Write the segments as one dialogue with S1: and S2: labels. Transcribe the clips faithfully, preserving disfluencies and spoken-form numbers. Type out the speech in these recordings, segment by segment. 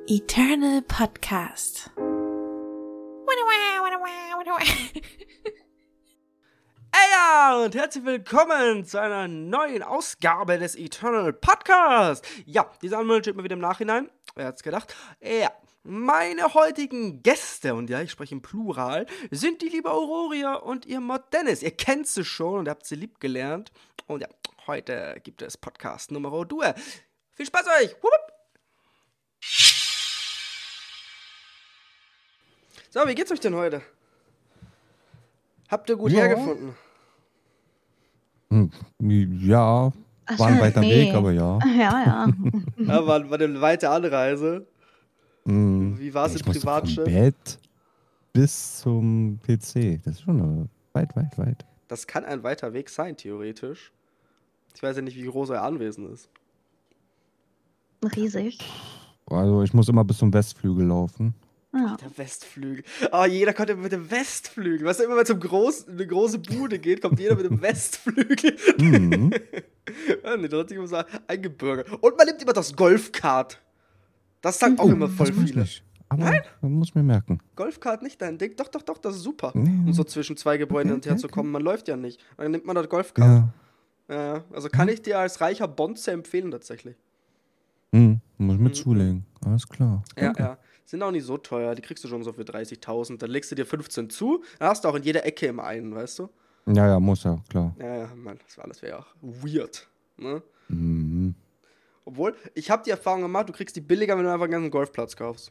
S1: Eternal Podcast.
S2: Ey ja, und herzlich willkommen zu einer neuen Ausgabe des Eternal Podcast. Ja, diese Anmeldung steht mir wieder im Nachhinein. Wer hat's gedacht? Ja, meine heutigen Gäste, und ja, ich spreche im Plural, sind die liebe Auroria und ihr Mod Dennis. Ihr kennt sie schon und habt sie lieb gelernt. Und ja, heute gibt es Podcast Nummer zwei. Viel Spaß euch! Wupp. So, wie geht's euch denn heute? Habt ihr gut
S3: Ja.
S2: hergefunden?
S3: Hm, Ja,
S4: Ach
S3: war ein
S4: so,
S3: weiter
S4: nee.
S3: Weg, aber ja.
S4: Ja, ja.
S2: Ja, war, war eine weite Anreise.
S3: Hm,
S2: Wie war's
S3: ich
S2: im
S3: musste vom
S2: Privatschiff?
S3: Bett bis zum P C. Das ist schon eine weit, weit, weit.
S2: Das kann ein weiter Weg sein, theoretisch. Ich weiß ja nicht, wie groß euer Anwesen ist.
S4: Riesig.
S3: Also ich muss immer bis zum Westflügel laufen.
S4: Ja.
S2: Der Westflügel. Oh, jeder kommt immer mit dem Westflügel. Weißt du, immer wenn es um groß, eine große Bude geht, kommt jeder mit dem Westflügel.
S3: Mhm.
S2: Ja, nee, da hat sich immer so eingebürgert. Und man nimmt immer das Golfkart. Das sagen auch immer voll
S3: Das muss
S2: viele.
S3: nicht. Aber Nein? Man muss mir merken.
S2: Golfkart nicht dein Ding? Doch, doch, doch, das ist super.
S3: Nee.
S2: Um so zwischen zwei Gebäuden hin und her
S3: Okay,
S2: zu
S3: okay.
S2: kommen. Man läuft ja nicht. Dann nimmt man das Golfkart.
S3: Ja.
S2: Ja. Ja, also kann ich dir als reicher Bonze empfehlen, tatsächlich.
S3: Hm, muss ich mir
S2: Mhm.
S3: zulegen. Alles klar.
S2: Ja,
S3: Danke.
S2: ja. Sind auch nicht so teuer. Die kriegst du schon so für dreißigtausend. Dann legst du dir fünfzehn zu. Dann hast du auch in jeder Ecke immer einen, weißt du?
S3: Ja, ja, muss ja, klar.
S2: Ja, ja, Mann, das war alles wäre ja auch weird. Ne?
S3: Mhm.
S2: Obwohl, ich habe die Erfahrung gemacht, du kriegst die billiger, wenn du einfach einen ganzen Golfplatz kaufst.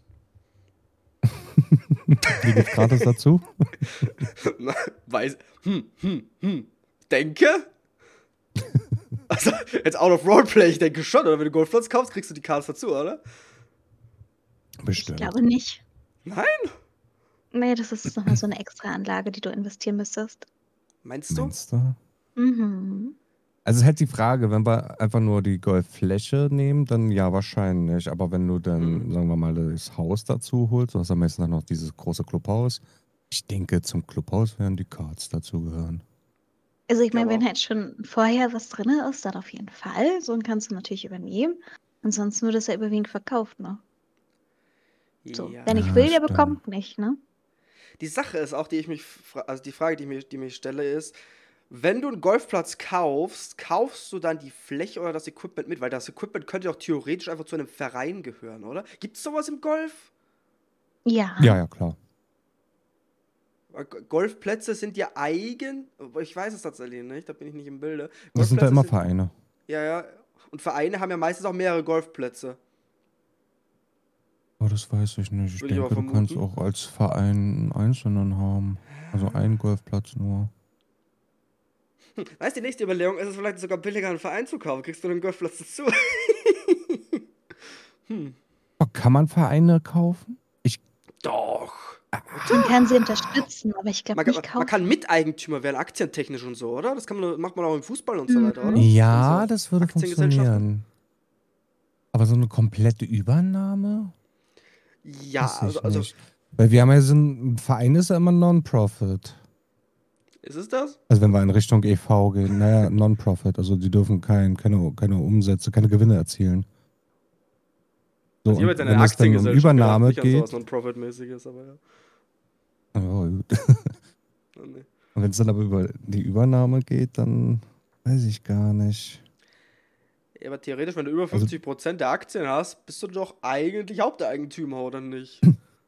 S3: Wie geht's gratis dazu?
S2: Weiß. Hm, hm, hm. Denke? Also, jetzt out of Roleplay, ich denke schon, oder? Wenn du einen Golfplatz kaufst, kriegst du die Cards dazu, oder?
S4: Ich
S3: Bestimmt.
S4: glaube nicht.
S2: Nein?
S4: Nee, das ist nochmal so eine extra Anlage, die du investieren müsstest.
S2: Meinst du?
S3: Meinst du?
S4: Mhm.
S3: Also es ist halt die Frage, wenn wir einfach nur die Golffläche nehmen, dann ja wahrscheinlich. Aber wenn du dann,
S2: Mhm.
S3: sagen wir mal, das Haus dazu holst, du hast am besten dann noch dieses große Clubhaus. Ich denke, zum Clubhaus werden die Cards dazugehören.
S4: Also ich meine,
S2: Aber-
S4: wenn halt schon vorher was drin ist, dann auf jeden Fall. So einen kannst du natürlich übernehmen. Ansonsten wird es ja überwiegend verkauft, ne? So,
S2: Ja.
S4: wer nicht
S3: Ja,
S4: will, der
S3: stimmt.
S4: bekommt nicht, ne?
S2: Die Sache ist auch, die ich mich, fra- also die Frage, die ich mir, die mich stelle, ist, wenn du einen Golfplatz kaufst, kaufst du dann die Fläche oder das Equipment mit? Weil das Equipment könnte auch theoretisch einfach zu einem Verein gehören, oder? Gibt es sowas im Golf?
S4: Ja.
S3: Ja, ja, klar.
S2: Weil Go- Golfplätze sind ja eigen, aber ich weiß es tatsächlich nicht, da bin ich nicht im Bilde.
S3: Das sind ja immer
S2: Golfplätze
S3: Vereine.
S2: Ja, ja. Und Vereine haben ja meistens auch mehrere Golfplätze.
S3: Oh, das weiß ich nicht. Ich
S2: Würde ich
S3: denke,
S2: aber
S3: du kannst
S2: vermuten.
S3: auch als Verein einen einzelnen haben. Also einen Golfplatz nur.
S2: Weißt du, die nächste Überlegung ist es vielleicht sogar billiger, einen Verein zu kaufen. Kriegst du einen Golfplatz dazu?
S3: Oh, kann man Vereine kaufen? Ich,
S2: Doch.
S4: Man kann sie unterstützen, aber ich glaube
S2: Man,
S4: nicht
S2: kann-
S4: kaufen.
S2: man kann Miteigentümer werden, aktientechnisch und so, oder? Das kann man, macht man auch im Fußball und so
S4: Mhm.
S2: weiter, oder?
S3: ja,
S2: Und so.
S3: das würde
S2: Aktiengesellschaften?
S3: funktionieren. Aber so eine komplette Übernahme?
S2: Ja,
S3: Weiß ich
S2: also, also
S3: nicht. Weil wir haben ja so ein ein Verein ist ja immer Non-Profit.
S2: ist es das?
S3: Also wenn wir in Richtung E V gehen, naja, Non-Profit. Also die dürfen kein, keine, keine Umsätze, keine Gewinne erzielen. So,
S2: Also, ich
S3: und
S2: habe jetzt
S3: wenn
S2: eine
S3: es dann um
S2: Aktiengesellschaft
S3: Übernahme
S2: gedacht, nicht an sowas
S3: geht,
S2: Non-Profit-mäßiges, aber ja.
S3: ja, gut.
S2: Oh, nee.
S3: Und wenn es dann aber über die Übernahme geht, dann weiß ich gar nicht.
S2: Ja, aber theoretisch, wenn du über
S3: Also-
S2: fünfzig Prozent der Aktien hast, bist du doch eigentlich Haupteigentümer, oder nicht?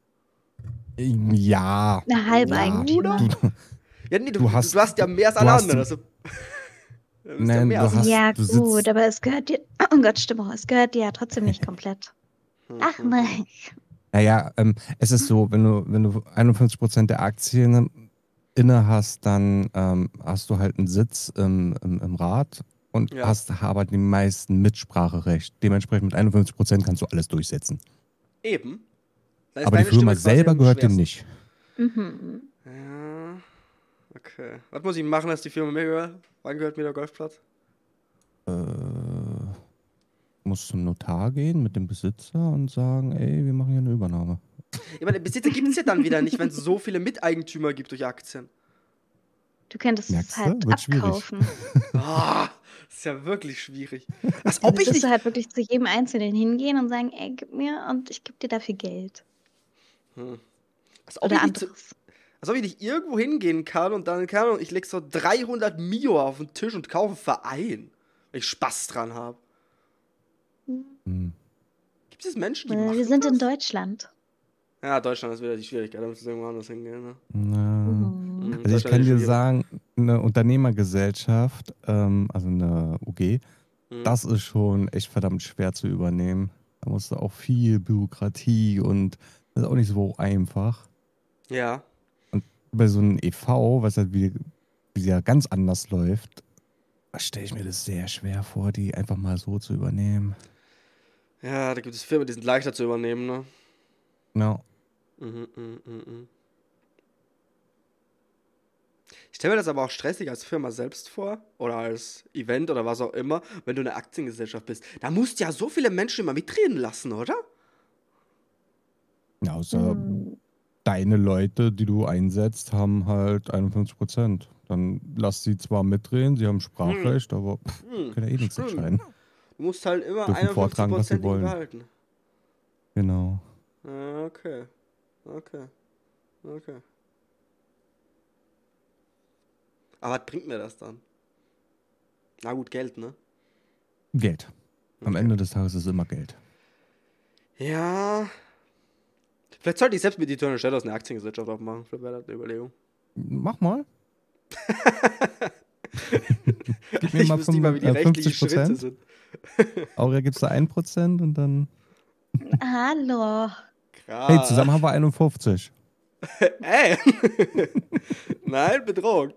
S3: Ja.
S4: Eine Halbeigentümer.
S3: Du,
S2: Ja, nee, du,
S3: Du
S2: du,
S3: hast-
S2: hast, ja mehr als
S3: du
S2: alle
S3: hast
S2: anderen.
S3: die-
S2: Also, du bist ja
S3: Nein,
S2: mehr
S3: du
S2: als-
S3: hast-
S4: Ja,
S3: du sitzt-
S4: gut, aber es gehört dir. Oh Gott, Stimme, es gehört dir ja trotzdem nicht komplett. Ach nein.
S3: Naja, ähm, es ist so, wenn du, wenn du einundfünfzig Prozent der Aktien inne hast, dann ähm, hast du halt einen Sitz im, im, im Rat und
S2: Ja.
S3: hast aber die meisten Mitspracherecht. Dementsprechend mit einundfünfzig Prozent kannst du alles durchsetzen.
S2: Eben. Da ist
S3: Aber die
S2: deine
S3: Firma
S2: Stimme quasi
S3: selber
S2: am
S3: gehört dir
S2: schwersten.
S3: nicht.
S4: Mhm.
S2: Ja, okay. Was muss ich machen, dass die Firma mir gehört? Wann gehört mir der Golfplatz?
S3: Äh, musst zum Notar gehen mit dem Besitzer und sagen, ey, wir machen hier eine Übernahme.
S2: Ich meine, den Besitzer gibt es ja dann wieder nicht, wenn es so viele Miteigentümer gibt durch Aktien.
S4: Du könntest
S3: Merkst
S4: es
S3: du?
S4: halt
S3: Wird schwierig.
S4: abkaufen.
S2: Ah, ist ja wirklich schwierig. Als
S4: Dann
S2: ob ich
S4: müsstest
S2: nicht,
S4: du halt wirklich zu jedem Einzelnen hingehen und sagen, ey, gib mir und ich gebe dir dafür Geld.
S2: als ob
S4: Oder
S2: ich nicht, zu-
S4: anderes.
S2: als ob ich nicht irgendwo hingehen kann und dann, keine Ahnung, ich leg so dreihundert Mio auf den Tisch und kaufe einen Verein, weil ich Spaß dran habe.
S3: Hm.
S2: Gibt es Menschen, die
S4: Äh,
S2: machen
S4: Wir sind
S2: das?
S4: in Deutschland.
S2: Ja, Deutschland ist wieder die Schwierigkeit, da müssen wir irgendwo anders hingehen. Ne?
S3: Na,
S4: Mhm.
S2: Mhm,
S3: Also ich
S2: Deutschland
S3: kann
S2: ist
S3: dir
S2: schwierig.
S3: sagen, eine Unternehmergesellschaft, ähm, also eine U G,
S2: Mhm.
S3: das ist schon echt verdammt schwer zu übernehmen. Da musst du auch viel Bürokratie und das ist auch nicht so einfach.
S2: Ja.
S3: Bei so einem E V, was halt wie, wie ja ganz anders läuft, stelle ich mir das sehr schwer vor, die einfach mal so zu übernehmen.
S2: Ja, da gibt es Firmen, die sind leichter zu übernehmen, ne?
S3: Ja.
S2: Mhm, mhm, mhm, mhm. Ich stelle mir das aber auch stressig als Firma selbst vor oder als Event oder was auch immer, wenn du eine Aktiengesellschaft bist. Da musst du ja so viele Menschen immer mitreden lassen, oder?
S3: Ja, außer
S4: Mhm.
S3: deine Leute, die du einsetzt, haben halt einundfünfzig Prozent. Dann lass sie zwar mitdrehen, sie haben Sprachrecht, aber pff,
S2: Hm,
S3: können ja eh nichts
S2: stimmt.
S3: entscheiden.
S2: Du musst halt immer
S3: Dürfen vortragen, was sie
S2: einundfünfzig Prozent
S3: wollen.
S2: behalten.
S3: Genau.
S2: Ah, okay. Okay. Okay. Aber was bringt mir das dann? Na gut, Geld, ne?
S3: Geld. Am
S2: Okay.
S3: Ende des Tages ist immer Geld.
S2: Ja. Vielleicht sollte ich selbst mit Eternal Shadows eine Aktiengesellschaft aufmachen. Vielleicht wäre das eine Überlegung.
S3: Mach mal. Gib mir
S2: Ich
S3: mal
S2: wüsste nicht mal, wie die
S3: äh,
S2: rechtlichen
S3: fünfzig
S2: Schritte
S3: Prozent.
S2: sind.
S3: Aurea gibst du ein Prozent und dann.
S4: Hallo.
S3: Hey, zusammen haben
S2: Krass.
S3: wir einundfünfzig.
S2: Ey! Nein, Bedrohung.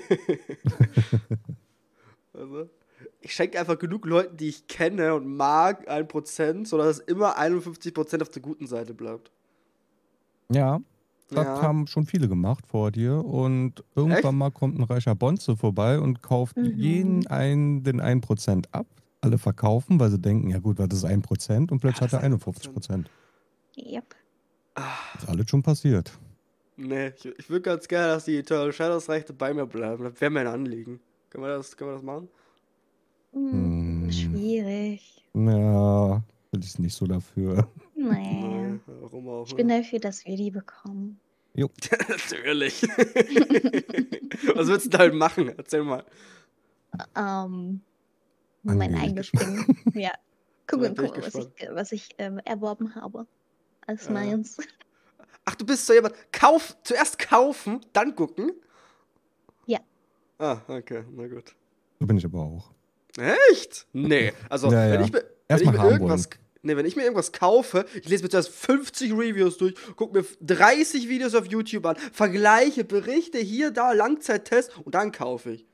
S2: Also, ich schenke einfach genug Leuten, die ich kenne und mag, ein Prozent, sodass es immer einundfünfzig Prozent auf der guten Seite bleibt.
S3: Ja, das
S2: Ja.
S3: haben schon viele gemacht vor dir. Und irgendwann
S2: Echt?
S3: mal kommt ein reicher Bonze vorbei und kauft
S4: Mhm.
S3: jeden einen den ein Prozent ab. Alle verkaufen, weil sie denken, ja gut, was ist ein Prozent? Und plötzlich
S2: Ja,
S3: hat
S2: das
S3: er einundfünfzig Prozent.
S4: Yep.
S3: Das ist alles schon passiert.
S2: Nee, ich, ich würde ganz gerne, dass die Eternal Shadows Rechte bei mir bleiben. Das wäre mein Anliegen. Können wir das, können wir das machen?
S4: Hm,
S3: Hm.
S4: schwierig.
S3: Ja, bin ich nicht so dafür.
S4: Nee.
S2: Nee, warum auch?
S4: Ich bin
S2: Ne?
S4: dafür, dass wir die bekommen.
S3: Jo.
S2: Natürlich. Was würdest du da halt machen? Erzähl mal.
S4: Ähm, mein
S3: Angeblich.
S4: Eingespringen. Ja.
S2: So,
S4: Gucken,
S2: da bin ich
S4: gucken, was ich,
S2: gespannt.
S4: was ich ähm, erworben habe. Als
S2: Ja.
S4: meins.
S2: Ach, du bist so jemand. Kauf, zuerst kaufen, dann gucken?
S4: Ja.
S2: Ah, okay, na gut.
S3: So bin ich aber auch.
S2: Echt? Nee. Also,
S3: Ja,
S2: wenn
S3: ja.
S2: ich mir, wenn
S3: Erst
S2: ich
S3: mal
S2: mir
S3: haben
S2: irgendwas. Nee, wenn ich mir irgendwas kaufe, ich lese mir zuerst fünfzig Reviews durch, gucke mir dreißig Videos auf YouTube an, vergleiche, berichte hier, da, Langzeittest und dann kaufe ich.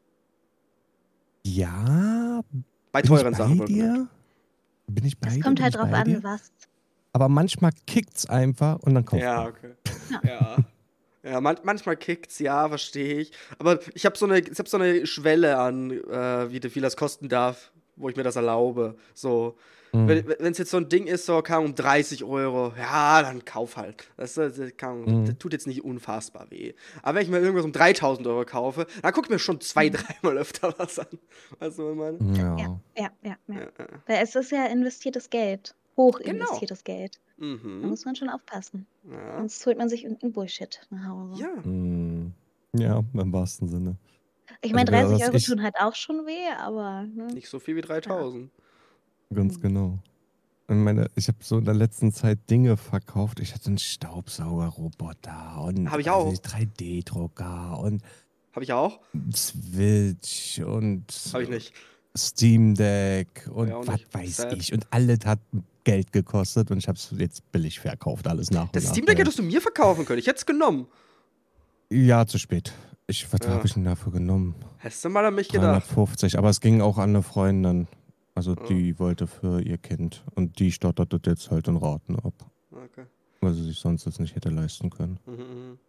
S3: Ja,
S2: Bei
S3: bin ich
S2: teuren
S3: bei
S2: Sachen wohlgemerkt.
S3: dir? Bin ich bei
S4: Es
S3: dir?
S4: kommt
S3: bin
S4: halt
S3: ich
S4: drauf
S3: bei
S4: an,
S3: dir?
S4: was.
S3: Aber manchmal kickt's einfach und dann kauft
S2: Ja,
S3: man.
S2: okay. Ja. Ja, man, manchmal kickt's, ja, verstehe ich. Aber ich habe so eine, ich hab so eine Schwelle an, äh, wie viel das kosten darf, wo ich mir das erlaube. So.
S3: Hm.
S2: Wenn es jetzt so ein Ding ist, so, kann um dreißig Euro, ja, dann kauf halt. Das, das, das, kann,
S3: Mhm.
S2: das tut jetzt nicht unfassbar weh. Aber wenn ich mir irgendwas um dreitausend Euro kaufe, dann gucke ich mir schon zwei, dreimal öfter was an. Weißt du, was ich meine?
S3: Ja.
S4: Ja, ja, ja.
S2: Ja, ja.
S4: Weil es ist ja investiertes Geld. Hoch
S2: Genau.
S4: investiertes Geld. Da
S2: Mhm.
S4: muss man schon aufpassen.
S2: Ja.
S4: Sonst holt man sich irgendeinen Bullshit nach Hause.
S2: Ja.
S3: Hm. Ja, im wahrsten Sinne.
S4: Ich meine,
S3: Also,
S4: dreißig
S3: was
S4: Euro
S3: ich-
S4: tun halt auch schon weh, aber. Ne?
S2: Nicht so viel wie dreitausend.
S3: Ganz
S4: Mhm.
S3: genau. Ich meine, ich habe so in der letzten Zeit Dinge verkauft. Ich hatte einen Staubsaugerroboter und
S2: Hab ich
S3: weiß
S2: auch.
S3: nicht, drei D-Drucker und
S2: Habe ich auch?
S3: Switch und
S2: Habe ich nicht.
S3: Steam Deck und
S2: Ja, auch
S3: was
S2: nicht.
S3: weiß
S2: Sad.
S3: ich. Und alles hat Geld gekostet und ich habe es jetzt billig verkauft, alles nach und
S2: Das
S3: nach.
S2: Steam Deck
S3: weil-
S2: hättest du mir verkaufen können. Ich hätte es genommen.
S3: Ja, zu spät. Ich, was
S2: Ja.
S3: habe ich denn dafür genommen?
S2: Hast du mal an mich gedacht?
S3: dreihundertfünfzig, aber es ging auch an eine Freundin. Also
S2: Ja.
S3: die wollte für ihr Kind und die stottert das jetzt halt in Raten ab,
S2: Okay.
S3: weil sie sich sonst jetzt nicht hätte leisten können.
S2: Mhm, mhm.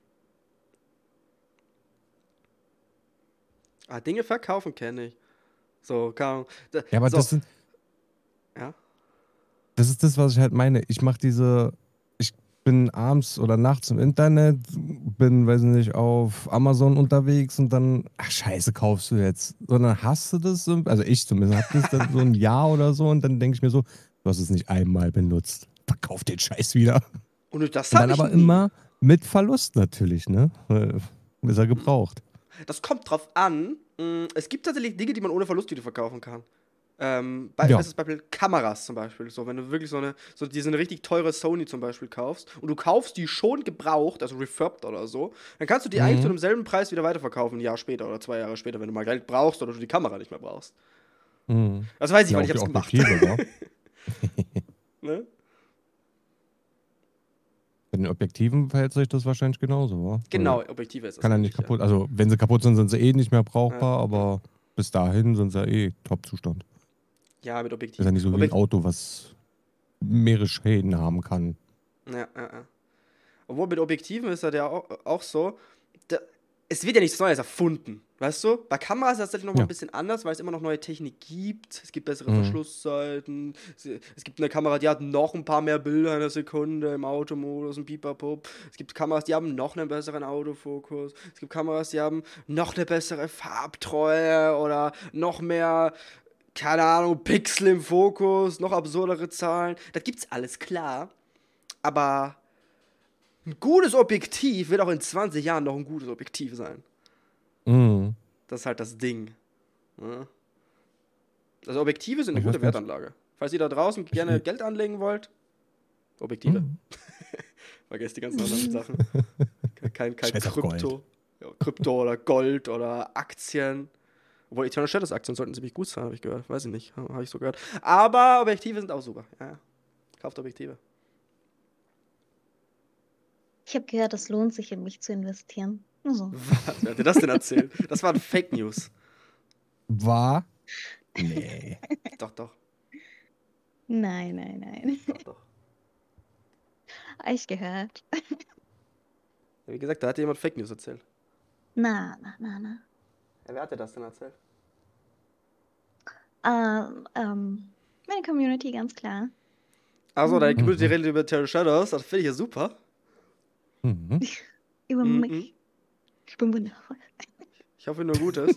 S2: Ah, Dinge verkaufen kenne ich. So, keine Ahnung. Da,
S3: Ja, aber
S2: so.
S3: das sind,
S2: Ja?
S3: das ist das, was ich halt meine. Ich mache diese, ich bin abends oder nachts im Internet, bin, weiß nicht, auf Amazon unterwegs und dann, ach scheiße, kaufst du jetzt. Sondern hast du das, so- also ich zumindest, hab das dann so ein Jahr oder so und dann denke ich mir so, du hast es nicht einmal benutzt. Verkauf den Scheiß wieder.
S2: Und das
S3: Und
S2: habe
S3: dann
S2: ich
S3: aber
S2: nie.
S3: immer mit Verlust natürlich, ne? Weil ist er gebraucht.
S2: Das kommt drauf an. Mm, Es gibt tatsächlich Dinge, die man ohne Verlust wieder verkaufen kann. Ähm, bei,
S3: Ja.
S2: bestes Beispiel Kameras zum Beispiel. So, wenn du wirklich so eine, so diese eine richtig teure Sony zum Beispiel kaufst und du kaufst die schon gebraucht, also refurbed oder so, dann kannst du die
S3: Mhm.
S2: eigentlich zu demselben Preis wieder weiterverkaufen, ein Jahr später oder zwei Jahre später, wenn du mal Geld brauchst oder du die Kamera nicht mehr brauchst.
S3: Mhm.
S2: Das weiß ich,
S3: Ja,
S2: weil
S3: auch
S2: ich
S3: die
S2: hab's gemacht.
S3: Objektive, wa?
S2: Ne?
S3: Bei den Objektiven verhält sich das wahrscheinlich genauso, wa?
S2: Genau,
S3: Weil
S2: Objektive ist das
S3: kann ja nicht
S2: nämlich, ja.
S3: kaputt. Also, wenn sie kaputt sind, sind sie eh nicht mehr brauchbar,
S2: Ja,
S3: aber bis dahin sind sie ja eh Top-Zustand.
S2: Ja, mit
S3: Ist ja
S2: Objektiven.
S3: nicht so wie ein
S2: Objekt
S3: Auto, was mehrere Schäden haben kann.
S2: Ja, ja, ja. Obwohl mit Objektiven ist das ja auch, auch so, da, es wird ja nichts Neues erfunden, weißt du? Bei Kameras ist das tatsächlich noch mal
S3: Ja.
S2: ein bisschen anders, weil es immer noch neue Technik gibt. Es gibt bessere
S3: Mhm.
S2: Verschlusszeiten. Es, es gibt eine Kamera, die hat noch ein paar mehr Bilder in der Sekunde im Automodus, ein Pipapo. Es gibt Kameras, die haben noch einen besseren Autofokus. Es gibt Kameras, die haben noch eine bessere Farbtreue oder noch mehr, keine Ahnung, Pixel im Fokus, noch absurdere Zahlen. Das gibt's alles, klar. Aber ein gutes Objektiv wird auch in zwanzig Jahren noch ein gutes Objektiv sein.
S3: Mhm.
S2: Das ist halt das Ding. Ja. Also Objektive sind eine
S3: Ich
S2: gute
S3: weiß nicht.
S2: Wertanlage. Falls ihr da draußen gerne
S3: ich-
S2: Geld anlegen wollt, Objektive.
S3: Mhm.
S2: Vergesst die ganzen anderen Sachen. Kein, kein
S3: Scheiß auf
S2: Krypto. Ja, Krypto oder Gold oder Aktien. Obwohl Eternal Shadows Aktien sollten ziemlich gut sein, habe ich gehört. Weiß ich nicht, habe ich so gehört. Aber Objektive sind auch super. Ja, ja. Kauft Objektive.
S4: Ich habe gehört, es lohnt sich, in mich zu investieren. Also,
S2: Was? Wer hat dir das denn erzählt? Das waren Fake News.
S3: War? Nee.
S2: Doch, doch.
S4: nein, nein, nein.
S2: Doch, doch.
S4: Hab ich gehört.
S2: Wie gesagt, da hat dir jemand Fake News erzählt.
S4: Na, na, na, na.
S2: Ja, wer hat dir das denn erzählt?
S4: Ähm, ähm, meine Community, ganz klar.
S2: Achso, deine
S3: Mhm.
S2: Community redet über Terror Shadows, das finde ich ja super.
S3: Mhm.
S4: Über
S2: Mhm.
S4: mich. Ich bin wundervoll.
S2: Ich hoffe nur Gutes.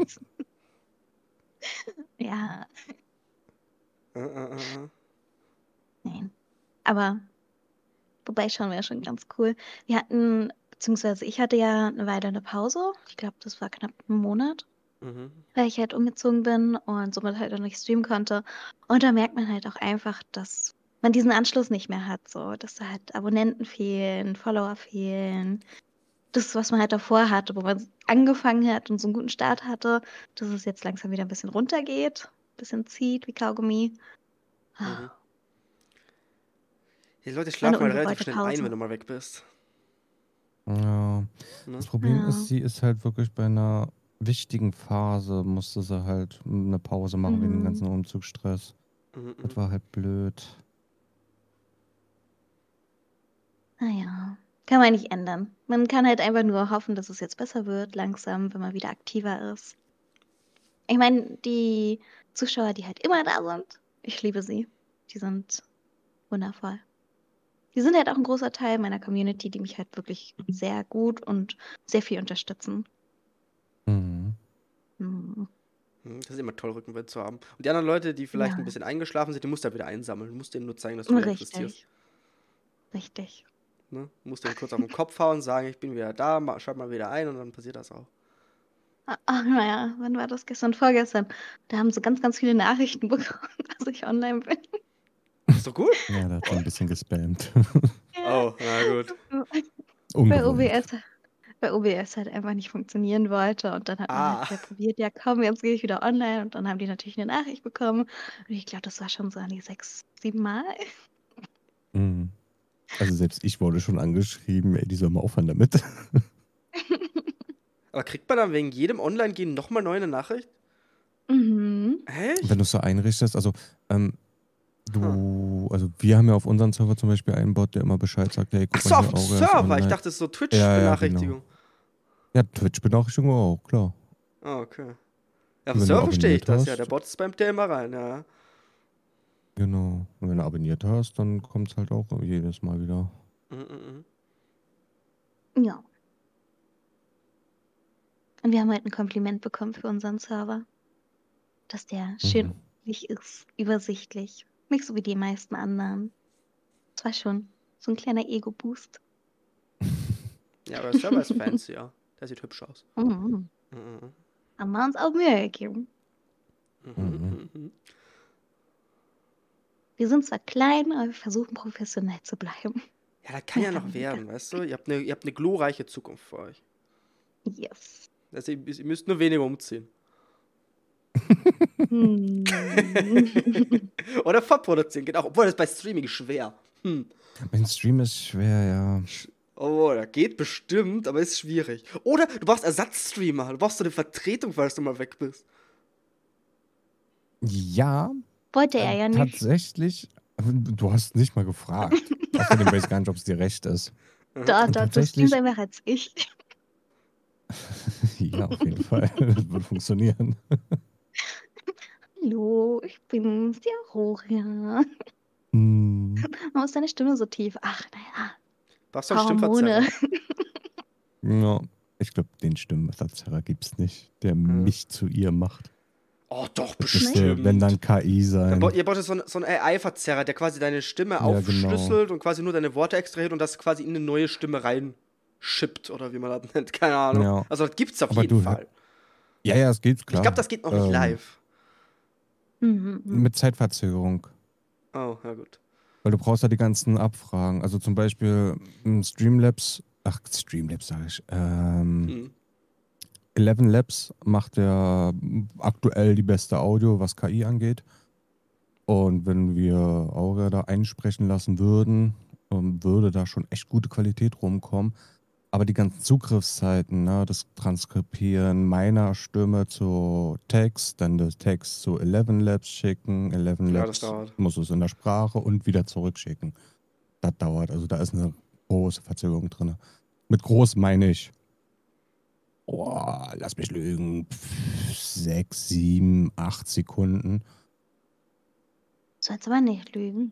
S4: ja,
S2: äh, äh, äh.
S4: nein. Aber vorbeischauen wäre schon ganz cool. Wir hatten, beziehungsweise ich hatte ja eine Weile eine Pause. Ich glaube, das war knapp einen Monat,
S2: Mhm.
S4: weil ich halt umgezogen bin und somit halt auch nicht streamen konnte. Und da merkt man halt auch einfach, dass man diesen Anschluss nicht mehr hat, so, dass da halt Abonnenten fehlen, Follower fehlen. Das, was man halt davor hatte, wo man angefangen hat und so einen guten Start hatte, dass es jetzt langsam wieder ein bisschen runtergeht, ein bisschen zieht wie Kaugummi.
S2: Mhm. Die Leute
S4: Eine
S2: schlafen halt relativ
S4: ungewollte
S2: schnell
S4: Pause.
S2: ein, wenn du mal weg bist.
S3: Ja.
S2: Ne?
S3: Das Problem
S4: Ja.
S3: ist, sie ist halt wirklich bei einer wichtigen Phase, musste sie halt eine Pause machen wegen dem
S4: Mhm.
S3: ganzen Umzugsstress.
S2: Mhm,
S3: Das
S2: mhm.
S3: war halt blöd.
S4: Naja, kann man nicht ändern. Man kann halt einfach nur hoffen, dass es jetzt besser wird, langsam, wenn man wieder aktiver ist. Ich meine, die Zuschauer, die halt immer da sind, ich liebe sie. Die sind wundervoll. Die sind halt auch ein großer Teil meiner Community, die mich halt wirklich sehr gut und sehr viel unterstützen.
S3: Mhm.
S4: Hm.
S2: Mhm, Das ist immer toll, Rückenwind zu haben. Und die anderen Leute, die vielleicht
S4: Ja.
S2: ein bisschen eingeschlafen sind, die musst du ja wieder einsammeln. Du musst denen nur zeigen, dass du wieder existierst.
S4: Richtig. Richtig.
S2: Ne? Du musst denen kurz auf den Kopf hauen, sagen, ich bin wieder da, ma- schalt mal wieder ein und dann passiert das auch.
S4: Ach, naja, wann war das? Gestern, vorgestern. Da haben sie ganz, ganz viele Nachrichten bekommen, dass ich online bin.
S2: Ist doch gut.
S3: Ja, da hat sie ein bisschen gespammt.
S2: Oh, na gut.
S4: Bei
S3: Ungewohnt.
S4: O B S, bei O B S halt einfach nicht funktionieren wollte. Und dann hat man
S2: Ah.
S4: halt wieder probiert, ja komm, jetzt gehe ich wieder online. Und dann haben die natürlich eine Nachricht bekommen. Und ich glaube, das war schon so an die sechs, sieben Mal.
S3: Mhm. Also selbst ich wurde schon angeschrieben, ey, die soll mal aufhören damit.
S2: Aber kriegt man dann wegen jedem Online-Gehen nochmal neu eine Nachricht?
S4: Mhm.
S2: Echt?
S3: Wenn du es so einrichtest, also ähm, du, also wir haben ja auf unserem Server zum Beispiel einen Bot, der immer Bescheid sagt, hey, guck
S2: Achso,
S3: mal
S2: auf
S3: hier,
S2: dem
S3: Auge ist
S2: Server. Ich
S3: online.
S2: dachte, es ist so
S3: Ja, ja,
S2: Twitch-Benachrichtigung.
S3: Ja, Twitch-Benachrichtigung auch, klar.
S2: Ah, okay. Ja, auf
S3: Wenn
S2: dem
S3: du
S2: Server verstehe ich
S3: abonniert
S2: das
S3: hast.
S2: ja. Der Bot spammt ja immer rein, ja.
S3: Genau. Und wenn du abonniert hast, dann kommt es halt auch jedes Mal wieder.
S2: Mhm,
S4: Und wir haben halt ein Kompliment bekommen für unseren Server, dass der schön
S3: Mhm.
S4: ordentlich ist, übersichtlich. Nicht so wie die meisten anderen. Das war schon so ein kleiner Ego-Boost.
S2: Ja, aber der Server ist fancy, ja. Der sieht hübsch aus.
S4: Mhm.
S2: Mhm.
S4: Haben wir uns auch Mühe gegeben.
S2: Mhm. Mhm.
S4: Wir sind zwar klein, aber wir versuchen professionell zu bleiben.
S2: Ja, das kann ja
S4: Ja,
S2: noch werden, weißt du? Ihr habt eine, ihr habt eine glorreiche Zukunft vor euch.
S4: Yes.
S2: Also, ihr, ihr müsst nur weniger umziehen.
S4: Hm.
S2: Oder vorproduzieren, genau. Obwohl, das ist bei Streaming schwer. Hm.
S3: Mein Stream ist schwer, ja.
S2: Oh, das geht bestimmt, aber ist schwierig. Oder du brauchst Ersatzstreamer. Du brauchst so eine Vertretung, falls du mal weg bist.
S3: Ja,
S4: Wollte er
S3: äh,
S4: ja nicht.
S3: tatsächlich. Du hast nicht mal gefragt. Außerdem weiß ich gar nicht, ob es dir recht ist.
S4: Da,
S3: Und
S4: da, du
S3: tatsächlich-
S4: streamst einfach als ich.
S3: Ja, auf jeden Fall. Das wird funktionieren.
S4: Hallo, ich bin's, die Aurora.
S3: Hm,
S4: Warum ist deine Stimme so tief? Ach, naja,
S2: Brauchst du einen
S4: Hormone.
S2: Stimmverzerrer?
S3: ja, ich glaube, den Stimmenverzerrer gibt es nicht, der mich zu ihr macht.
S2: Oh, doch,
S3: Das müsste,
S2: bestimmt.
S3: wenn dann K I sein.
S2: Dann baut, ihr baut so einen, so einen A I-Verzerrer, der quasi deine Stimme
S3: Ja,
S2: aufschlüsselt und quasi nur deine Worte extrahiert und das quasi in eine neue Stimme reinschippt oder wie man das nennt. Keine Ahnung.
S3: Ja.
S2: Also das gibt's auf
S3: Aber
S2: jeden
S3: du-
S2: Fall.
S3: Ja, ja, es geht klar.
S2: Ich glaube, das geht noch nicht
S3: Ähm,
S2: live.
S4: Mhm, mhm.
S3: Mit Zeitverzögerung.
S2: Oh, ja gut.
S3: Weil du brauchst ja die ganzen Abfragen. Also zum Beispiel m, Streamlabs, ach, Streamlabs sage ich. Ähm,
S2: Hm.
S3: Eleven Labs macht ja aktuell die beste Audio, was K I angeht. Und wenn wir Aura da einsprechen lassen würden, ähm, würde da schon echt gute Qualität rumkommen. Aber die ganzen Zugriffszeiten, ne, das Transkribieren meiner Stimme zu Text, dann das Text zu Eleven Labs schicken, Eleven
S2: Ja,
S3: Labs
S2: das dauert.
S3: muss es in der Sprache und wieder zurückschicken. Das dauert, also da ist eine große Verzögerung drin. Mit groß meine ich, oh, lass mich lügen, pff, sechs, sieben, acht Sekunden.
S4: Sollst aber nicht lügen.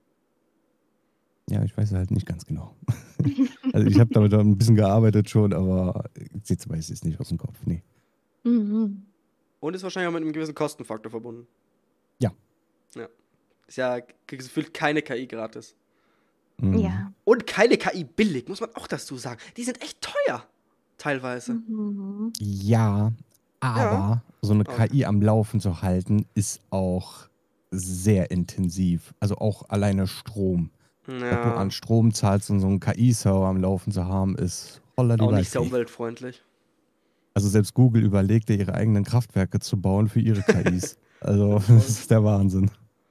S3: Ja, ich weiß halt nicht ganz genau. Also ich habe damit ein bisschen gearbeitet schon, aber jetzt weiß ich es nicht aus dem Kopf. Nee.
S4: Mhm.
S2: Und ist wahrscheinlich auch mit einem gewissen Kostenfaktor verbunden.
S3: Ja.
S2: Ja. Ist ja gefühlt keine K I gratis.
S3: Mhm.
S4: Ja.
S2: Und keine K I billig, muss man auch dazu sagen. Die sind echt teuer. Teilweise.
S4: Mhm.
S3: Ja, aber so eine
S2: Okay.
S3: K I am Laufen zu halten, ist auch sehr intensiv. Also auch alleine Strom. Was du
S2: Ja.
S3: an Strom zahlst, um so einen K I-Server am Laufen zu haben, ist holla die
S2: Auch nicht sehr
S3: Waldfee.
S2: umweltfreundlich.
S3: Also selbst Google überlegt ja, ihre eigenen Kraftwerke zu bauen für ihre K Is. Also das ist der Wahnsinn.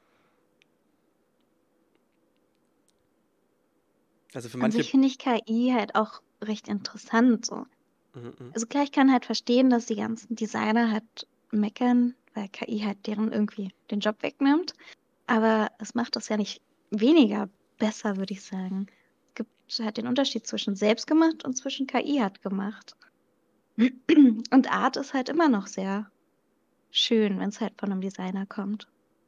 S2: Also für
S4: An
S2: manche.
S4: sich finde ich K I halt auch recht interessant. So.
S2: Mhm, mhm.
S4: Also klar, ich kann halt verstehen, dass die ganzen Designer halt meckern, weil K I halt deren irgendwie den Job wegnimmt. Aber es macht das ja nicht weniger besser, würde ich sagen. Es gibt halt den Unterschied zwischen selbstgemacht und zwischen K I hat gemacht. Und Art ist halt immer noch sehr schön, wenn es halt von einem Designer kommt.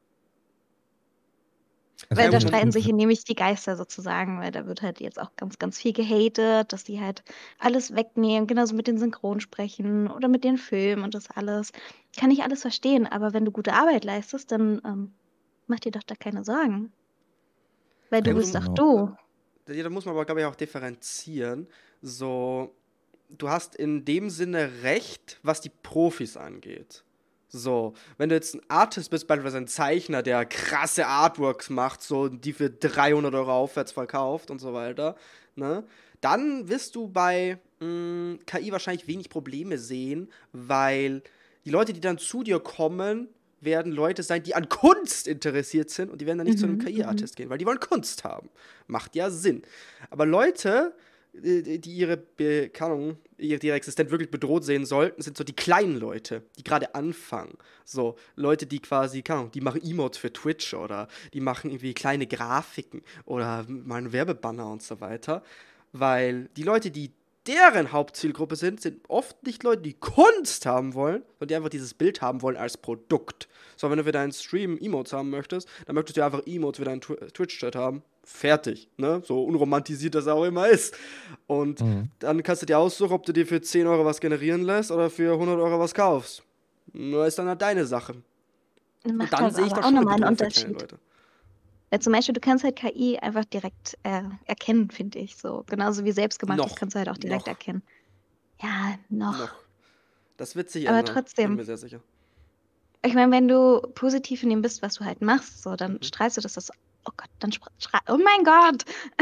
S3: Also
S4: Weil da
S2: gut,
S4: streiten
S3: und-
S4: sich hier nämlich die Geister sozusagen, weil da wird halt jetzt auch ganz, ganz viel gehatet, dass die halt alles wegnehmen, genauso mit den Synchronsprechen oder mit den Filmen und das alles. Kann ich alles verstehen, aber wenn du gute Arbeit leistest, dann ähm, mach dir doch da keine Sorgen. Weil du
S2: Ja,
S4: bist
S2: du-
S4: doch
S3: Genau.
S4: du.
S2: Ja, da muss man aber, glaube ich, auch differenzieren. So, du hast in dem Sinne recht, was die Profis angeht. So, wenn du jetzt ein Artist bist, beispielsweise ein Zeichner, der krasse Artworks macht, so die für dreihundert Euro aufwärts verkauft und so weiter, ne, dann wirst du bei mh, K I wahrscheinlich wenig Probleme sehen, weil die Leute, die dann zu dir kommen, werden Leute sein, die an Kunst interessiert sind und die werden dann nicht zu einem
S4: Mhm,
S2: K I-Artist gehen, weil die wollen Kunst haben. Macht ja Sinn. Aber Leute, äh, die ihre, Be- keine Ahnung, ihre, ihre Existenz wirklich bedroht sehen sollten, sind so die kleinen Leute, die gerade anfangen. So Leute, die quasi, keine Ahnung, die machen Emotes für Twitch oder die machen irgendwie kleine Grafiken oder mal einen Werbebanner und so weiter. Weil die Leute, die deren Hauptzielgruppe sind, sind oft nicht Leute, die Kunst haben wollen, sondern die einfach dieses Bild haben wollen als Produkt. So, wenn du für deinen Stream Emotes haben möchtest, dann möchtest du einfach Emotes für deinen Tw- Twitch-Chat haben. Fertig, ne? So unromantisiert das auch immer ist. Und
S3: Mhm.
S2: dann kannst du dir aussuchen, ob du dir für zehn Euro was generieren lässt oder für hundert Euro was kaufst. Nur ist dann halt deine Sache. Und
S4: Macht
S2: dann
S4: halt
S2: sehe ich
S4: aber
S2: doch
S4: auch
S2: schon eine
S4: nochmal einen
S2: Bedrohung für kleine
S4: Unterschied.
S2: Leute.
S4: Weil zum Beispiel, du kannst halt K I einfach direkt äh, erkennen, finde ich so. Genauso wie selbstgemachtes
S2: Noch.
S4: kannst du halt auch direkt
S2: Noch.
S4: erkennen. Ja, noch.
S2: Noch. Das wird sich
S4: Aber
S2: ändern. Bin
S4: trotzdem,
S2: mir sehr sicher.
S4: ich meine, wenn du positiv in dem bist, was du halt machst, so, dann
S2: Mhm.
S4: strahlst du das, das oh Gott, dann spra- schrei- oh mein Gott,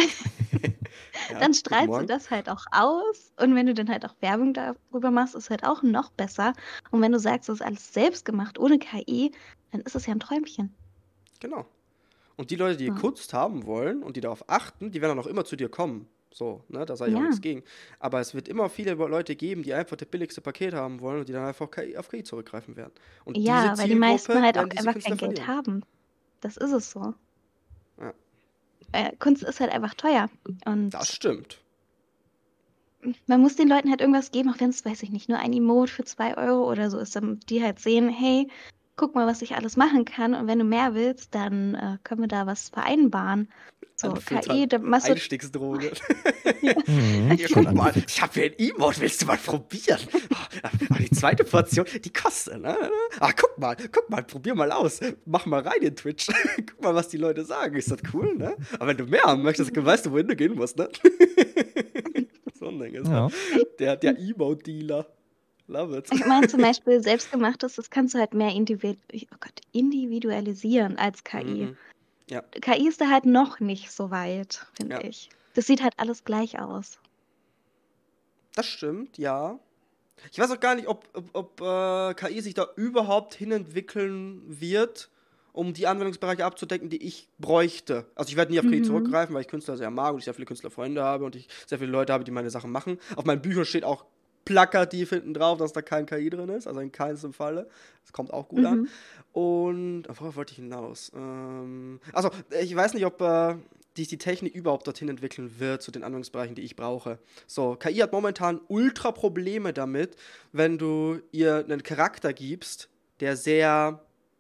S2: Ja,
S4: dann
S2: guten
S4: strahlst du
S2: Morgen.
S4: das halt auch aus. Und wenn du dann halt auch Werbung darüber machst, ist halt auch noch besser. Und wenn du sagst, das ist alles selbst gemacht, ohne K I, dann ist es ja ein Träumchen.
S2: Genau. Und die Leute, die
S4: Ja.
S2: Kunst haben wollen und die darauf achten, die werden dann auch immer zu dir kommen. So, ne, da sage ich auch
S4: Ja.
S2: nichts gegen. Aber es wird immer viele Leute geben, die einfach das billigste Paket haben wollen und die dann einfach K I auf K I zurückgreifen werden. Und
S4: Ja,
S2: diese
S4: weil die meisten
S2: Zielgruppe
S4: halt auch
S2: werden diese
S4: einfach
S2: Künstler
S4: kein Geld
S2: verlieren.
S4: haben. Das ist es so.
S2: Ja.
S4: Äh, Kunst ist halt einfach teuer. Und
S2: Das stimmt.
S4: man muss den Leuten halt irgendwas geben, auch wenn es, weiß ich nicht, nur ein Emote für zwei Euro oder so ist, damit die halt sehen, hey, guck mal, was ich alles machen kann. Und wenn du mehr willst, dann äh, können wir da was vereinbaren. So, K I, da machst du.
S2: Einstiegsdroge.
S4: Ja.
S3: Mhm.
S2: Hier,
S3: Schön
S2: guck mal,
S3: angefixt.
S2: ich habe hier ein Emote, willst du mal probieren? Ah, die zweite Portion, die kostet, ne? Ah, guck mal, guck mal, probier mal aus. Mach mal rein in Twitch. Guck mal, was die Leute sagen. Ist das cool, ne? Aber wenn du mehr haben möchtest, weißt du, wohin du gehen musst, ne? So ein Ding ist
S3: Ja.
S2: das. Der, der Emote-Dealer. Love it.
S4: Ich meine zum Beispiel selbstgemachtes, das kannst du halt mehr individu oh Gott, individualisieren als K I.
S2: Mhm. Ja,
S4: K I ist da halt noch nicht so weit, finde
S2: Ja.
S4: ich. Das sieht halt alles gleich aus.
S2: das stimmt, ja. Ich weiß auch gar nicht, ob, ob, ob äh, K I sich da überhaupt hinentwickeln wird, um die Anwendungsbereiche abzudecken, die ich bräuchte. Also ich werde nie auf K I
S4: Mhm.
S2: zurückgreifen, weil ich Künstler sehr mag und ich sehr viele Künstlerfreunde habe und ich sehr viele Leute habe, die meine Sachen machen. Auf meinen Büchern steht auch plakativ hinten drauf, dass da kein K I drin ist, also in keinem Falle. Das kommt auch gut an.
S4: Mhm.
S2: Und worauf wollte ich hinaus? Ähm, also, ich weiß nicht, ob äh, die, die Technik überhaupt dorthin entwickeln wird, zu den Anwendungsbereichen, die ich brauche. So, K I hat momentan ultra Probleme damit, wenn du ihr einen Charakter gibst, der sehr,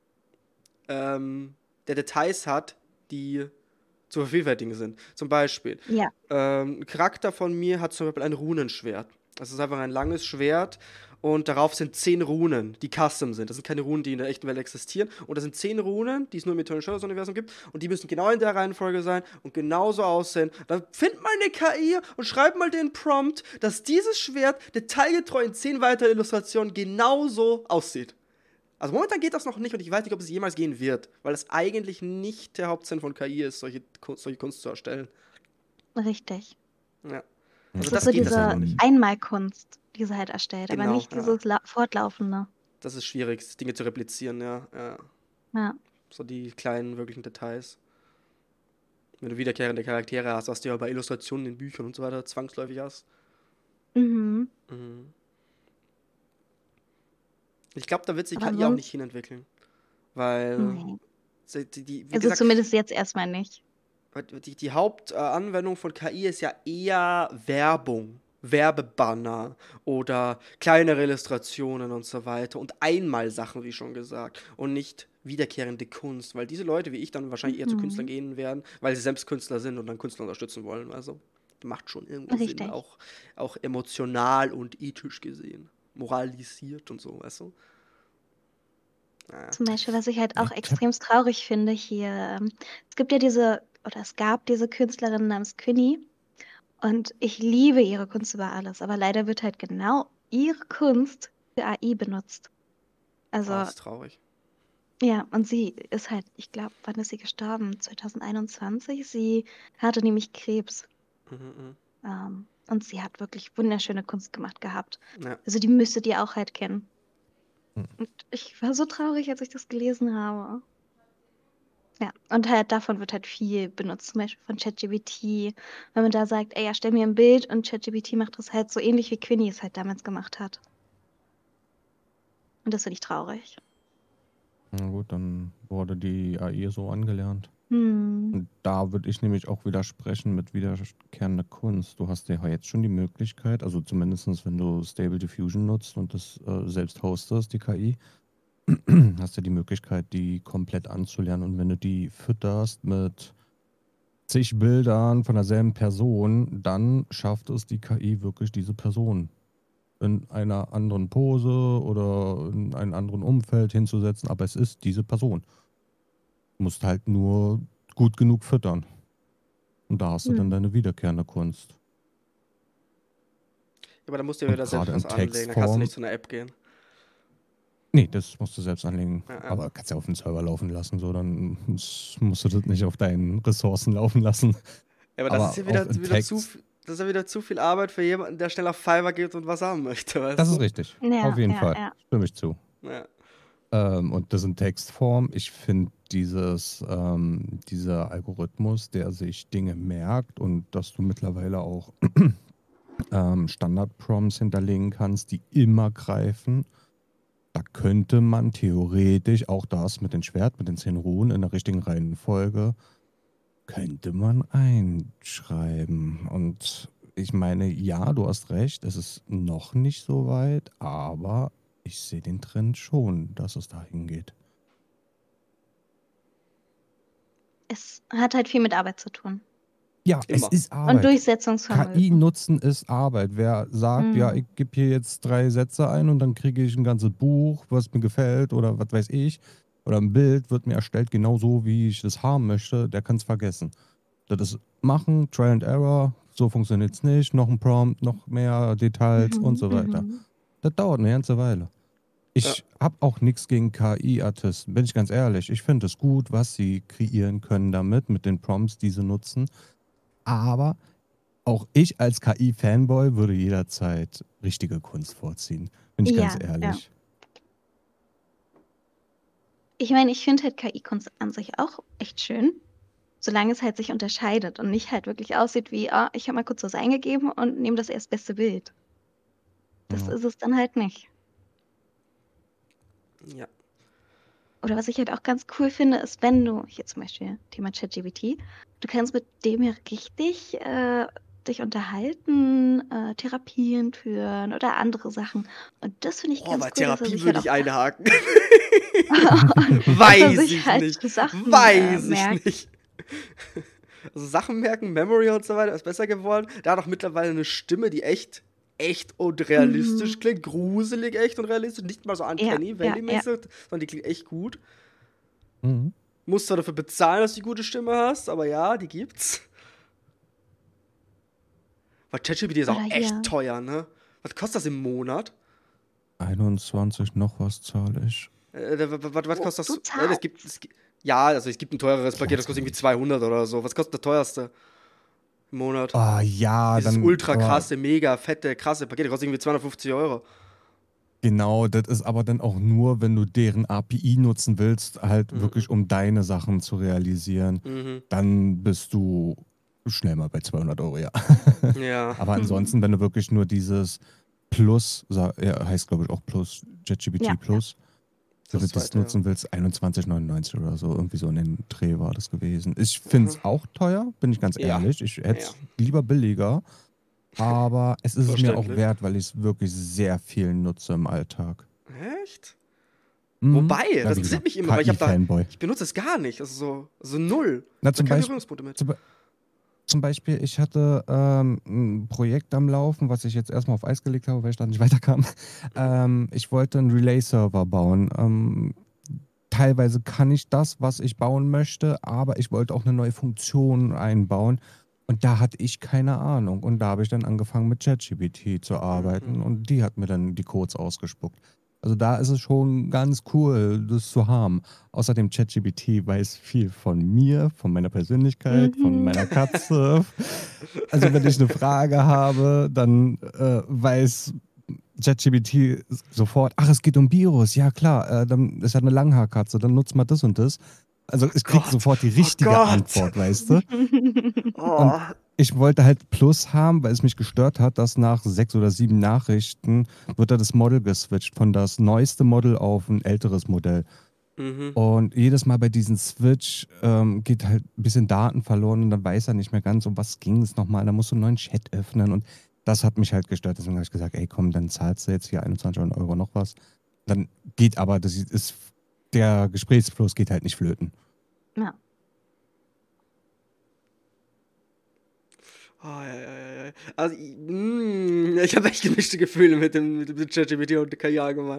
S2: ähm, der Details hat, die zu vervielfältigen sind. Zum Beispiel,
S4: Ja.
S2: ähm, ein Charakter von mir hat zum Beispiel ein Runenschwert. Das ist einfach ein langes Schwert und darauf sind zehn Runen, die custom sind. Das sind keine Runen, die in der echten Welt existieren. Und das sind zehn Runen, die es nur im Eternal Shadows Universum gibt. Und die müssen genau in der Reihenfolge sein und genauso aussehen. Dann find mal eine K I und schreib mal den Prompt, dass dieses Schwert detailgetreu in zehn weitere Illustrationen genauso aussieht. Also momentan geht das noch nicht und ich weiß nicht, ob es jemals gehen wird, weil es eigentlich nicht der Hauptsinn von K I ist, solche, Kun- solche Kunst zu erstellen.
S4: Richtig.
S2: Ja.
S4: Das,
S2: Also
S4: ist
S2: das
S4: so
S2: geht
S4: diese
S2: tatsächlich nicht.
S4: Einmalkunst, die sie halt erstellt, aber
S2: Genau,
S4: nicht
S2: ja.
S4: dieses la fortlaufende.
S2: Das ist schwierig, Dinge zu replizieren, ja. ja.
S4: Ja.
S2: So die kleinen, wirklichen Details. Wenn du wiederkehrende Charaktere hast, was du ja bei Illustrationen in Büchern und so weiter zwangsläufig hast.
S4: Mhm.
S2: Mhm. Ich glaube, da wird sich
S4: Aber
S2: K I auch
S4: sonst-
S2: nicht hinentwickeln. Weil
S4: Nee.
S2: sie- die, die, wie
S4: Also
S2: gesagt,
S4: zumindest jetzt erstmal nicht.
S2: die, die Hauptanwendung von K I ist ja eher Werbung, Werbebanner oder kleinere Illustrationen und so weiter und Einmalsachen, wie schon gesagt, und nicht wiederkehrende Kunst, weil diese Leute wie ich dann wahrscheinlich eher zu
S4: Mhm.
S2: Künstlern gehen werden, weil sie selbst Künstler sind und dann Künstler unterstützen wollen. Also macht schon irgendwie
S4: Richtig.
S2: Sinn, auch, auch emotional und ethisch gesehen, moralisiert und so, weißt du? Naja.
S4: Zum Beispiel, was ich halt auch
S3: Ich hab-
S4: extrem traurig finde hier, ähm, es gibt ja diese, oder es gab diese Künstlerin namens Quinny und ich liebe ihre Kunst über alles, aber leider wird halt genau ihre Kunst für A I benutzt. Also,
S2: Oh, das ist traurig.
S4: ja, und sie ist halt, ich glaube, wann ist sie gestorben? zwanzig einundzwanzig. Sie hatte nämlich Krebs.
S2: Mhm,
S4: Ähm, und sie hat wirklich wunderschöne Kunst gemacht gehabt.
S2: mhm. Ja.
S4: Also die müsstet ihr auch halt kennen.
S3: Hm.
S4: Und ich war so traurig, als ich das gelesen habe. Ja, und halt davon wird halt viel benutzt, zum Beispiel von ChatGPT. Wenn man da sagt, ey, ja, stell mir ein Bild und ChatGPT macht das halt so ähnlich wie Quinny es halt damals gemacht hat. Und das finde ich traurig.
S3: Na gut, dann wurde die A I so angelernt.
S4: Hm.
S3: Und da würde ich nämlich auch widersprechen mit wiederkehrender Kunst. Du hast ja jetzt schon die Möglichkeit, also zumindest wenn du Stable Diffusion nutzt und das äh, selbst hostest, die K I, hast du die Möglichkeit, die komplett anzulernen. Und wenn du die fütterst mit zig Bildern von derselben Person, dann schafft es die K I wirklich, diese Person in einer anderen Pose oder in einem anderen Umfeld hinzusetzen, aber es ist diese Person. Du musst halt nur gut genug füttern. Und da hast du dann
S4: Hm.
S3: deine wiederkehrende Kunst.
S2: Ja, aber da musst du ja
S3: Und
S2: wieder selbst
S3: gerade in
S2: was anlegen. Da kannst du
S3: Textform.
S2: nicht zu einer App gehen.
S3: Nee, das musst du selbst anlegen.
S2: Ja, ja.
S3: Aber kannst ja auf den Server laufen lassen, so dann musst du das nicht auf deinen Ressourcen laufen lassen.
S2: Ja, aber das
S3: Aber
S2: ist ja wieder,
S3: auch in
S2: wieder zu,
S3: Text.
S2: das ist ja wieder zu viel Arbeit für jemanden, der schnell auf Fiverr geht und was haben möchte, weißt
S3: Das
S2: du?
S3: ist richtig.
S4: Ja,
S3: Auf jeden
S4: ja,
S3: Fall.
S4: ja.
S3: Stimme ich zu.
S2: Ja.
S3: Ähm, und das in Textform. Ich finde dieses, ähm, dieser Algorithmus, der sich Dinge merkt und dass du mittlerweile auch ähm, Standard-Prompts hinterlegen kannst, die immer greifen. Da könnte man theoretisch auch das mit dem Schwert, mit den zehn Runen in der richtigen Reihenfolge, könnte man einschreiben. Und ich meine, ja, du hast recht, es ist noch nicht so weit, aber ich sehe den Trend schon, dass es dahin geht.
S4: Es hat halt viel mit Arbeit zu tun.
S3: Ja,
S2: Immer.
S3: es ist
S4: Und
S3: Arbeit. K I
S4: Durchsetzungsvermögen.
S3: nutzen ist Arbeit. Wer sagt,
S4: Mhm.
S3: ja, ich gebe hier jetzt drei Sätze ein und dann kriege ich ein ganzes Buch, was mir gefällt oder was weiß ich, oder ein Bild wird mir erstellt, genau so, wie ich das haben möchte, der kann es vergessen. Das ist machen, Trial and Error, so funktioniert es nicht, noch ein Prompt, noch mehr Details
S4: Mhm,
S3: und so weiter.
S4: mhm.
S3: Das dauert eine ganze Weile. Ich
S2: Ja.
S3: habe auch nichts gegen K I-Artisten, bin ich ganz ehrlich. Ich finde es gut, was sie kreieren können damit, mit den Prompts, die sie nutzen. Aber auch ich als K I-Fanboy würde jederzeit richtige Kunst vorziehen. Bin ich ganz
S4: Ja, ja.
S3: ehrlich.
S4: Ich meine, ich finde halt K I-Kunst an sich auch echt schön, solange es halt sich unterscheidet und nicht halt wirklich aussieht wie, ah, ich habe mal kurz was eingegeben und nehme das erstbeste Bild. Das
S3: Ja.
S4: ist es dann halt nicht.
S2: Ja.
S4: Oder was ich halt auch ganz cool finde, ist, wenn du, hier zum Beispiel Thema ChatGPT, du kannst mit dem ja richtig äh, dich unterhalten, äh, Therapien führen oder andere Sachen. Und das finde ich
S2: Oh,
S4: ganz
S2: bei
S4: cool, dass er
S2: Therapie
S4: sich
S2: würde
S4: halt
S2: ich
S4: auch
S2: einhaken.
S4: dass er
S2: Weiß
S4: sich
S2: ich
S4: halt
S2: nicht.
S4: so Sachen äh,
S2: Weiß ich
S4: merkt.
S2: nicht. Also Sachen merken, Memory und so weiter ist besser geworden. Da hat auch mittlerweile eine Stimme, die echt, echt und realistisch
S4: Mhm.
S2: klingt. Gruselig echt und realistisch. Nicht mal so
S4: Ja,
S2: Uncanny
S4: ja,
S2: Valley-mäßig,
S4: ja.
S2: sondern die klingt echt gut.
S3: Mhm.
S2: Musst zwar dafür bezahlen, dass du die gute Stimme hast, aber ja, die gibt's. Weil ChatGPT ist auch
S4: Oder
S2: echt
S4: hier.
S2: teuer, ne? Was kostet das im Monat?
S3: einundzwanzig noch was zahle ich.
S2: Äh, was, was, was
S4: Du,
S2: kostet
S4: du
S2: das? Äh, das gibt,
S4: zahlst.
S2: das, gibt- ja, also es gibt ein teureres
S3: Ich
S2: Paket, das
S3: weiß
S2: kostet
S3: gar
S2: irgendwie
S3: nicht.
S2: zweihundert oder so. Was kostet das teuerste im Monat?
S3: Ah ja,
S2: Dieses
S3: dann,
S2: ultra
S3: aber
S2: krasse, mega fette, krasse Paket, das kostet irgendwie zweihundertfünfzig Euro.
S3: genau, das ist aber dann auch nur, wenn du deren A P I nutzen willst, halt
S2: Mhm.
S3: wirklich um deine Sachen zu realisieren.
S2: Mhm.
S3: Dann bist du schnell mal bei zweihundert Euro, ja.
S2: Ja.
S3: Aber ansonsten, wenn du wirklich nur dieses Plus, sa- ja, heißt glaube ich auch Plus,
S4: Ja,
S3: ChatGPT
S4: ja.
S3: Plus, wenn
S2: Das
S3: du das
S2: zweite, ja.
S3: nutzen willst, einundzwanzig neunundneunzig oder so, irgendwie so in den Dreh war das gewesen. Ich finde es
S2: Aha.
S3: auch teuer, bin ich ganz
S2: Ja.
S3: ehrlich. Ich hätte
S2: Ja.
S3: es lieber billiger, aber es ist es mir auch
S2: Verständlich.
S3: wert, weil ich es wirklich sehr viel nutze im Alltag.
S2: Echt?
S3: Mhm.
S2: Wobei,
S3: Ja,
S2: das
S3: wie
S2: interessiert
S3: gesagt,
S2: mich immer, weil ich habe da,
S3: K I-Fanboy.
S2: ich benutze es gar nicht, also so, so null.
S3: Na,
S2: Da
S3: zum
S2: keine
S3: Beispiel,
S2: Berührungspunkte mit.
S3: zum, Be- zum Beispiel, ich hatte ähm, ein Projekt am Laufen, was ich jetzt erstmal auf Eis gelegt habe, weil ich da nicht weiterkam. Ähm, ich wollte einen Relay-Server bauen. Ähm, teilweise kann ich das, was ich bauen möchte, aber ich wollte auch eine neue Funktion einbauen. Und da hatte ich keine Ahnung. Und da habe ich dann angefangen mit ChatGPT zu arbeiten
S2: Mhm.
S3: und die hat mir dann die Codes ausgespuckt. Also da ist es schon ganz cool, das zu haben. Außerdem ChatGPT weiß viel von mir, von meiner Persönlichkeit, von
S4: Mhm.
S3: meiner Katze. Also wenn ich eine Frage habe, dann äh, weiß ChatGPT sofort, ach, es geht um Virus. Ja klar, äh, dann ist ja eine Langhaarkatze, dann nutzt man das und das. Also ich krieg
S2: Gott.
S3: sofort die
S2: Oh
S3: richtige
S2: Gott.
S3: Antwort, weißt du?
S2: Oh.
S3: Ich wollte halt Plus haben, weil es mich gestört hat, dass nach sechs oder sieben Nachrichten wird da das Model geswitcht von das neueste Model auf ein älteres Modell.
S2: Mhm.
S3: Und jedes Mal bei diesem Switch ähm, geht halt ein bisschen Daten verloren und dann weiß er nicht mehr ganz, um was ging es nochmal. Dann musst du einen neuen Chat öffnen und das hat mich halt gestört. Deswegen habe ich gesagt, ey komm, dann zahlst du jetzt hier einundzwanzig Euro noch was. Dann geht aber, das ist, der Gesprächsfluss geht halt nicht flöten.
S4: Ja.
S2: Oh, ja, ja, ja, ja. Also, ich, mm, ich habe echt gemischte Gefühle mit dem, mit dem ChatGPT und der K I allgemein.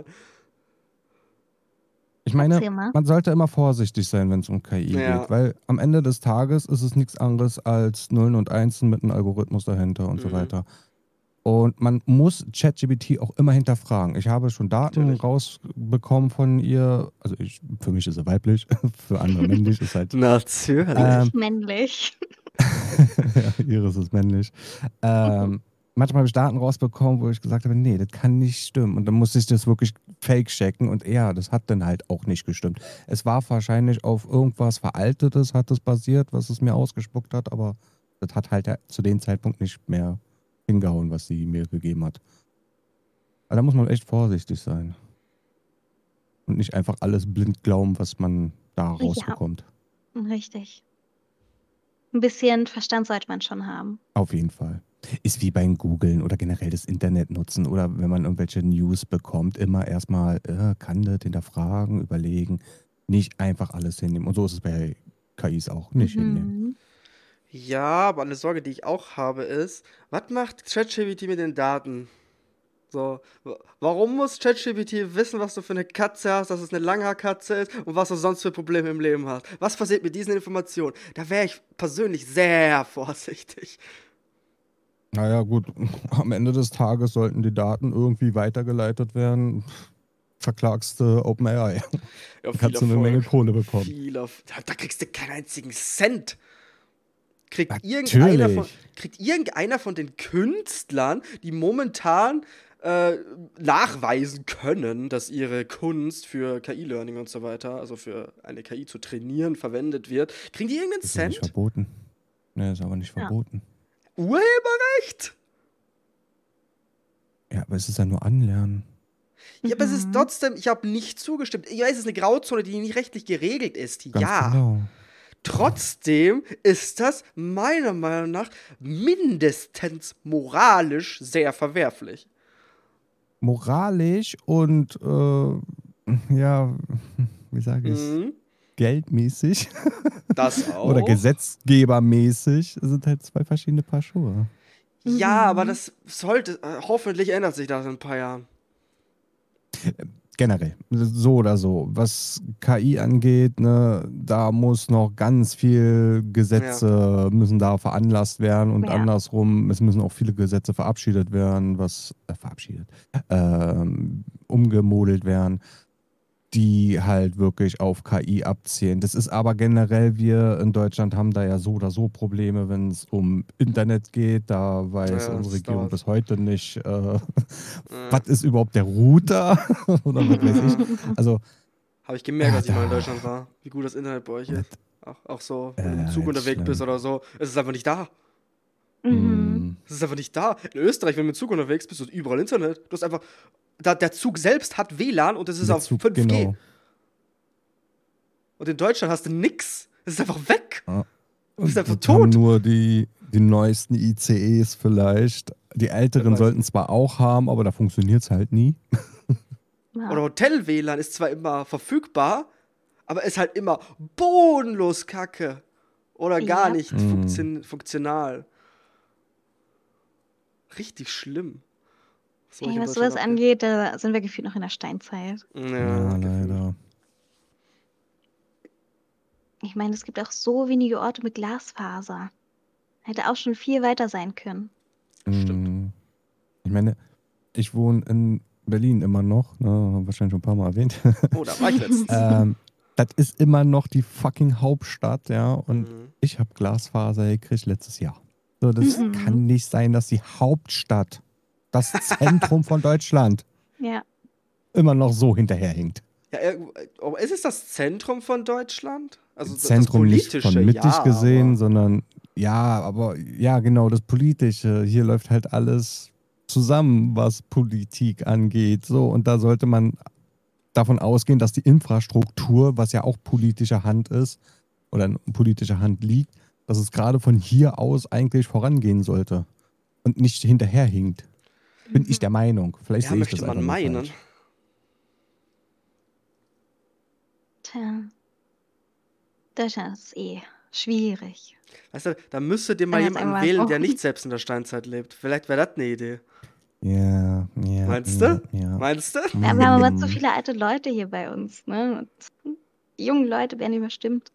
S3: Ich meine,
S4: Erzähl mal.
S3: man sollte immer vorsichtig sein, wenn es um K I
S2: Ja.
S3: geht, weil am Ende des Tages ist es nichts anderes als Nullen und Einsen mit einem Algorithmus dahinter und so
S2: Mhm.
S3: weiter. Und man muss ChatGPT auch immer hinterfragen. Ich habe schon Daten
S2: Natürlich.
S3: rausbekommen von ihr. Also ich, für mich ist sie weiblich, für andere männlich ist halt.
S2: Natürlich.
S3: Ähm,
S4: Männlich.
S3: ja, Iris ist männlich. Ähm, manchmal habe ich Daten rausbekommen, wo ich gesagt habe, nee, das kann nicht stimmen. Und dann musste ich das wirklich fake checken. Und ja, das hat dann halt auch nicht gestimmt. Es war wahrscheinlich auf irgendwas Veraltetes, hat es basiert, was es mir ausgespuckt hat. Aber das hat halt ja zu dem Zeitpunkt nicht mehr hingehauen, was sie mir gegeben hat. Aber da muss man echt vorsichtig sein. Und nicht einfach alles blind glauben, was man da
S4: Ja.
S3: rausbekommt.
S4: Richtig. Ein bisschen Verstand sollte man schon haben.
S3: Auf jeden Fall. Ist wie beim Googlen oder generell das Internet nutzen oder wenn man irgendwelche News bekommt, immer erstmal äh, kann das hinterfragen, überlegen, nicht einfach alles hinnehmen. Und so ist es bei K Is auch, nicht hinnehmen.
S4: Mhm.
S2: Ja, aber eine Sorge, die ich auch habe, ist, was macht ChatGPT mit den Daten? So, wa- warum muss ChatGPT wissen, was du für eine Katze hast, dass es eine Langhaarkatze ist und was du sonst für Probleme im Leben hast? Was passiert mit diesen Informationen? Da wäre ich persönlich sehr vorsichtig.
S3: Naja, gut, am Ende des Tages sollten die Daten irgendwie weitergeleitet werden. Verklagst du OpenAI.
S2: Ja, viel
S3: Kannst du eine Menge
S2: Erfolg.
S3: Kohle bekommen.
S2: Viel Erf- da, da kriegst du keinen einzigen Cent. Kriegt irgendeiner, von,
S3: Natürlich.
S2: kriegt irgendeiner von den Künstlern, die momentan äh, nachweisen können, dass ihre Kunst für K I-Learning und so weiter, also für eine K I zu trainieren, verwendet wird, kriegen die irgendeinen
S3: Ist ja nicht
S2: Cent?
S3: verboten. Nee, ist aber nicht
S4: Ja.
S3: verboten.
S2: Urheberrecht?
S3: Ja, aber es ist ja nur Anlernen.
S2: Ja, aber es ist
S4: Mhm.
S2: trotzdem, ich habe nicht zugestimmt. Ich weiß, es ist eine Grauzone, die nicht rechtlich geregelt ist.
S3: Ganz
S2: Ja.
S3: genau.
S2: Trotzdem ist das meiner Meinung nach mindestens moralisch sehr verwerflich.
S3: Moralisch und äh, ja, wie sage ich
S2: Mhm.
S3: geldmäßig
S2: Das auch.
S3: oder gesetzgebermäßig sind halt zwei verschiedene Paar Schuhe.
S2: Ja,
S4: Mhm.
S2: aber das sollte, äh, hoffentlich ändert sich das in ein paar Jahren.
S3: Generell, so oder so. Was K I angeht, ne, da muss noch ganz viel Gesetze müssen da veranlasst werden und
S4: Ja.
S3: andersrum, es müssen auch viele Gesetze verabschiedet werden, was äh, verabschiedet, ähm, umgemodelt werden, die halt wirklich auf K I abzielen. Das ist aber generell, wir in Deutschland haben da ja so oder so Probleme, wenn es um Internet geht. Da weiß
S2: Ja,
S3: unsere
S2: das
S3: Regierung
S2: dauert.
S3: bis heute nicht, äh,
S2: Ja.
S3: was ist überhaupt der Router oder was weiß ich. Also,
S2: Habe ich gemerkt,
S3: Ja,
S2: als ich mal in
S3: da-
S2: Deutschland war, wie gut das Internet bei euch
S3: das,
S2: ist. Auch, auch so, wenn du
S3: äh,
S2: im Zug
S3: ist
S2: unterwegs bist
S3: schlimm.
S2: oder so. Es ist einfach nicht da.
S4: Mhm.
S3: Mm,
S2: Es ist einfach nicht da. In Österreich, wenn du mit dem Zug unterwegs bist, du hast überall Internet. Du hast einfach, da, der Zug selbst hat W L A N und es ist
S3: der
S2: auf
S3: Zug,
S2: fünf G.
S3: genau.
S2: Und in Deutschland hast du nix. Es ist einfach weg.
S3: Ja.
S2: Du bist
S3: Und
S2: einfach
S3: das haben
S2: tot.
S3: nur die, die neuesten I C Es vielleicht. Die älteren
S2: weiß.
S3: sollten zwar auch haben, aber da funktioniert es halt nie.
S4: Ja.
S2: Oder Hotel-W L A N ist zwar immer verfügbar, aber ist halt immer bodenlos kacke. Oder gar
S4: Ja.
S2: nicht
S3: Mhm.
S2: funktion funktional. Richtig schlimm. So,
S4: Ey,
S2: in
S4: was
S2: Deutschland
S4: sowas
S2: abgeht.
S4: angeht, da sind wir gefühlt noch in der Steinzeit.
S2: Ja,
S3: Ja,
S2: gefühlt.
S3: leider.
S4: Ich meine, es gibt auch so wenige Orte mit Glasfaser. Hätte auch schon viel weiter sein können.
S2: Stimmt.
S3: Mm, Ich meine, ich wohne in Berlin immer noch, ne, haben wahrscheinlich schon ein paar Mal erwähnt.
S2: Oh, da war ich letztens.
S3: ähm, das ist immer noch die fucking Hauptstadt, ja, und
S2: Mhm.
S3: ich habe Glasfaser gekriegt letztes Jahr. So, das
S4: Mhm.
S3: kann nicht sein, dass die Hauptstadt, das Zentrum von Deutschland,
S4: Ja.
S3: immer noch so hinterherhinkt.
S2: Ja, äh, oh, ist es das Zentrum von Deutschland? Also das-
S3: Zentrum
S2: das
S3: nicht
S2: politische,
S3: von mittig
S2: ja,
S3: gesehen,
S2: aber-
S3: sondern ja, aber ja, genau, das Politische. Hier läuft halt alles zusammen, was Politik angeht. So, und da sollte man davon ausgehen, dass die Infrastruktur, was ja auch politischer Hand ist, oder in politischer Hand liegt, dass es gerade von hier aus eigentlich vorangehen sollte und nicht hinterherhinkt. Bin ich der Meinung. Vielleicht
S2: Ja,
S3: sehe ich
S2: möchte
S3: das
S2: man
S3: einfach nur
S2: meinen.
S3: falsch.
S4: Tja. Deutschland ist eh schwierig.
S2: Weißt du, da müsstet ihr mal
S4: Ja,
S2: jemanden
S4: sagen wir
S2: wählen,
S4: so.
S2: der nicht selbst in der Steinzeit lebt. Vielleicht wäre das eine Idee.
S3: Ja, ja.
S2: Meinst
S3: ja,
S2: du?
S3: Ja.
S2: Meinst du?
S4: Ja, wir haben aber
S3: Mm.
S4: so viele alte Leute hier bei uns, ne? Und die jungen Leute werden überstimmt.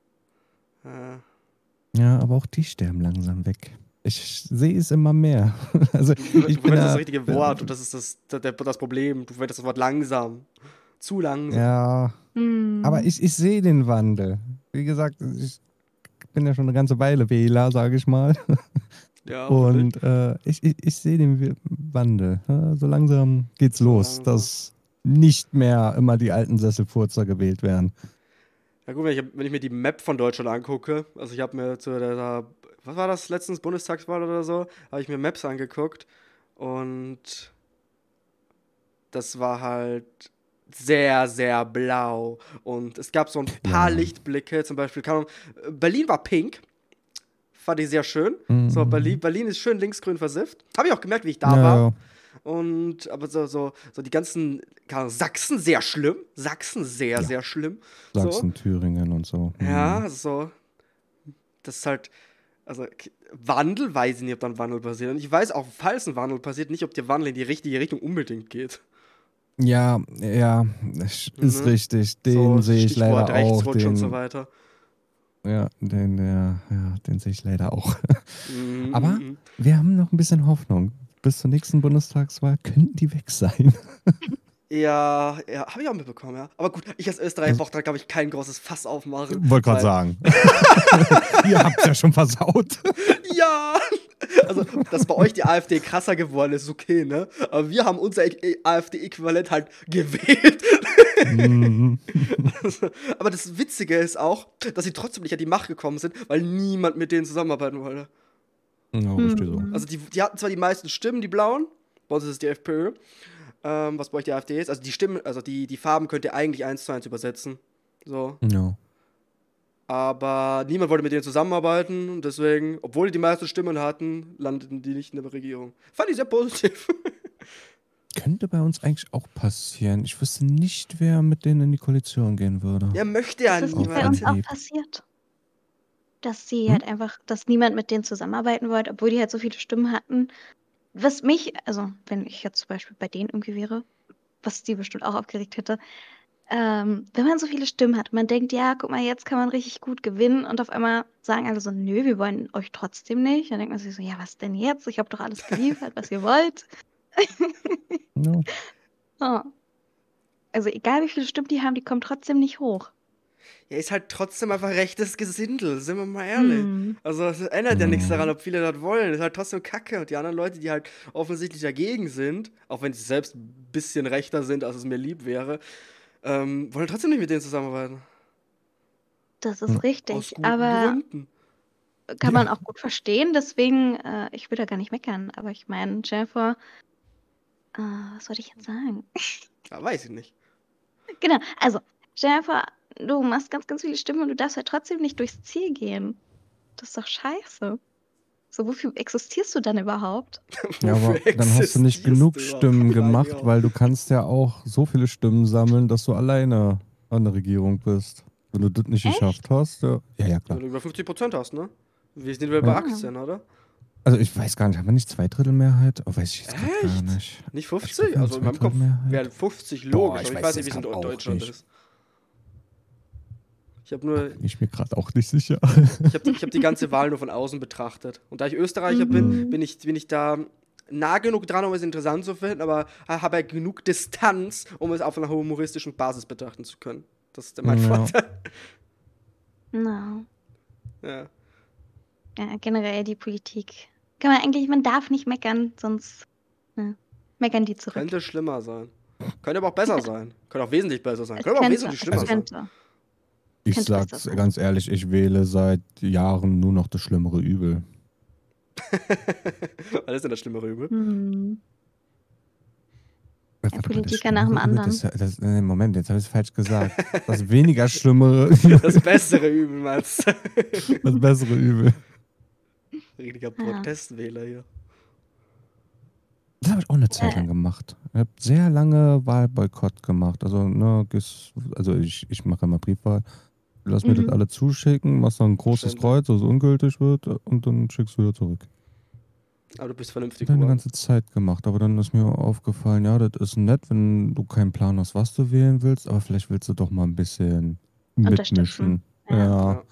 S2: Ja.
S3: Ja, aber auch die sterben langsam weg. Ich sehe es immer mehr. Also,
S2: Du,
S3: ich
S2: du
S3: bin
S2: verwendest
S3: ja,
S2: das richtige Wort und das ist das, das, das Problem. Du verwendest das Wort langsam. Zu langsam.
S3: Ja,
S4: Hm.
S3: aber ich, ich sehe den Wandel. Wie gesagt, ich bin ja schon eine ganze Weile Wähler, sage ich mal.
S2: Ja, hoffentlich.
S3: Und äh, ich, ich, ich sehe den W- Wandel. Ja, so langsam geht's los,
S2: langsam.
S3: dass nicht mehr immer die alten Sesselfurzer gewählt werden.
S2: Ja gut, wenn ich, wenn ich mir die Map von Deutschland angucke, also ich habe mir zu der, der, was war das, letztens Bundestagswahl oder so, habe ich mir Maps angeguckt und das war halt sehr, sehr blau und es gab so ein paar
S3: Ja.
S2: Lichtblicke, zum Beispiel, keine Ahnung, Berlin war pink, fand ich sehr schön,
S3: Mhm.
S2: so Berlin, Berlin ist schön linksgrün versifft, habe ich auch gemerkt, wie ich da
S3: Ja,
S2: war.
S3: ja.
S2: Und aber so, so, so die ganzen, keine Ahnung, Sachsen sehr schlimm. Sachsen sehr,
S3: Ja.
S2: sehr schlimm.
S3: Sachsen, Thüringen und so. Mhm.
S2: Ja, so. Das ist halt, also k- Wandel, weiß ich nicht, ob dann Wandel passiert. Und ich weiß auch, falls ein Wandel passiert, nicht, ob der Wandel in die richtige Richtung unbedingt geht.
S3: Ja, ja, das ist
S2: Ne?
S3: richtig. Den
S2: so,
S3: sehe ich
S2: Stichwort
S3: leider auch.
S2: Rechtsrutsch und so
S3: Den,
S2: weiter.
S3: ja, den, ja, ja, den sehe ich leider auch.
S2: Mhm,
S3: Aber
S2: mhm.
S3: wir haben noch ein bisschen Hoffnung. Bis zur nächsten Bundestagswahl könnten die weg sein.
S2: Ja, ja, habe ich auch mitbekommen, ja. Aber gut, ich als Österreicher brauche da, glaube ich, kein großes Fass aufmachen.
S3: Wollte gerade
S2: weil-
S3: sagen. Ihr habt es ja schon versaut.
S2: Ja! Also, dass bei euch die AfD krasser geworden ist, ist okay, ne? Aber wir haben unser Ä- AfD-Äquivalent halt gewählt.
S3: Mhm.
S2: Aber das Witzige ist auch, dass sie trotzdem nicht an die Macht gekommen sind, weil niemand mit denen zusammenarbeiten wollte.
S3: Ja, richtig so.
S2: Also, die, die hatten zwar die meisten Stimmen, die Blauen, bei uns ist es die FPÖ, ähm, was bei euch die AfD ist. Also, die Stimmen, also die, die Farben könnt ihr eigentlich eins zu eins übersetzen. So.
S3: Ja.
S2: Aber niemand wollte mit denen zusammenarbeiten und deswegen, obwohl die die meisten Stimmen hatten, landeten die nicht in der Regierung. Fand ich sehr positiv.
S3: Könnte bei uns eigentlich auch passieren. Ich wüsste nicht, wer mit denen in die Koalition gehen würde.
S2: Ja, möchte ja
S4: Das ist bei
S3: niemand.
S4: uns auch
S3: Antrieb.
S4: passiert. Dass sie
S3: Hm?
S4: halt einfach, dass niemand mit denen zusammenarbeiten wollte, obwohl die halt so viele Stimmen hatten. Was mich, also wenn ich jetzt zum Beispiel bei denen irgendwie wäre, was die bestimmt auch aufgeregt hätte, ähm, wenn man so viele Stimmen hat, man denkt, ja, guck mal, jetzt kann man richtig gut gewinnen und auf einmal sagen alle so, nö, wir wollen euch trotzdem nicht. Dann denkt man sich so, ja, was denn jetzt? Ich habe doch alles geliefert, was ihr wollt.
S3: Ja.
S4: Oh. Also egal wie viele Stimmen die haben, die kommen trotzdem nicht hoch.
S2: Ja, ist halt trotzdem einfach rechtes Gesindel, sind wir mal ehrlich.
S4: Hm.
S2: Also, es ändert ja nichts
S3: Mhm.
S2: daran, ob viele das wollen. Ist halt trotzdem Kacke. Und die anderen Leute, die halt offensichtlich dagegen sind, auch wenn sie selbst ein bisschen rechter sind, als es mir lieb wäre, ähm, wollen trotzdem nicht mit denen zusammenarbeiten.
S4: Das ist
S3: Hm.
S2: Aus
S4: richtig,
S2: guten
S4: aber
S2: Gründen.
S4: kann
S3: Ja.
S4: man auch gut verstehen. Deswegen, äh, ich will da gar nicht meckern, aber ich meine, Jennifer, äh, was wollte ich jetzt sagen?
S2: Ja, weiß ich nicht.
S4: Genau, also Jennifer, du machst ganz, ganz viele Stimmen und du darfst halt trotzdem nicht durchs Ziel gehen. Das ist doch scheiße. So, wofür existierst du dann überhaupt?
S3: Ja, aber
S2: Wofür
S3: dann hast du nicht
S2: existierst
S3: genug
S2: du überhaupt?
S3: Stimmen
S2: Frag ich
S3: gemacht,
S2: auch.
S3: weil du kannst ja auch so viele Stimmen sammeln, dass du alleine an der Regierung bist. Wenn du das nicht
S4: Echt?
S3: geschafft hast, ja. Ja, ja,
S2: Wenn
S3: klar.
S2: du über fünfzig Prozent hast, ne? Wir sind wieder bei
S3: Ja.
S2: achtzehn, oder?
S3: Also ich weiß gar nicht, haben wir nicht Zweidrittelmehrheit? Oh, weiß ich jetzt gerade gar
S2: Echt?
S3: nicht.
S2: Nicht
S3: Ich glaub,
S2: fünfzig?
S3: wir haben
S2: Also in meinem Kopf
S3: Zweidrittelmehrheit.
S2: wären fünfzig
S3: Boah,
S2: logisch,
S3: ich
S2: aber ich
S3: weiß
S2: weiß nicht, wie
S3: jetzt
S2: es in
S3: grad auch
S2: Deutschland
S3: nicht.
S2: ist. Ich habe nur,
S3: Bin ich mir gerade auch nicht sicher.
S2: ich habe ich hab die ganze Wahl nur von außen betrachtet. Und da ich Österreicher bin,
S4: Mhm.
S2: bin ich, bin ich da nah genug dran, um es interessant zu finden, aber habe halt genug Distanz, um es auf einer humoristischen Basis betrachten zu können. Das ist mein
S3: Ja.
S2: Vorteil.
S4: No.
S2: Ja.
S4: Ja, generell die Politik. Kann man eigentlich, man darf nicht meckern, sonst ne, meckern die zurück.
S2: Könnte schlimmer sein. Könnte aber auch besser sein. Könnte auch wesentlich besser sein.
S4: Es
S2: Könnte aber auch
S4: könnte,
S2: wesentlich
S4: es
S2: schlimmer sein.
S4: könnte.
S3: Ich
S4: Könnte besser
S3: sag's
S4: sein.
S3: ganz ehrlich, ich wähle seit Jahren nur noch das schlimmere Übel.
S2: Was ist denn das schlimmere Übel?
S4: Hm.
S3: Äh,
S4: Ein
S3: warte mal, das
S4: Politiker nach dem
S3: schlimmere Übel,
S4: anderen.
S3: das, das, äh, Moment, jetzt habe ich es falsch gesagt. Das weniger schlimmere,
S2: Das bessere Übel, meinst du?
S3: das bessere Übel.
S2: Richtiger
S4: Ja.
S2: Protestwähler hier.
S3: Das habe ich auch eine Zeit
S4: Äh,
S3: lang gemacht. Ich habe sehr lange Wahlboykott gemacht. Also, ne, ges- also ich, ich mache immer Briefwahl. Lass mir das
S4: mhm.
S3: alle zuschicken, machst dann ein großes
S2: Verständlich.
S3: Kreuz, das ungültig wird, und dann schickst du wieder zurück.
S2: Aber du bist
S3: Das
S2: vernünftig
S3: habe ich eine
S2: geworden.
S3: ganze Zeit gemacht, aber dann ist mir aufgefallen, ja, das ist nett, wenn du keinen Plan hast, was du wählen willst, aber vielleicht willst du doch mal ein bisschen
S4: Unterstützen.
S3: mitmischen.
S4: Ja.
S3: Ja,
S2: Ja.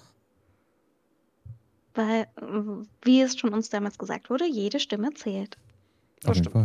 S4: Weil, äh, wie es schon uns damals gesagt wurde, jede Stimme zählt.
S2: Das
S3: auf jeden
S2: stimmt.
S3: Fall.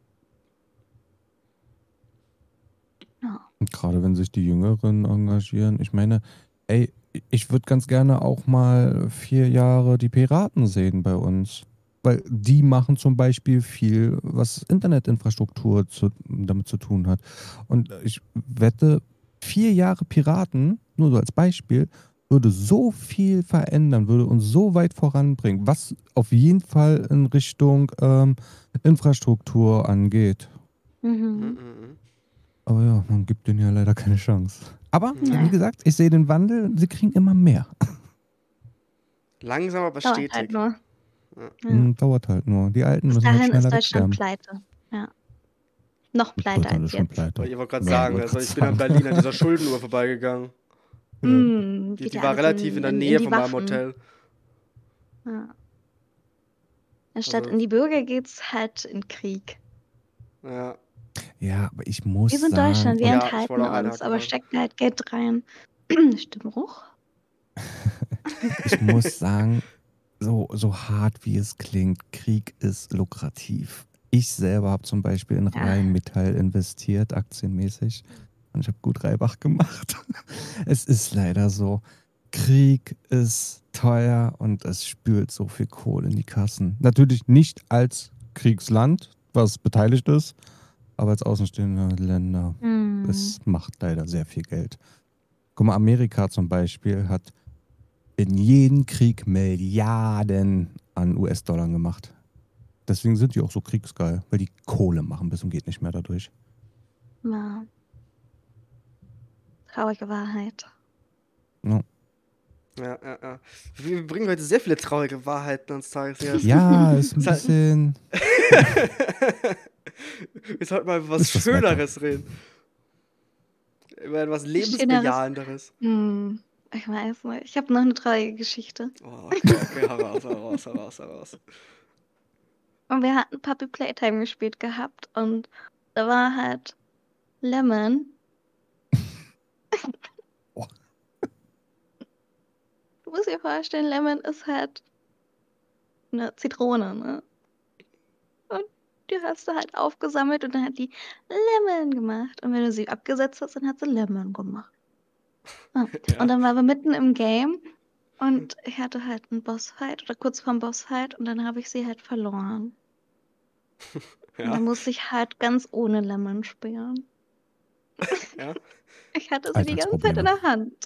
S4: Ja.
S3: Und gerade wenn sich die Jüngeren engagieren, ich meine, ey, ich würde ganz gerne auch mal vier Jahre die Piraten sehen bei uns. Weil die machen zum Beispiel viel, was Internetinfrastruktur zu, damit zu tun hat. Und ich wette, vier Jahre Piraten, nur so als Beispiel, würde so viel verändern, würde uns so weit voranbringen, was auf jeden Fall in Richtung ähm, Infrastruktur angeht.
S2: Mhm,
S4: Mhm.
S2: mhm, mhm.
S3: Aber ja, man gibt denen ja leider keine Chance. Aber,
S2: Ja.
S3: wie gesagt, ich sehe den Wandel, sie kriegen immer mehr.
S2: Langsam aber
S4: Dauert halt
S2: stetig.
S4: nur.
S2: Ja.
S4: Ja.
S3: Hm, dauert halt nur. Die Alten
S4: Bis
S3: müssen halt
S4: dahin ist
S3: schneller
S4: Deutschland
S3: wegsterben.
S4: pleite. Ja. Noch pleiter
S3: Deutschland
S4: als
S3: ist schon
S4: jetzt.
S3: pleite.
S2: Weil ich wollte gerade
S3: Ja,
S2: sagen,
S3: wollte
S2: also
S3: grad
S2: ich bin in
S3: sagen.
S2: Berlin an dieser Schuldenuhr vorbeigegangen.
S3: Ja.
S4: Mm,
S2: Die,
S4: geht
S2: die
S4: ja
S2: war
S4: alles
S2: relativ in
S4: in,
S2: der
S4: in, in
S2: Nähe
S4: die
S2: von meinem
S4: Waffen.
S2: Hotel.
S4: Ja. Anstatt
S2: Also,
S4: in die Bürger geht's halt in Krieg.
S2: ja.
S3: Ja, aber ich
S4: Wir
S3: muss
S4: sind
S3: sagen,
S4: Deutschland, wir
S3: und
S2: Ja, ich
S4: enthalten
S2: wollte auch
S4: uns,
S2: einhaken
S4: aber
S2: gerade.
S4: stecken halt Geld rein. Stimmbruch?
S3: ich muss sagen, so, so hart wie es klingt, Krieg ist lukrativ. Ich selber habe zum Beispiel in
S4: Ja.
S3: Rheinmetall investiert, aktienmäßig. Und ich habe gut Reibach gemacht. Es ist leider so. Krieg ist teuer und es spült so viel Kohle in die Kassen. Natürlich nicht als Kriegsland, was beteiligt ist, aber als außenstehende Länder.
S4: Mm.
S3: Es macht leider sehr viel Geld. Guck mal, Amerika zum Beispiel hat in jeden Krieg Milliarden an U S-Dollar gemacht. Deswegen sind die auch so kriegsgeil, weil die Kohle machen bis und geht nicht mehr dadurch.
S4: Ja. Traurige Wahrheit.
S3: Ja,
S2: Ja, ja, ja. Wir bringen heute sehr viele traurige Wahrheiten ans Tageslicht.
S3: ja ist ein
S2: Ist halt-
S3: bisschen.
S2: Wir sollten mal über was
S3: Ist das
S2: Schöneres reden. Über etwas Lebensbejahenderes.
S4: Hm, ich weiß nicht. Ich habe noch eine traurige Geschichte.
S2: Oh, okay, okay, hau raus, hau raus, hau raus, hau raus.
S4: Und wir hatten Puppy Playtime gespielt gehabt und da war halt Lemon.
S3: Oh.
S4: Du musst dir vorstellen, Lemon ist halt eine Zitrone, ne? Und die hast du halt aufgesammelt und dann hat die Lemon gemacht. Und wenn du sie abgesetzt hast, dann hat sie Lemon gemacht. Ah.
S2: Ja.
S4: Und dann waren wir mitten im Game und ich hatte halt einen Bossfight oder kurz vorm Bossfight und dann habe ich sie halt verloren. Und
S2: Ja,
S4: dann musste ich halt ganz ohne Lemon spielen.
S2: ja.
S4: Ich hatte sie die ganze Zeit in
S3: Alltagsprobleme.
S4: der Hand.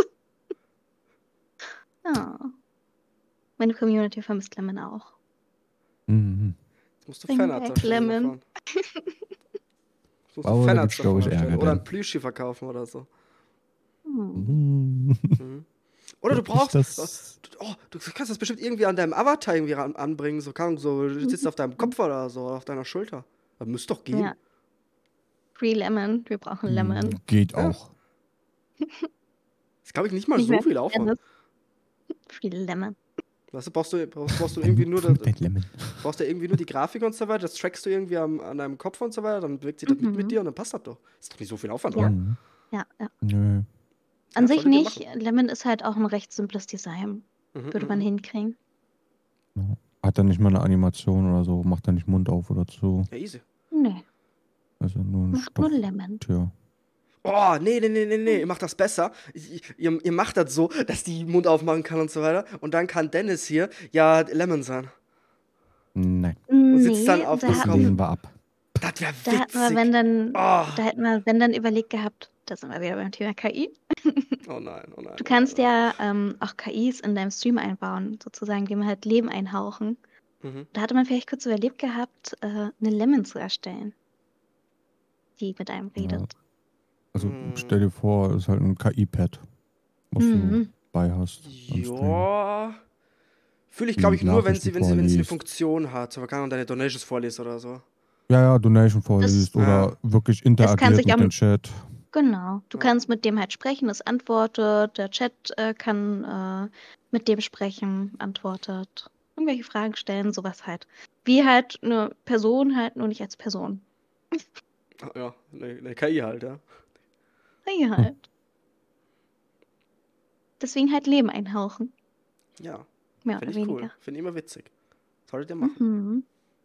S4: Ja. Meine Community vermisst Lemon auch.
S3: Mhm.
S2: Jetzt musst du
S4: Bring
S2: Fanarts
S4: back
S2: erstellen
S4: Lemon.
S2: davon. Jetzt musst du
S3: Oh, da
S2: Fanarts
S3: gibt's, glaub
S2: davon
S3: ich,
S2: erstellen.
S3: Ärger
S2: Oder ein
S3: dann.
S2: Plüschi verkaufen oder so.
S4: Hm.
S3: Mhm.
S2: Mhm. Oder du
S3: Glaub
S2: brauchst.
S3: nicht, dass-
S2: Oh, du kannst das bestimmt irgendwie an deinem Avatar irgendwie ran, anbringen. So, kann, so, du sitzt auf deinem Kopf oder so, oder auf deiner Schulter. Das müsste doch gehen.
S4: Ja. Free Lemon. Wir brauchen Lemon.
S3: Mhm, Geht
S2: Ja.
S3: auch.
S2: Ist, glaube ich, nicht mal
S4: Nicht
S2: so
S4: mehr
S2: viel Aufwand.
S4: Dennis. Free Lemon.
S2: Weißt du, brauchst du, brauchst, brauchst du irgendwie nur das,
S3: Dein Lemon.
S2: brauchst du irgendwie nur die Grafik und so weiter, das trackst du irgendwie am, an deinem Kopf und so weiter, dann bewegt sich das mit,
S4: Mhm.
S2: mit dir und dann passt das doch. Ist doch nicht so viel Aufwand,
S4: Ja.
S2: oder?
S3: Mhm.
S4: Ja, ja.
S3: Nö.
S4: An
S2: Ja,
S4: sich
S2: solltet ihr
S4: nicht.
S2: machen.
S4: Lemon ist halt auch ein recht simples Design.
S2: Mhm,
S4: Würde man
S2: mhm.
S4: hinkriegen.
S3: Ja. Hat er nicht mal eine Animation oder so? Macht er nicht Mund auf oder zu?
S2: Ja, easy.
S4: Nee,
S3: Also nur ein
S4: macht nur
S3: Stoff.
S4: Lemon.
S3: Tja.
S2: Oh, nee, nee, nee, nee, nee, ihr macht das besser. Ich, ihr, ihr macht das so, dass die Mund aufmachen kann und so weiter. Und dann kann Dennis hier ja Lemon sein.
S3: Nein.
S2: Und sitzt
S4: Nee,
S2: dann auf
S4: da
S2: dem
S3: Das
S2: Kopf.
S4: hatten,
S3: lehnen wir ab.
S2: Das wäre
S4: da hatten wir,
S2: witzig.
S4: wenn dann,
S2: Oh.
S4: da hätten wir, wenn dann überlegt gehabt, da sind wir wieder beim Thema K I.
S2: Oh nein, oh nein.
S4: Du
S2: oh
S4: kannst
S2: nein,
S4: ja ähm, auch K Is in deinem Stream einbauen, sozusagen, dem halt Leben einhauchen.
S2: oh nein. Mhm.
S4: Da hatte man vielleicht kurz überlegt gehabt, äh, eine Lemon zu erstellen. die mit einem
S3: Ja.
S4: redet.
S3: Also
S2: Hm.
S3: stell dir vor, es ist halt ein K I-Pad, was du
S4: Mhm.
S3: bei hast am Stream.
S2: Ja. Fühle ich,
S3: Die
S2: glaube ich, nur, wenn
S3: Nachrichten
S2: sie, wenn sie, wenn sie eine
S3: vorliest.
S2: Funktion hat. Aber kann man deine Donations vorliest oder so.
S3: Ja, ja, Donation vorliest
S2: Das-
S3: oder
S2: ah.
S3: wirklich
S4: Es kann
S3: interagiert
S4: sich
S3: mit
S4: am-
S3: dem Chat.
S4: Genau. Du
S2: Ja.
S4: kannst mit dem halt sprechen, es antwortet, der Chat äh, kann äh, mit dem sprechen, antwortet, irgendwelche Fragen stellen, sowas halt. Wie halt eine Person halt, nur nicht als Person.
S2: Ah, Ja, eine, eine K I halt, ja.
S4: Ja, halt. Deswegen halt Leben einhauchen,
S2: Ja,
S4: mehr
S2: finde
S4: oder
S2: ich cool.
S4: weniger.
S2: Finde ich immer witzig. Solltet ihr machen.
S4: Mhm.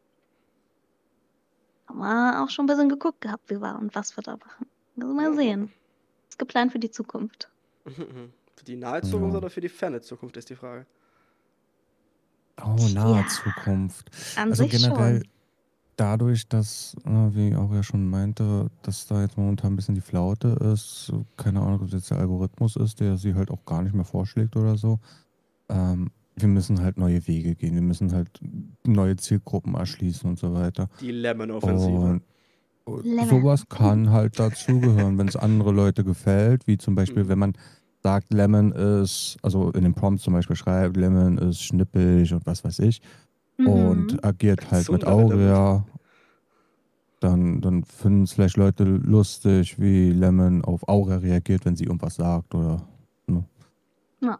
S4: Haben wir auch schon ein bisschen geguckt gehabt, wie wir und was wir da machen. Also mal sehen. Was ist geplant für die Zukunft?
S2: Mhm. Für die nahe Zukunft
S3: Ja.
S2: oder für die ferne Zukunft ist die Frage.
S3: Oh, nahe
S4: Ja,
S3: Zukunft.
S4: an
S3: Also
S4: sich
S3: generell
S4: schon.
S3: dadurch, dass, äh, wie ich auch ja schon meinte, dass da jetzt momentan ein bisschen die Flaute ist, so, keine Ahnung, ob das jetzt der Algorithmus ist, der sie halt auch gar nicht mehr vorschlägt oder so. Ähm, wir müssen halt neue Wege gehen, wir müssen halt neue Zielgruppen erschließen und so weiter.
S2: Die Lemon-Offensive.
S3: Und
S4: Lemon.
S3: sowas kann halt dazugehören, wenn es andere Leute gefällt, wie zum Beispiel,
S2: Mhm.
S3: wenn man sagt, Lemon ist, also in dem Prompt zum Beispiel schreibt, Lemon ist schnippig und was weiß ich,
S4: Mhm.
S3: und agiert halt mit
S2: Zunder, Lemon.
S3: Aurea, dann, dann finden es vielleicht Leute lustig, wie Lemon auf Aurea reagiert, wenn sie irgendwas sagt oder ne.
S4: Ja.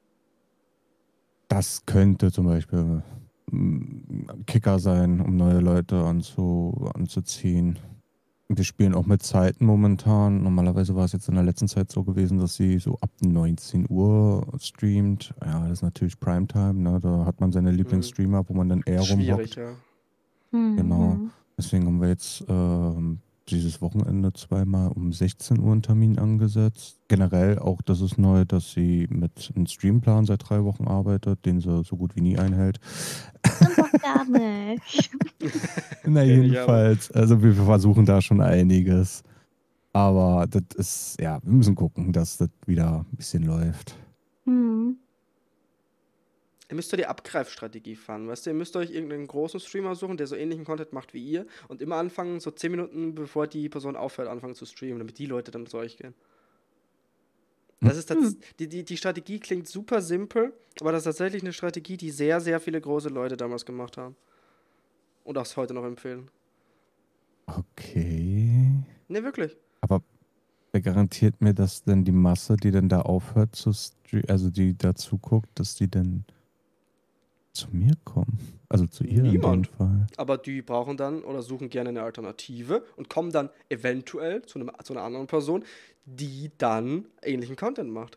S3: Das könnte zum Beispiel mm, ein Kicker sein, um neue Leute anzu, anzuziehen. Wir spielen auch mit Zeiten momentan. Normalerweise war es jetzt in der letzten Zeit so gewesen, dass sie so ab neunzehn Uhr streamt. Ja, das ist natürlich Primetime, ne? Da hat man seine Lieblingsstreamer, wo man dann eher
S2: Schwierig,
S3: rumhockt.
S2: ja.
S3: Genau.
S4: Mhm.
S3: Deswegen haben wir jetzt ähm, dieses Wochenende zweimal um sechzehn Uhr einen Termin angesetzt. Generell auch, das ist neu, dass sie mit einem Streamplan seit drei Wochen arbeitet, den sie so gut wie nie einhält.
S4: Stimmt doch gar nicht.
S3: Na,
S2: Kenn ich aber.
S3: jedenfalls. Also wir versuchen da schon einiges. Aber das ist, ja, wir müssen gucken, dass das wieder ein bisschen läuft.
S4: Mhm.
S2: Ihr müsst doch die Abgreifstrategie fahren, weißt du? Ihr müsst euch irgendeinen großen Streamer suchen, der so ähnlichen Content macht wie ihr und immer anfangen, so zehn Minuten bevor die Person aufhört, anfangen zu streamen, damit die Leute dann zu euch gehen. Das ist tats-
S4: Hm.
S2: die, die, die Strategie klingt super simpel, aber das ist tatsächlich eine Strategie, die sehr, sehr viele große Leute damals gemacht haben. Und auch heute noch empfehlen.
S3: Okay.
S2: Ne, wirklich.
S3: Aber wer garantiert mir, dass denn die Masse, die dann da aufhört zu streamen, also die da zuguckt, dass die denn zu mir kommen? Also zu ihr
S2: Niemand.
S3: in dem Fall.
S2: Aber die brauchen dann oder suchen gerne eine Alternative und kommen dann eventuell zu, einem, zu einer anderen Person, die dann ähnlichen Content macht.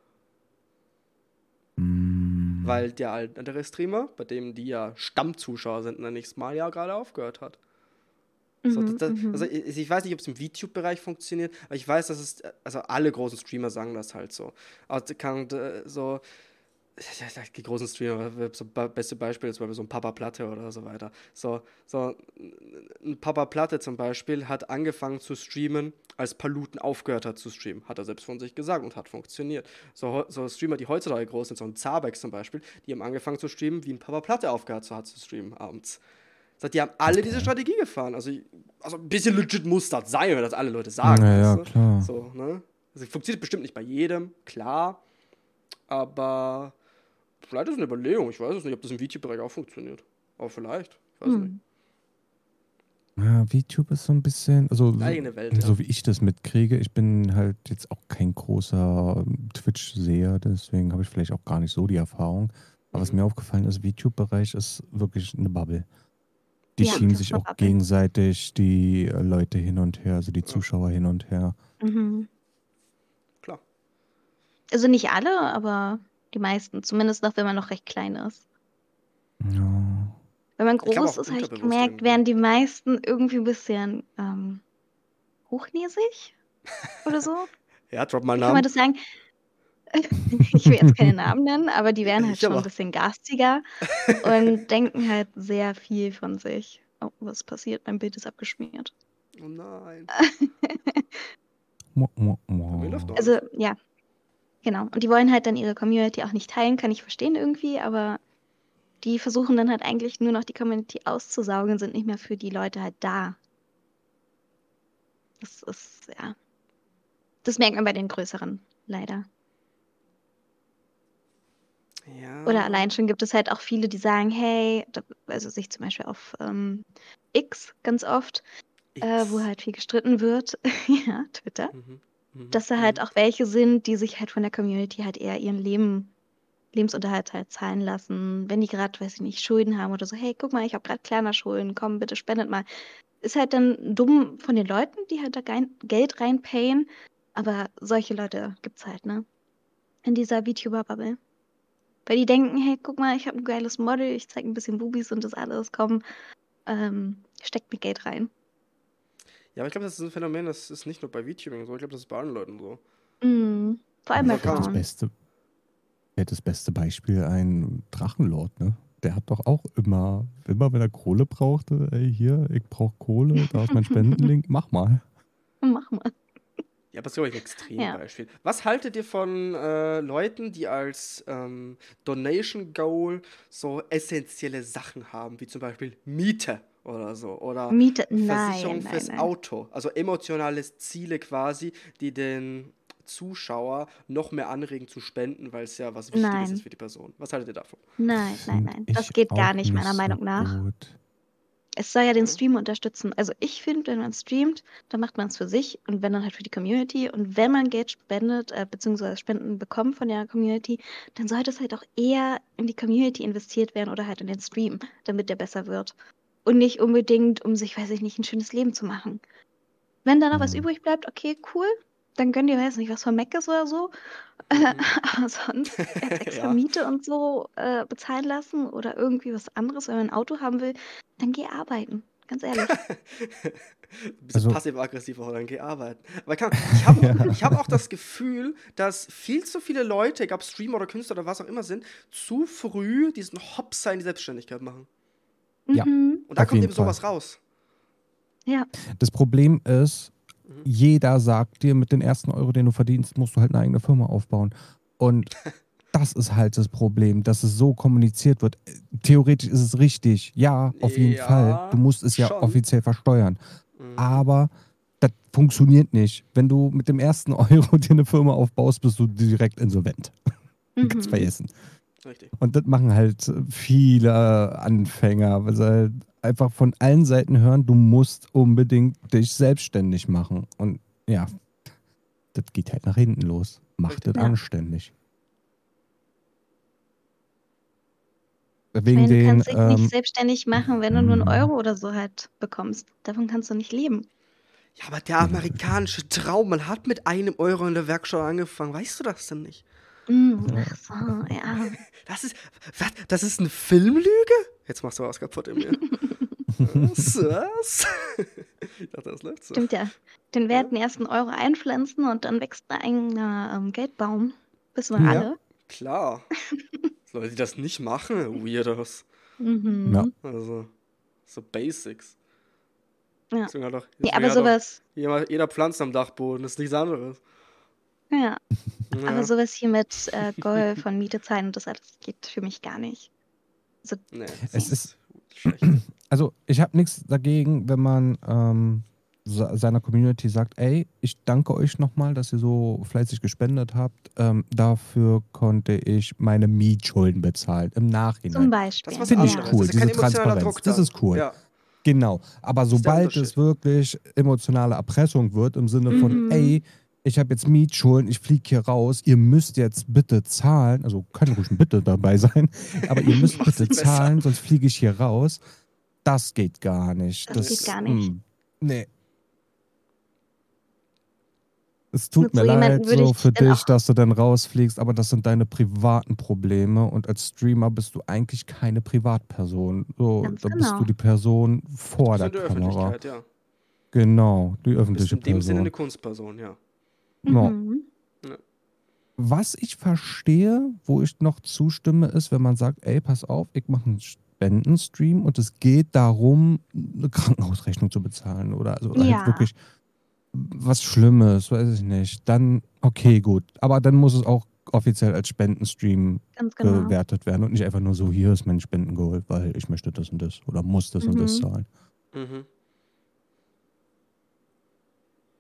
S3: Hm.
S2: Weil der andere Streamer, bei dem die ja Stammzuschauer sind, nenne ich es mal, ja gerade aufgehört hat. So,
S4: Mhm,
S2: das, das,
S4: mhm.
S2: also ich, ich weiß nicht, ob es im VTube-Bereich funktioniert, aber ich weiß, dass es, also alle großen Streamer sagen das halt so. Also kann äh, so, ja, die großen Streamer, so be- beste Beispiel ist zum Beispiel so ein Papa Platte oder so weiter. So, so ein Papa Platte zum Beispiel hat angefangen zu streamen, als Paluten aufgehört hat zu streamen. Hat er selbst von sich gesagt und hat funktioniert. So, heu- so Streamer, die heutzutage groß sind, so ein Zabex zum Beispiel, die haben angefangen zu streamen, wie ein Papa Platte aufgehört hat zu streamen abends. So, die haben alle diese Strategie gefahren. Also, ich- also ein bisschen legit muss das sein, wenn das alle Leute sagen.
S3: Ja, ja,
S2: weißt du?
S3: klar.
S2: So, ne? Also, funktioniert bestimmt nicht bei jedem, klar. Aber vielleicht ist es eine Überlegung. Ich weiß es nicht, ob das im VTube-Bereich auch funktioniert. Aber vielleicht. Ich weiß nicht.
S4: Hm.
S3: Ja, VTube ist so ein bisschen, also so,
S2: Eigene Welt, ja.
S3: so wie ich das mitkriege, ich bin halt jetzt auch kein großer Twitch-Seher, deswegen habe ich vielleicht auch gar nicht so die Erfahrung. Aber was
S2: Mhm.
S3: mir aufgefallen ist, VTube-Bereich ist wirklich eine Bubble. Die
S4: Ja,
S3: schieben
S4: das
S3: sich
S4: war
S3: auch
S4: Bubble.
S3: gegenseitig die äh, Leute hin und her, also die
S2: Ja.
S3: Zuschauer hin und her.
S4: Mhm.
S2: Klar.
S4: Also nicht alle, aber die meisten. Zumindest noch, wenn man noch recht klein ist.
S3: Ja.
S4: Wenn man
S2: Ich glaube
S4: groß
S2: auch
S4: ist, habe ich
S2: unterbewusst
S4: gemerkt,
S2: irgendwie.
S4: werden die meisten irgendwie ein bisschen ähm, hochnäsig oder so.
S2: Ja, drop mal
S4: Wie kann man
S2: Namen.
S4: das sagen? Ich will jetzt keine Namen nennen, aber die werden halt
S2: Ich
S4: schon ein
S2: aber.
S4: bisschen garstiger und denken halt sehr viel von sich. Oh, was passiert? Mein Bild ist abgeschmiert.
S2: Oh nein.
S3: Mua, mua,
S2: Bei mir läuft
S3: mua.
S2: noch
S4: Also,
S2: alles.
S4: ja, genau. Und die wollen halt dann ihre Community auch nicht teilen, kann ich verstehen irgendwie, aber die versuchen dann halt eigentlich nur noch die Community auszusaugen, sind nicht mehr für die Leute halt da. Das ist, ja. Das merkt man bei den größeren, leider.
S2: Ja.
S4: Oder allein schon gibt es halt auch viele, die sagen, hey, da- also sich zum Beispiel auf ähm, X ganz oft, äh, wo
S2: X.
S4: halt viel gestritten wird, ja, Twitter,
S2: Mhm. Mhm.
S4: dass da halt
S2: mhm.
S4: auch welche sind, die sich halt von der Community halt eher ihren Leben, Lebensunterhalt halt zahlen lassen, wenn die gerade, weiß ich nicht, Schulden haben oder so, hey, guck mal, ich habe gerade Klarna-Schulden, komm, bitte spendet mal. Ist halt dann dumm von den Leuten, die halt da gein- Geld reinpayen, aber solche Leute gibt's halt, ne? In dieser VTuber-Bubble. Weil die denken, hey, guck mal, ich habe ein geiles Model, ich zeige ein bisschen Bubis und das alles, komm, ähm, steckt mir Geld rein.
S2: Ja, aber ich glaube, das ist ein Phänomen, das ist nicht nur bei VTubing so, ich glaube, das ist bei allen Leuten so.
S4: Mhm. Vor allem bei
S2: So kann-
S3: Das
S4: Frauen.
S3: beste, ja, das beste Beispiel ein Drachenlord, ne? Der hat doch auch immer, immer wenn er Kohle brauchte, ey, hier, ich brauche Kohle, da ist mein Spendenlink, mach mal.
S4: Mach mal.
S2: Ja, aber das ist, glaube ich, ein Extrembeispiel.
S4: Ja.
S2: Was haltet ihr von äh, Leuten, die als ähm, Donation Goal so essentielle Sachen haben, wie zum Beispiel Miete oder so, oder
S4: Miete,
S2: Versicherung
S4: nein, nein,
S2: fürs
S4: nein.
S2: Auto, also emotionale Ziele quasi, die den Zuschauer noch mehr anregen zu spenden, weil es ja was Wichtiges
S4: Nein.
S2: ist für die Person. Was haltet ihr davon?
S4: Nein, nein,
S3: Find
S4: nein.
S3: ich
S4: Das geht gar
S3: auch
S4: nicht, meiner
S3: so
S4: Meinung nach.
S3: gut.
S4: Es soll ja den
S2: Ja.
S4: Stream unterstützen. Also ich finde, wenn man streamt, dann macht man es für sich und wenn dann halt für die Community. Und wenn man Geld spendet, äh, beziehungsweise Spenden bekommt von der Community, dann sollte es halt auch eher in die Community investiert werden oder halt in den Stream, damit der besser wird. Und nicht unbedingt, um sich, weiß ich nicht, ein schönes Leben zu machen. Wenn da noch was
S3: Mhm.
S4: übrig bleibt, okay, cool. Dann gönnt ihr, weiß nicht, was von Meckes oder so.
S2: Mhm.
S4: Aber sonst jetzt extra
S2: Ja.
S4: Miete und so äh, bezahlen lassen oder irgendwie was anderes, wenn man ein Auto haben will, dann geh arbeiten. Ganz ehrlich.
S2: Ein bisschen
S3: Also-
S2: passiv-aggressiv auch, dann geh arbeiten. Aber kann, ich habe
S3: Ja.
S2: ich hab auch das Gefühl, dass viel zu viele Leute, egal ob Streamer oder Künstler oder was auch immer sind, zu früh diesen Hopser in die Selbstständigkeit machen.
S3: Ja.
S4: Mhm.
S2: Und da
S3: Auf
S2: kommt
S3: jeden
S2: eben sowas raus.
S4: Ja,
S3: Das Problem ist,
S2: Mhm.
S3: jeder sagt dir, mit den ersten Euro, den du verdienst, musst du halt eine eigene Firma aufbauen. Und das ist halt das Problem, dass es so kommuniziert wird. Theoretisch ist es richtig. Ja, auf jeden
S2: Ja,
S3: Fall. Du musst es ja
S2: schon.
S3: offiziell versteuern.
S2: Mhm.
S3: Aber das funktioniert nicht. Wenn du mit dem ersten Euro dir eine Firma aufbaust, bist du direkt insolvent. Ganz
S4: mhm.
S3: vergessen.
S2: Richtig.
S3: Und das machen halt viele Anfänger, weil sie halt einfach von allen Seiten hören, du musst unbedingt dich selbstständig machen. Und ja, das geht halt nach hinten los. Macht
S2: Richtig.
S3: das
S4: Ja.
S3: anständig.
S4: Ich
S3: Wegen
S4: meine, du
S3: den,
S4: kannst dich nicht
S3: ähm,
S4: selbstständig machen, wenn du nur einen
S3: mhm.
S4: Euro oder so halt bekommst. Davon kannst du nicht leben.
S2: Ja, aber der amerikanische Traum, man hat mit einem Euro in der Werkstatt angefangen. Weißt du das denn nicht?
S4: Mhm. Ach so, ja.
S2: Das ist, was, das ist eine Filmlüge? Jetzt machst du was kaputt in mir. Was? Was? Ich dachte, das läuft so.
S4: Stimmt ja. Den werten ersten Euro einpflanzen und dann wächst ein eigener ähm, Geldbaum. Wissen wir
S3: Ja.
S4: alle.
S2: Klar. Leute, die das nicht machen, Weirdos.
S4: Mhm.
S3: Ja.
S2: Also, so Basics.
S4: Ja.
S2: Deswegen hat doch,
S4: Nee,
S2: deswegen
S4: aber
S2: hat doch
S4: sowas,
S2: jeder, jeder Pflanzt am Dachboden, das ist nichts anderes.
S4: ja.
S2: Ja.
S4: Aber sowas hier mit äh, Golf und Miete zahlen und das alles geht für mich gar nicht. Also,
S2: Nee,
S3: Es
S2: das
S3: ist-
S2: schlecht.
S3: Also ich habe nichts dagegen, wenn man ähm, se- seiner Community sagt, ey, ich danke euch nochmal, dass ihr so fleißig gespendet habt. Ähm, dafür konnte ich meine Mietschulden bezahlen im
S4: zum
S3: Nachhinein.
S4: Beispiel.
S2: Das ist was
S3: Finde ich
S2: anderes.
S3: cool,
S2: Das ist ja kein
S3: diese
S2: emotionaler
S3: Transparenz.
S2: Druck
S3: Das
S2: dann.
S3: ist cool.
S2: Ja.
S3: Genau. Aber
S2: ist der
S3: sobald
S2: Unterschied.
S3: es wirklich emotionale Erpressung wird, im Sinne von,
S4: Mhm.
S3: ey, ich habe jetzt Mietschulden, ich fliege hier raus, ihr müsst jetzt bitte zahlen, also kann ruhig ein Bitte dabei sein, aber ihr müsst
S2: Macht's
S3: bitte
S2: nicht besser.
S3: zahlen, sonst fliege ich hier raus. Das geht gar nicht.
S4: Das geht gar nicht.
S3: mm, nee. Es tut
S4: Mit
S3: mir
S4: so jemandem
S3: leid
S4: würde
S3: so
S4: ich
S3: für
S4: dann
S3: dich,
S4: auch-
S3: dass du dann rausfliegst, aber das sind deine privaten Probleme und als Streamer bist du eigentlich keine Privatperson. So,
S4: Ganz
S3: da bist
S4: genau.
S3: du die Person vor
S2: Das
S3: der
S2: ist in der
S3: Kamera.
S2: Öffentlichkeit, ja.
S3: Genau, die
S2: Du bist
S3: öffentliche
S2: in dem Sinne eine
S3: Person.
S2: Kunstperson, ja.
S3: Ja.
S4: Mhm.
S3: Was ich verstehe, wo ich noch zustimme, ist, wenn man sagt, ey, pass auf, ich mache einen Spendenstream und es geht darum, eine Krankenhausrechnung zu bezahlen oder also
S4: Ja.
S3: halt wirklich was Schlimmes, weiß ich nicht. Dann, okay, gut. Aber dann muss es auch offiziell als Spendenstream
S4: Ganz genau.
S3: gewertet werden und nicht einfach nur so, hier ist mein Spendengoal, weil ich möchte das und das oder muss das und das
S4: Mhm.
S3: zahlen.
S2: Mhm.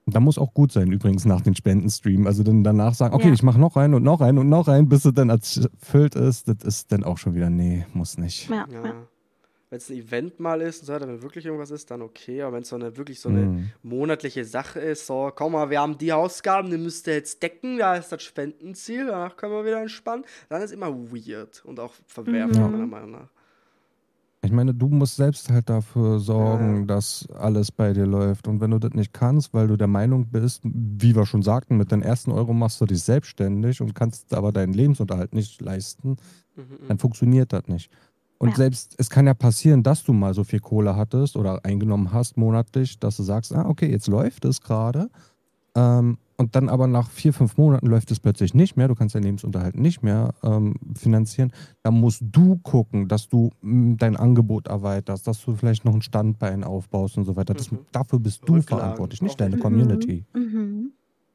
S3: Da muss auch gut sein, übrigens, nach den Spendenstream. Also dann danach sagen, okay,
S4: Ja.
S3: ich mache noch einen und noch einen und noch einen, bis es dann erfüllt ist. Das ist dann auch schon wieder, nee, muss nicht.
S4: Ja,
S2: Ja.
S4: ja.
S2: Wenn es ein Event mal ist und so weiter, wenn wirklich irgendwas ist, dann okay. Aber wenn es so eine wirklich so eine
S3: Hm.
S2: monatliche Sache ist, so, komm mal, wir haben die Ausgaben, die müsst ihr jetzt decken, da ist das Spendenziel, danach können wir wieder entspannen, dann ist immer weird und auch verwerflich,
S4: Mhm.
S2: meiner Meinung nach.
S3: Ich meine, du musst selbst halt dafür sorgen,
S2: Ja.
S3: dass alles bei dir läuft. Und wenn du das nicht kannst, weil du der Meinung bist, wie wir schon sagten, mit den ersten Euro machst du dich selbstständig und kannst aber deinen Lebensunterhalt nicht leisten,
S2: Mhm,
S3: dann funktioniert das nicht. Und
S4: Ja.
S3: selbst, es kann ja passieren, dass du mal so viel Kohle hattest oder eingenommen hast monatlich, dass du sagst, ah, okay, jetzt läuft es gerade. Ähm, und dann aber nach vier, fünf Monaten läuft es plötzlich nicht mehr, du kannst deinen Lebensunterhalt nicht mehr ähm, finanzieren. Da musst du gucken, dass du mh, dein Angebot erweiterst, dass du vielleicht noch ein Standbein aufbaust und so weiter. Das,
S2: mhm.
S3: dafür bist du
S2: Rücklagen,
S3: verantwortlich,
S2: auch
S3: nicht deine
S2: wichtig.
S3: Community.
S4: Mhm.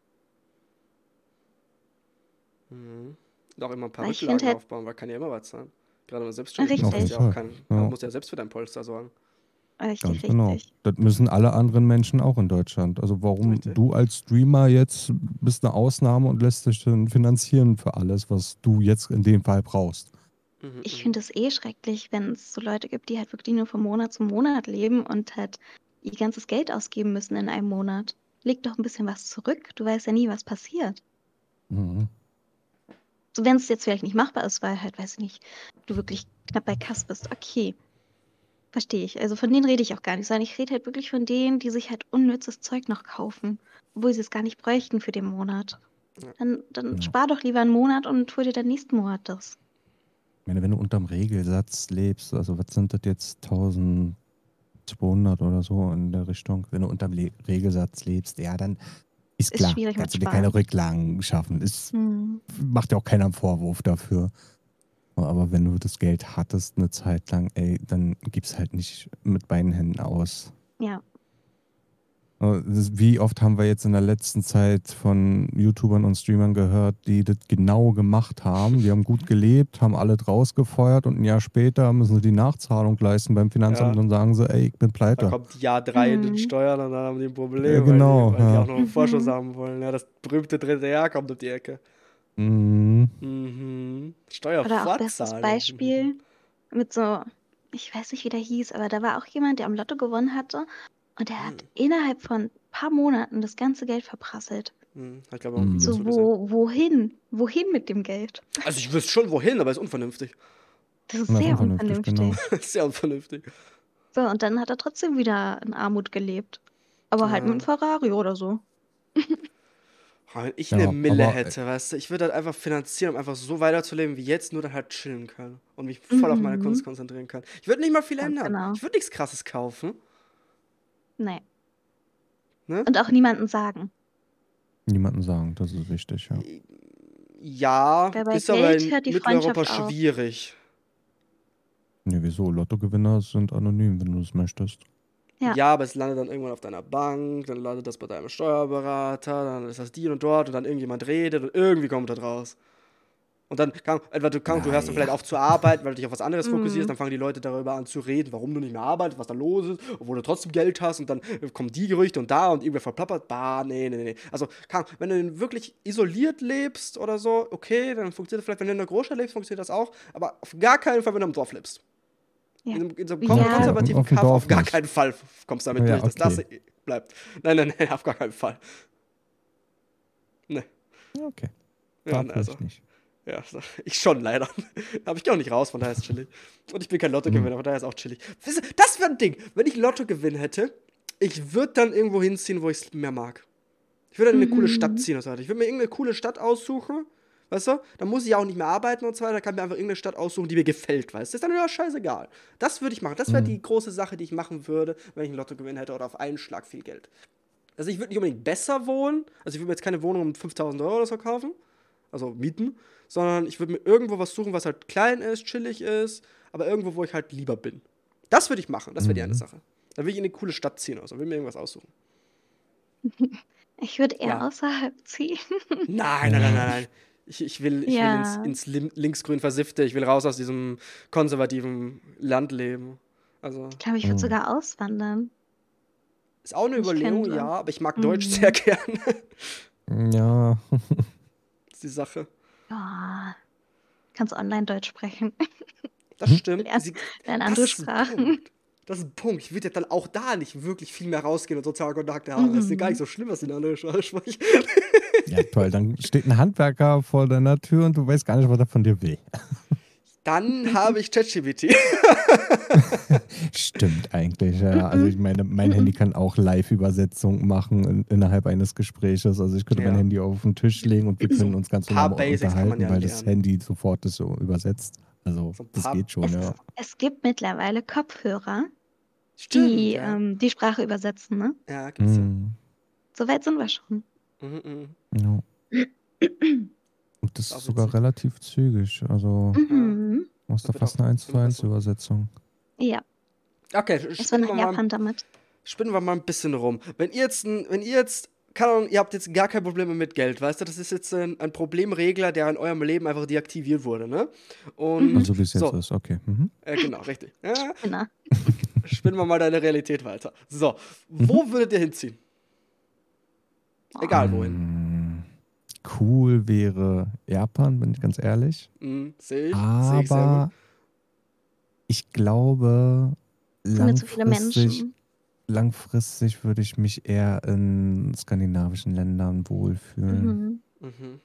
S2: Mhm. Und auch immer ein paar
S4: Weil ich
S2: Rücklagen
S4: finde halt,
S2: aufbauen, weil kann ja immer was sein. Gerade wenn du selbstständig bist,
S3: Auf
S2: hast
S3: jeden
S2: du
S4: richtig,
S2: ja auch
S3: Fall.
S2: keinen,
S3: Ja,
S2: musst ja selbst für dein Polster sorgen.
S4: richtig,
S3: ganz genau.
S4: richtig.
S3: Das müssen alle anderen Menschen auch in Deutschland. Also warum
S2: Richtig.
S3: du als Streamer jetzt bist eine Ausnahme und lässt dich dann finanzieren für alles, was du jetzt in dem Fall brauchst.
S2: Mhm,
S4: Ich
S2: mhm.
S4: finde es eh schrecklich, wenn es so Leute gibt, die halt wirklich nur von Monat zu Monat leben und halt ihr ganzes Geld ausgeben müssen in einem Monat. Leg doch ein bisschen was zurück. Du weißt ja nie, was passiert.
S3: Mhm.
S4: So, wenn es jetzt vielleicht nicht machbar ist, weil halt, weiß ich nicht, du wirklich knapp bei Kass bist, okay. Verstehe ich. Also von denen rede ich auch gar nicht, sondern ich rede halt wirklich von denen, die sich halt unnützes Zeug noch kaufen, obwohl sie es gar nicht bräuchten für den Monat.
S2: Ja.
S4: Dann, dann
S3: Ja.
S4: spar doch lieber einen Monat und hol dir dann nächsten Monat das.
S3: Ich meine, wenn du unterm Regelsatz lebst, also was sind das jetzt, eintausendzweihundert oder so in der Richtung, wenn du unterm Le Regelsatz lebst, ja, dann ist
S4: Ist
S3: klar,
S4: schwierig mit
S3: kannst du dir keine
S4: Sparen.
S3: Rücklagen schaffen. Es
S4: Hm.
S3: macht ja auch keiner einen Vorwurf dafür. Aber wenn du das Geld hattest eine Zeit lang, ey, dann gib's halt nicht mit beiden Händen aus.
S4: Ja.
S3: Das- Wie oft haben wir jetzt in der letzten Zeit von YouTubern und Streamern gehört, die das genau gemacht haben. Die haben gut gelebt, haben alle rausgefeuert und ein Jahr später müssen sie die Nachzahlung leisten beim Finanzamt
S2: Ja.
S3: und sagen sie, ey, ich bin
S2: Da
S3: pleite.
S2: kommt Jahr drei in den
S4: Mhm.
S2: Steuern und dann haben die ein Problem,
S3: Ja, genau,
S2: weil, die, weil die
S3: ja.
S2: auch noch einen Vorschuss
S4: Mhm.
S2: haben wollen. Ja, das berühmte dritte Jahr kommt um die Ecke.
S3: Mhm.
S2: Mhm.
S4: Oder auch bestes
S2: Steuervorzahlung.
S4: Beispiel mit so, ich weiß nicht, wie der hieß, aber da war auch jemand, der am Lotto gewonnen hatte und der hat
S2: Mhm.
S4: innerhalb von ein paar Monaten das ganze Geld verprasselt.
S2: Mhm. Hat, glaube ich, auch ein
S3: Mhm.
S2: Video
S4: So,
S2: zugesehen.
S4: wo, wohin? Wohin mit dem Geld?
S2: Also ich wüsste schon wohin, aber ist unvernünftig.
S4: Das ist
S3: Das ist
S4: sehr
S3: unvernünftig, genau.
S4: unvernünftig.
S2: ist sehr unvernünftig.
S4: So, und dann hat er trotzdem wieder in Armut gelebt. Aber halt mit einem
S2: Ja.
S4: Ferrari oder so.
S2: Wenn ich
S3: Ja,
S2: eine Mille
S3: aber, äh,
S2: hätte, weißt du, ich würde halt einfach finanzieren, um einfach so weiterzuleben wie jetzt, nur dann halt chillen können und mich voll auf meine Kunst
S4: Mhm.
S2: konzentrieren können. Ich würde nicht mal viel
S4: Ganz
S2: ändern.
S4: genau.
S2: Ich würde nichts Krasses kaufen,
S4: Nee.
S2: ne?
S4: Und auch niemandem sagen.
S3: Niemanden sagen, das ist wichtig, ja.
S2: Ja,
S4: Weil bei
S2: ist aber
S4: Geld
S2: in
S4: hört die
S2: Mitteleuropa
S4: Freundschaft auf.
S2: schwierig.
S3: Nee, wieso? Lottogewinner sind anonym, wenn du das möchtest.
S4: Ja.
S2: Ja, aber es landet dann irgendwann auf deiner Bank, dann landet das bei deinem Steuerberater, dann ist das die und dort und dann irgendjemand redet und irgendwie kommt das raus. Und dann, kann, etwa du, kann, du hörst dann
S3: Naja.
S2: vielleicht auf zu arbeiten, weil du dich auf was anderes fokussierst,
S4: Mhm.
S2: dann fangen die Leute darüber an zu reden, warum du nicht mehr arbeitest, was da los ist, obwohl du trotzdem Geld hast und dann äh, kommen die Gerüchte und da und irgendwer verplappert, bah, nee, nee, nee. Also, kann, wenn du wirklich isoliert lebst oder so, okay, dann funktioniert das vielleicht, wenn du in einer Großstadt lebst, funktioniert das auch, aber auf gar keinen Fall, wenn du im Dorf lebst.
S4: Ja.
S2: In, einem- in so einem
S4: Ja.
S2: kon-
S3: Okay,
S2: konservativen
S3: auf dem
S2: Kaff, auf
S3: Dorf
S2: gar
S3: nicht.
S2: keinen Fall kommst du damit
S3: Ja,
S2: durch, dass
S3: okay.
S2: das bleibt. Nein, nein, nein, auf gar keinen Fall. Nee.
S3: Ja, okay.
S2: Ja,
S3: Da
S2: ne,
S3: vielleicht
S2: also.
S3: nicht.
S2: Ja, ich schon leider. Aber ich gehe auch nicht raus, von daher ist chillig. Und ich bin kein Lottogewinner, von daher ist auch chillig. Wisst ihr, das wäre ein Ding. Wenn ich Lotto gewinnen hätte, ich würde dann irgendwo hinziehen, wo ich es mehr mag. Ich würde dann in eine coole Stadt
S4: Mhm.
S2: ziehen und so weiter. Ich würde mir irgendeine coole Stadt aussuchen, weißt du? Dann muss ich auch nicht mehr arbeiten und so weiter. Da kann ich mir einfach irgendeine Stadt aussuchen, die mir gefällt, weißt du? Das ist dann ja scheißegal. Das würde ich machen. Das wäre
S3: Mhm.
S2: die große Sache, die ich machen würde, wenn ich ein Lotto gewinnen hätte oder auf einen Schlag viel Geld. Also ich würde nicht unbedingt besser wohnen. Also ich würde mir jetzt keine Wohnung um fünftausend Euro oder so kaufen. Also mieten. Sondern ich würde mir irgendwo was suchen, was halt klein ist, chillig ist, aber irgendwo, wo ich halt lieber bin. Das würde ich machen. Das wäre die eine
S3: Mhm.
S2: Sache. Dann würde ich in eine coole Stadt ziehen oder so. Will mir irgendwas aussuchen.
S4: Ich würde eher
S2: Ja.
S4: außerhalb ziehen.
S2: Nein, nein, nein, nein, nein. Ich, ich will, ich will ins,
S4: Ja.
S2: ins Lim- linksgrün versiffte. Ich will raus aus diesem konservativen Land leben. Also,
S4: Ich glaube, ich würde
S3: Mhm.
S4: sogar auswandern.
S2: Ist auch eine
S4: Ich
S2: Überlegung,
S4: könnte.
S2: ja, aber ich mag Deutsch
S4: Mhm.
S2: sehr gerne.
S3: Ja.
S2: Das ist die Sache.
S4: Ja, kannst online Deutsch sprechen.
S2: Das
S3: Hm?
S2: stimmt.
S4: Lern,
S2: Sie,
S4: lern
S2: das
S4: andere
S2: ist ein
S4: Sprachen.
S2: Punkt. Das ist ein Punkt. Ich würde ja dann auch da nicht wirklich viel mehr rausgehen und soziale Kontakte haben. Es ist ja gar nicht
S4: Mhm.
S2: so schlimm, was ich in einer anderen Sprache spreche.
S3: Ja, toll. Dann steht ein Handwerker vor deiner Tür und du weißt gar nicht, was er von dir will.
S2: Dann habe ich ChatGPT.
S3: Stimmt eigentlich, ja. Also ich meine, mein
S4: Mhm.
S3: Handy kann auch Live-Übersetzung machen in, innerhalb eines Gesprächs. Also ich könnte mein
S2: Ja.
S3: Handy auf den Tisch legen und wir können uns ganz
S2: Ein paar
S3: normal
S2: Basics kann man
S3: unterhalten,
S2: ja
S3: weil das
S2: lernen.
S3: Handy sofort das so übersetzt. Also
S2: So ein
S3: das
S2: paar-
S3: geht schon,
S4: Es,
S3: ja.
S4: es gibt mittlerweile Kopfhörer,
S2: Stimmt,
S4: die
S2: ja.
S4: ähm, die Sprache übersetzen, ne?
S2: Ja, gibt's ja.
S3: Mhm.
S4: So weit sind wir schon.
S2: Mhm, mhm.
S3: Ja. Und das
S2: Ist auch
S3: ist sogar
S2: witzig.
S3: relativ zügig. Also
S4: Mhm.
S3: du hast
S2: Das
S3: da
S2: wird
S3: fast
S2: auch
S3: eine eins zu
S2: immer
S3: eins
S2: besser.
S3: Übersetzung.
S4: Ja,
S2: Okay,
S4: es war
S2: spinnen wir,
S4: nach
S2: mal,
S4: Japan damit.
S2: spinnen wir mal ein bisschen rum. Wenn ihr jetzt, ein- wenn ihr jetzt, keine Ahnung, ihr habt jetzt gar keine Probleme mit Geld, weißt du, das ist jetzt ein, ein Problemregler, der in eurem Leben einfach deaktiviert wurde, ne? Und
S4: Mhm.
S3: Also wie es jetzt
S2: so,
S3: ist, okay. Mhm.
S2: äh, genau, richtig. Ja,
S4: Genau.
S2: spinnen wir mal deine Realität weiter. So,
S3: Mhm.
S2: wo würdet ihr hinziehen? Egal wohin.
S3: Mm, Cool wäre Japan, bin ich ganz ehrlich.
S2: Mhm, sehe ich, sehe ich sehr gut.
S3: Aber ich glaube,
S4: Sind mir zu viele
S3: langfristig,
S4: Menschen.
S3: langfristig würde ich mich eher in skandinavischen Ländern wohlfühlen.
S4: Mhm.
S2: Mhm.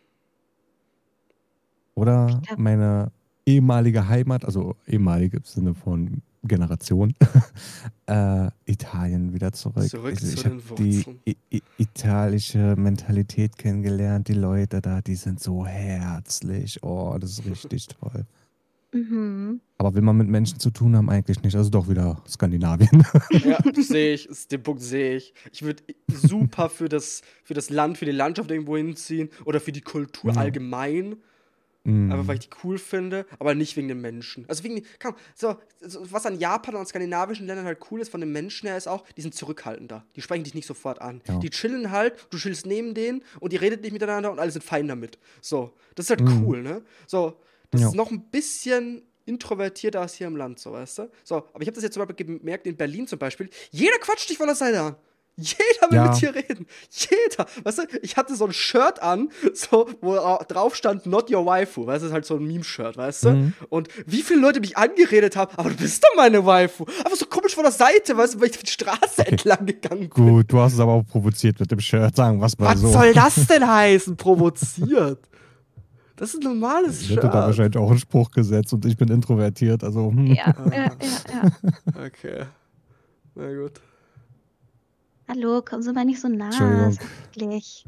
S3: Oder
S4: Ich glaub-
S3: meine ehemalige Heimat, also ehemalige im Sinne von Generation, äh, Italien wieder zurück.
S2: Zurück
S3: ich
S2: zu
S3: ich habe
S2: den
S3: die
S2: Wurzeln.
S3: i i italische Mentalität kennengelernt. Die Leute da, die sind so herzlich. Oh, das ist richtig toll.
S4: Mhm.
S3: Aber will man mit Menschen zu tun haben, eigentlich nicht. Also doch wieder Skandinavien.
S2: Ja, sehe ich, ist- den Punkt sehe ich. Ich würde super für das, für das Land, für die Landschaft irgendwo hinziehen oder für die Kultur
S3: Ja.
S2: allgemein.
S3: Mm.
S2: Einfach weil ich die cool finde, aber nicht wegen den Menschen. Also wegen, komm, so, so, was an Japan und skandinavischen Ländern halt cool ist von den Menschen her, ist auch, die sind zurückhaltender. Die sprechen dich nicht sofort an.
S3: Ja.
S2: Die chillen halt, du chillst neben denen und die redet nicht miteinander und alle sind fein damit. So, das ist halt
S3: Mhm.
S2: cool, ne? So, das
S3: Ja.
S2: ist noch ein bisschen introvertierter als hier im Land, so, weißt du? So, aber ich habe das jetzt zum Beispiel gemerkt, in Berlin zum Beispiel, jeder quatscht dich von der Seite an. Jeder will
S3: Ja.
S2: mit dir reden. Jeder. Weißt du, ich hatte so ein Shirt an, so, wo au- drauf stand, not your waifu. Weißt du, das ist halt so ein Meme-Shirt, weißt du?
S3: Mhm.
S2: Und wie viele Leute mich angeredet haben, aber du bist doch meine Waifu. Aber so komisch von der Seite, weißt du, weil ich die Straße
S3: Okay.
S2: entlang gegangen bin.
S3: Gut, du hast es aber auch provoziert mit dem Shirt. Sagen wir es mal
S2: Was
S3: so.
S2: soll das denn heißen, provoziert? Das ist ein normales
S3: Ich
S2: Shirt.
S3: hätte da wahrscheinlich auch einen Spruch gesetzt und ich bin introvertiert. Also, hm.
S4: Ja, ja, ja, ja.
S2: Okay. Na gut.
S4: Hallo, kommen Sie mal nicht so nah.
S3: Entschuldigung.
S4: Ist eklig.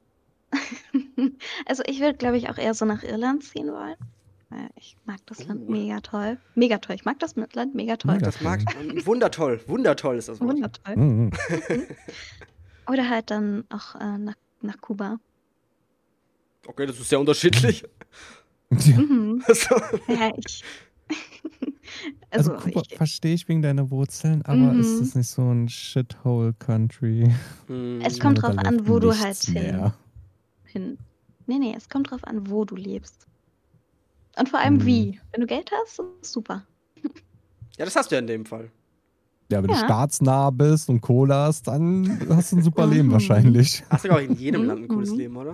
S4: Also ich würde, glaube ich, auch eher so nach Irland ziehen wollen. Weil ich mag das Land
S2: Uh.
S4: mega toll. Mega toll. Ich mag das Land mega toll.
S3: Mega.
S2: Das mag ich. Wundertoll. Wundertoll ist das Wort.
S4: Wundertoll.
S3: Mhm.
S4: Oder halt dann auch äh, nach, nach Kuba.
S2: Okay, das ist sehr unterschiedlich.
S3: Ja.
S4: Mhm.
S2: Also,
S4: Ja, ich.
S3: Also,
S4: Also,
S3: Kuba
S4: ich,
S3: verstehe ich wegen deiner Wurzeln, aber
S4: Mhm.
S3: ist das nicht so ein Shithole-Country?
S2: hm,
S4: Es
S3: Ich
S4: kommt
S3: meine,
S4: drauf
S3: da
S4: an,
S3: läuft
S4: wo du
S3: nichts
S4: halt
S3: mehr.
S4: hin. Nee, nee, es kommt drauf an, wo du lebst. Und vor allem
S3: Mhm.
S4: wie. Wenn du Geld hast, ist super.
S2: ja, das hast du ja in dem Fall.
S3: Ja, wenn
S4: Ja.
S3: du staatsnah bist und Cola hast, dann hast du ein super Leben
S4: Mhm.
S3: wahrscheinlich.
S2: Hast du, glaube ich, in jedem Land ein cooles
S4: Mhm.
S2: Leben, oder?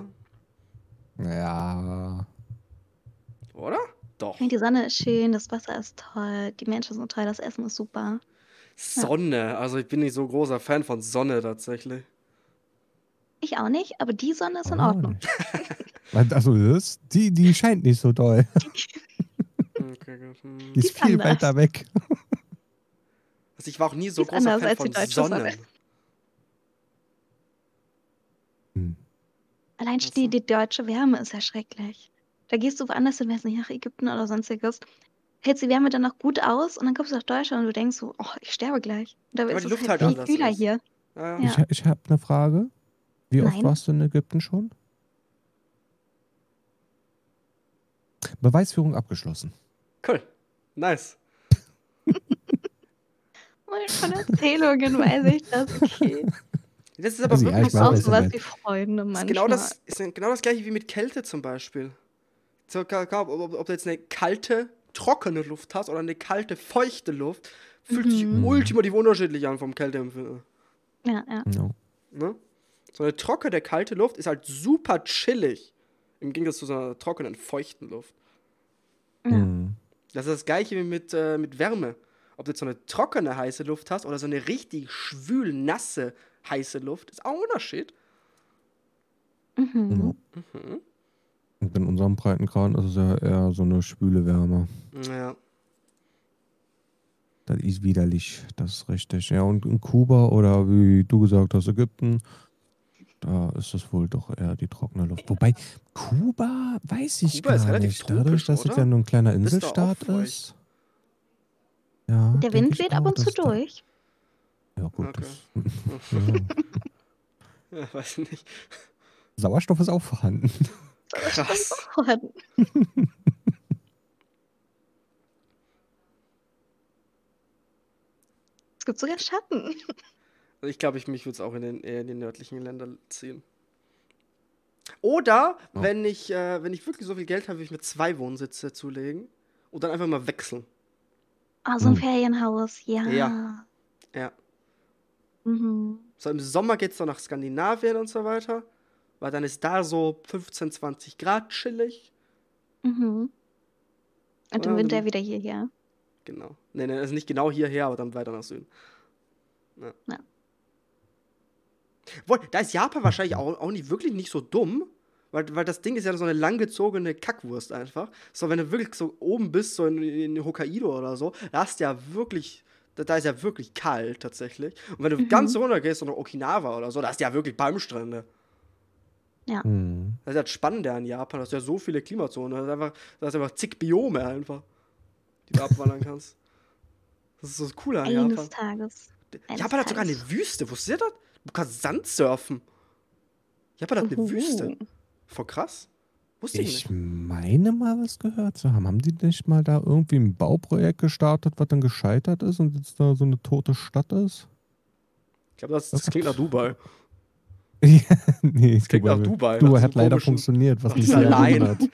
S3: Ja.
S2: Oder? Doch.
S4: Ich meine, die Sonne ist schön, das Wasser ist toll, die Menschen sind toll, das Essen ist super.
S2: Sonne. Also, ich bin nicht so großer Fan von Sonne tatsächlich.
S4: Ich auch nicht, aber die Sonne ist in
S3: Auch
S4: Ordnung.
S3: nicht. Was- Also das, die, die scheint nicht so doll.
S2: Okay, gut. Hm.
S3: Die ist
S4: ist
S3: viel
S4: anders.
S3: weiter weg.
S2: Also, ich war auch nie so
S4: Die ist
S2: großer
S4: anders
S2: Fan
S4: als
S2: von
S4: die deutsche
S2: Sonne.
S4: Sonne.
S3: Hm.
S4: Allein
S2: Ach
S4: die,
S2: so.
S4: die deutsche Wärme ist ja schrecklich. Da gehst du woanders hin, weiß nicht, nach Ägypten oder sonstiges, hältst die Wärme dann noch gut aus und dann kommst du nach Deutschland und du denkst so, oh, ich sterbe gleich. Und dabei
S2: Ja, weil
S4: ist
S2: die
S4: es
S2: Luft
S4: halt
S2: halt
S4: viel
S2: anders
S4: kühler
S2: ist.
S4: hier.
S2: Ja.
S4: Ja.
S3: Ich, ich habe eine Frage. Wie oft
S4: Nein.
S3: warst du in Ägypten schon? Beweisführung abgeschlossen.
S2: Cool. Nice.
S4: Und von Erzählungen weiß ich das, okay.
S2: Das ist aber
S3: Also, ja,
S2: wirklich
S3: ich
S4: Ich
S3: weiß,
S2: so.
S4: auch
S3: was du
S4: sowas
S3: meinst.
S4: wie Freunde
S2: Ist
S4: manchmal.
S2: genau das, ist genau das gleiche wie mit Kälte zum Beispiel. So, ka- ka- ob, ob du jetzt eine kalte, trockene Luft hast oder eine kalte, feuchte Luft, fühlt sich
S4: Mhm.
S2: ultimativ unterschiedlich an vom Kälteempfinden.
S4: Ja, ja.
S3: Ja.
S2: Ne? So eine trockene, kalte Luft ist halt super chillig. Im Gegensatz zu so einer trockenen, feuchten Luft.
S4: Ja.
S3: Mhm.
S2: Das ist das gleiche wie mit, äh, mit Wärme. Ob du jetzt so eine trockene, heiße Luft hast oder so eine richtig schwül, nasse, heiße Luft, ist auch ein Unterschied.
S4: Mhm.
S3: Ja.
S2: Mhm.
S3: Und in unserem Breitengrad ist es ja eher so eine schwüle Wärme.
S2: Ja.
S3: Das ist widerlich, das ist richtig. Ja, und in Kuba oder wie du gesagt hast, Ägypten, da ist es wohl doch eher die trockene Luft. Wobei, Kuba weiß ich
S2: Kuba ist
S3: gar
S2: relativ
S3: nicht. Dadurch,
S2: tropisch,
S3: dass es
S2: oder?
S3: ja nur ein kleiner
S2: Bist du auch
S3: Inselstaat
S2: feucht?
S3: ist. Ja,
S4: Der
S3: denke
S4: Wind
S3: ich
S4: weht ab
S3: auch,
S4: und zu
S3: dass da,
S4: durch.
S3: ja gut,
S2: Okay.
S3: das, ja.
S2: Ja, weiß nicht.
S3: Sauerstoff ist auch vorhanden.
S2: Krass.
S4: Es gibt sogar Schatten.
S2: Also ich glaube, ich mich würde es auch in den, eher in den nördlichen Ländern ziehen. Oder,
S3: Ja.
S2: wenn ich, äh, wenn ich wirklich so viel Geld habe, würde ich mir zwei Wohnsitze zulegen und dann einfach mal wechseln.
S4: Ah, so ein
S3: Hm.
S4: Ferienhaus, ja.
S2: Ja. Ja.
S4: Mhm.
S2: So im Sommer geht es dann nach Skandinavien und so weiter, weil dann ist da so fünfzehn, zwanzig Grad chillig.
S4: Mhm. Und
S2: Ja,
S4: im
S2: und
S4: Winter
S2: im-
S4: wieder hierher.
S2: Genau. Nee, nee, also nicht genau hierher, aber dann weiter nach Süden. Ja.
S4: Ja.
S2: Wohl, da ist Japan wahrscheinlich auch, auch nicht wirklich nicht so dumm, weil, weil das Ding ist ja so eine langgezogene Kackwurst einfach. So, wenn du wirklich so oben bist, so in, in Hokkaido oder so, da hast du ja wirklich, da, da ist ja wirklich kalt tatsächlich. Und wenn du
S4: Mhm.
S2: ganz runter gehst, so nach Okinawa oder so, da hast du ja wirklich Palmstrände.
S3: Hm.
S2: Das ist ja das Spannende an Japan, da hast du ja so viele Klimazonen, da hast einfach, da hast du einfach zig Biome einfach, die du abwandern kannst. Das ist so das Coole an
S4: Eines
S2: Japan.
S4: Tages. Eines
S2: Japan hat sogar
S4: Tages.
S2: eine Wüste, wusstet ihr das? Du kannst Sandsurfen. Japan hat eine
S4: Uhuhu.
S2: Wüste. Voll krass. Wusste ich
S3: Ich
S2: nicht.
S3: meine mal was gehört zu haben. Haben die nicht mal da irgendwie ein Bauprojekt gestartet, was dann gescheitert ist und jetzt da so eine tote Stadt ist?
S2: Ich glaube, das, das klingt nach Dubai.
S3: Ja, nee,
S2: Das klingt nach
S3: Dubai,
S2: Dubai.
S3: Dubai
S2: nach
S3: hat
S2: diesem
S3: leider
S2: komischen-
S3: funktioniert, was
S2: nach
S3: mich
S2: dieser
S3: sehr
S2: Line.
S3: wundert.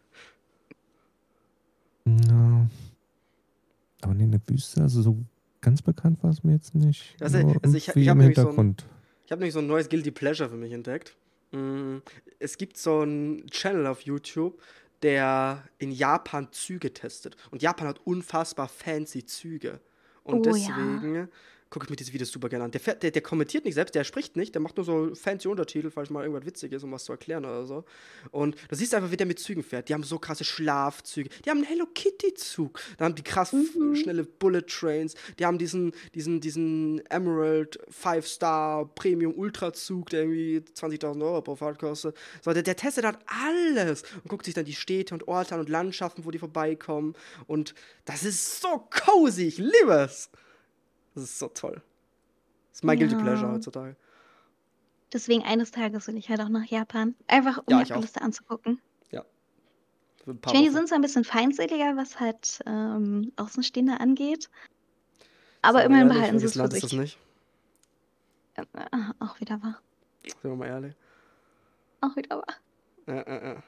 S3: Ja. Aber nee, eine Wüste, also so ganz bekannt war es mir jetzt nicht.
S2: Also,
S3: Nur
S2: also ich-
S3: irgendwie
S2: ich hab
S3: im
S2: nämlich so ein-
S3: Hintergrund.
S2: Ich habe nämlich so ein neues Guilty Pleasure für mich entdeckt. Mm, Es gibt so einen Channel auf YouTube, der in Japan Züge testet. Und Japan hat unfassbar fancy Züge. Und
S4: Oh ja.
S2: deswegen gucke ich mir diese Videos super gerne an. Der, fährt- der, der kommentiert nicht selbst, der spricht nicht, der macht nur so fancy Untertitel, falls mal irgendwas witzig ist, um was zu erklären oder so. Und du siehst einfach, wie der mit Zügen fährt. Die haben so krasse Schlafzüge. Die haben einen Hello Kitty-Zug. Da haben die krass f-
S4: Mhm.
S2: schnelle Bullet Trains. Die haben diesen, diesen, diesen Emerald Five-Star Premium Ultra-Zug, der irgendwie zwanzigtausend Euro pro Fahrt kostet. So, der, der testet halt alles und guckt sich dann die Städte und Orte an und Landschaften, wo die vorbeikommen. Und das ist so cozy. Ich liebe es. Das ist so toll. Das ist mein Guilty
S4: Ja.
S2: Pleasure heutzutage.
S4: Deswegen eines Tages will ich halt auch nach Japan. Einfach, um
S2: Ja,
S4: mir
S2: ich auch.
S4: alles da anzugucken.
S2: Für ein
S4: Ich
S2: paar
S4: meine, die
S2: Wochen.
S4: sind zwar ein bisschen feindseliger, was halt ähm, Außenstehende angeht. Aber
S2: Sind wir
S4: immerhin
S2: ehrlich,
S4: behalten sie
S2: welches
S4: es für
S2: Land ist
S4: sich.
S2: das nicht?
S4: Äh, auch wieder wahr.
S2: Sind wir mal ehrlich.
S4: Auch wieder wahr.
S2: Ja, ja, ja.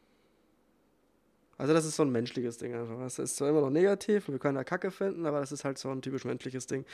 S2: Also das ist so ein menschliches Ding einfach. Das ist zwar immer noch negativ und wir können da Kacke finden, aber das ist halt so ein typisch menschliches Ding.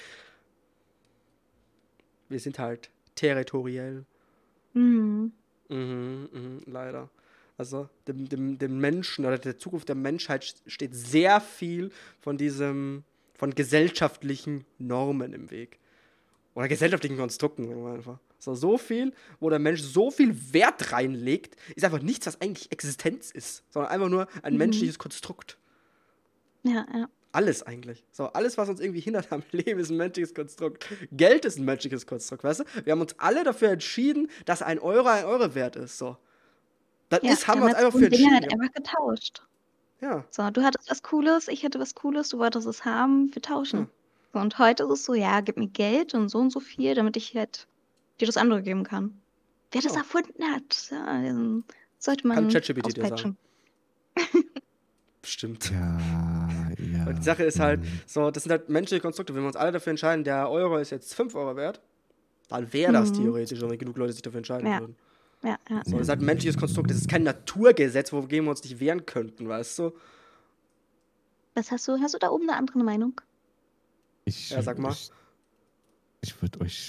S2: Wir sind halt territoriell.
S4: Mhm.
S2: Mhm, mhm, leider. Also dem, dem, dem Menschen oder der Zukunft der Menschheit steht sehr viel von diesem, von gesellschaftlichen Normen im Weg. Oder gesellschaftlichen Konstrukten, sagen wir einfach. So, so viel, wo der Mensch so viel Wert reinlegt, ist einfach nichts, was eigentlich Existenz ist, sondern einfach nur ein
S4: Mhm.
S2: menschliches Konstrukt.
S4: Ja, ja.
S2: Alles eigentlich. So, alles, was uns irgendwie hindert am Leben, ist ein menschliches Konstrukt. Geld ist ein menschliches Konstrukt, weißt du? Wir haben uns alle dafür entschieden, dass ein Euro ein Euro wert ist. So. Das
S4: Ja,
S2: ist, haben wir uns
S4: damals
S2: einfach für
S4: wurden Dinge
S2: entschieden.
S4: halt einfach getauscht.
S2: Ja.
S4: So, du hattest was Cooles, ich hatte was Cooles, du wolltest es haben, wir tauschen.
S2: Ja.
S4: So, und heute ist es so, ja, gib mir Geld und so und so viel, damit ich halt dir das andere geben kann. Wer das
S2: Ja.
S4: erfunden hat, ja, ähm, sollte man
S2: Kann ChatGPT dir
S4: auspeitschen.
S2: Bestimmt.
S3: Ja, ja.
S2: Weil die Sache ist halt,
S3: mhm.
S2: so, das sind halt menschliche Konstrukte. Wenn wir uns alle dafür entscheiden, der Euro ist jetzt fünf Euro wert, dann wäre das
S4: Mhm.
S2: theoretisch, wenn genug Leute sich dafür entscheiden
S4: Ja.
S2: würden.
S4: Ja, ja.
S2: So, das ist halt ein menschliches Konstrukt. Das ist kein Naturgesetz, wogegen wir uns nicht wehren könnten, weißt du?
S4: Was hast du? Hast du da oben eine andere Meinung?
S3: Ich,
S2: Ja, sag mal.
S3: Ich, ich würde euch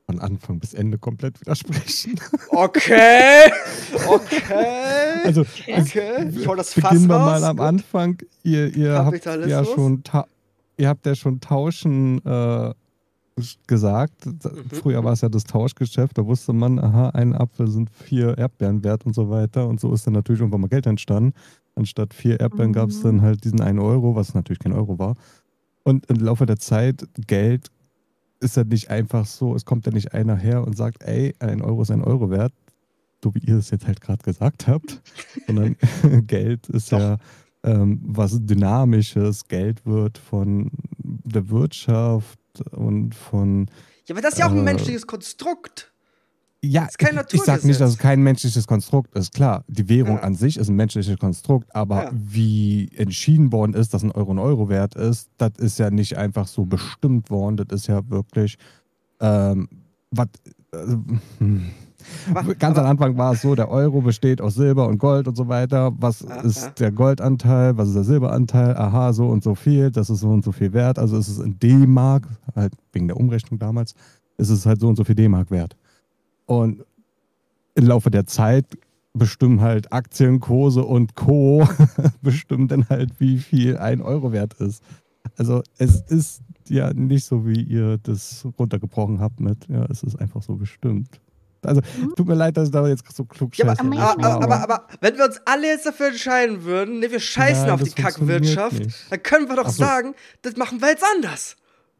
S3: von Anfang bis Ende komplett widersprechen.
S2: Okay. Okay.
S3: Also,
S2: Okay. Ich hol das Fass
S3: beginnen wir
S2: raus.
S3: mal am
S2: Gut.
S3: Anfang. Ihr, ihr habt ja
S2: Kapitalismus.
S3: schon ta- ihr habt ja schon Tauschen äh, gesagt.
S2: Mhm.
S3: Früher war es ja das Tauschgeschäft, da wusste man, aha, ein Apfel sind vier Erdbeeren wert und so weiter. Und so ist dann natürlich irgendwann mal Geld entstanden. Anstatt vier Erdbeeren
S4: Mhm.
S3: gab es dann halt diesen einen Euro, was natürlich kein Euro war. Und im Laufe der Zeit, Geld ist ja nicht einfach so, es kommt ja nicht einer her und sagt, ey, ein Euro ist ein Euro wert, so wie ihr es jetzt halt gerade gesagt habt, sondern Geld ist
S2: Doch.
S3: ja ähm, was Dynamisches. Geld wird von der Wirtschaft und von,
S2: Ja, aber das ist ja auch ein
S3: Äh,
S2: menschliches Konstrukt.
S3: ja,
S2: ist kein
S3: ich sag nicht, dass es
S2: Naturgesetz.
S3: kein menschliches Konstrukt ist. Klar, die Währung
S2: Ja.
S3: an sich ist ein menschliches Konstrukt, aber
S2: Ja.
S3: wie entschieden worden ist, dass ein Euro ein Euro wert ist, das ist ja nicht einfach so bestimmt worden. Das ist ja wirklich, ähm, was, äh, hm.
S2: Aber-
S3: Ganz
S2: aber-
S3: am Anfang war es so, der Euro besteht aus Silber und Gold und so weiter. Was
S2: Ja,
S3: ist
S2: ja.
S3: der Goldanteil? Was ist der Silberanteil? Aha, so und so viel. Das ist so und so viel wert. Also ist es in D-Mark, halt wegen der Umrechnung damals, ist es halt so und so viel D-Mark wert. Und im Laufe der Zeit bestimmen halt Aktienkurse und Co. bestimmen dann halt, wie viel ein Euro wert ist. Also es ist ja nicht so, wie ihr das runtergebrochen habt mit, ja, es ist einfach so bestimmt. Also
S4: Mhm.
S3: tut mir leid, dass ich da jetzt so klug
S2: Ja,
S3: scheiße.
S2: aber,
S4: Aber
S2: aber,
S4: ich
S2: aber,
S4: meine-
S2: aber, aber wenn wir uns alle jetzt dafür entscheiden würden, ne, wir scheißen
S3: Nein,
S2: auf die
S3: das funktioniert
S2: Kackwirtschaft,
S3: nicht.
S2: dann können wir doch
S3: Ach so.
S2: sagen, das machen wir jetzt anders.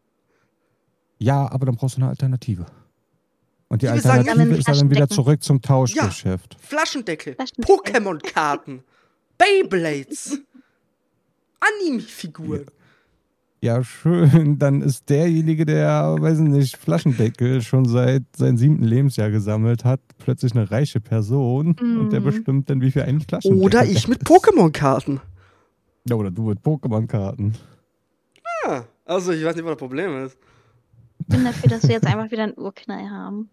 S3: Ja, aber dann brauchst du eine Alternative. Und die
S2: Ich will sagen,
S3: Alternative
S4: ja,
S3: ist ja dann wieder
S4: Flaschendecken.
S3: zurück zum Tauschgeschäft.
S2: Flaschendeckel,
S4: Flaschendeckel.
S2: Pokémon-Karten, Beyblades, Anime-Figuren.
S3: Ja, schön. Dann ist derjenige, der, weiß ich nicht, Flaschendeckel schon seit seinem siebten Lebensjahr gesammelt hat, plötzlich eine reiche Person und der
S4: Mhm.
S3: bestimmt dann, wie viel eigentlich Flaschendeckel
S2: Oder ich
S3: wert
S2: mit
S3: ist.
S2: Pokémon-Karten.
S3: Ja, oder du mit Pokémon-Karten.
S2: Ja, also ich weiß nicht, was das Problem ist.
S4: Ich bin dafür, dass wir jetzt einfach wieder einen Urknall haben.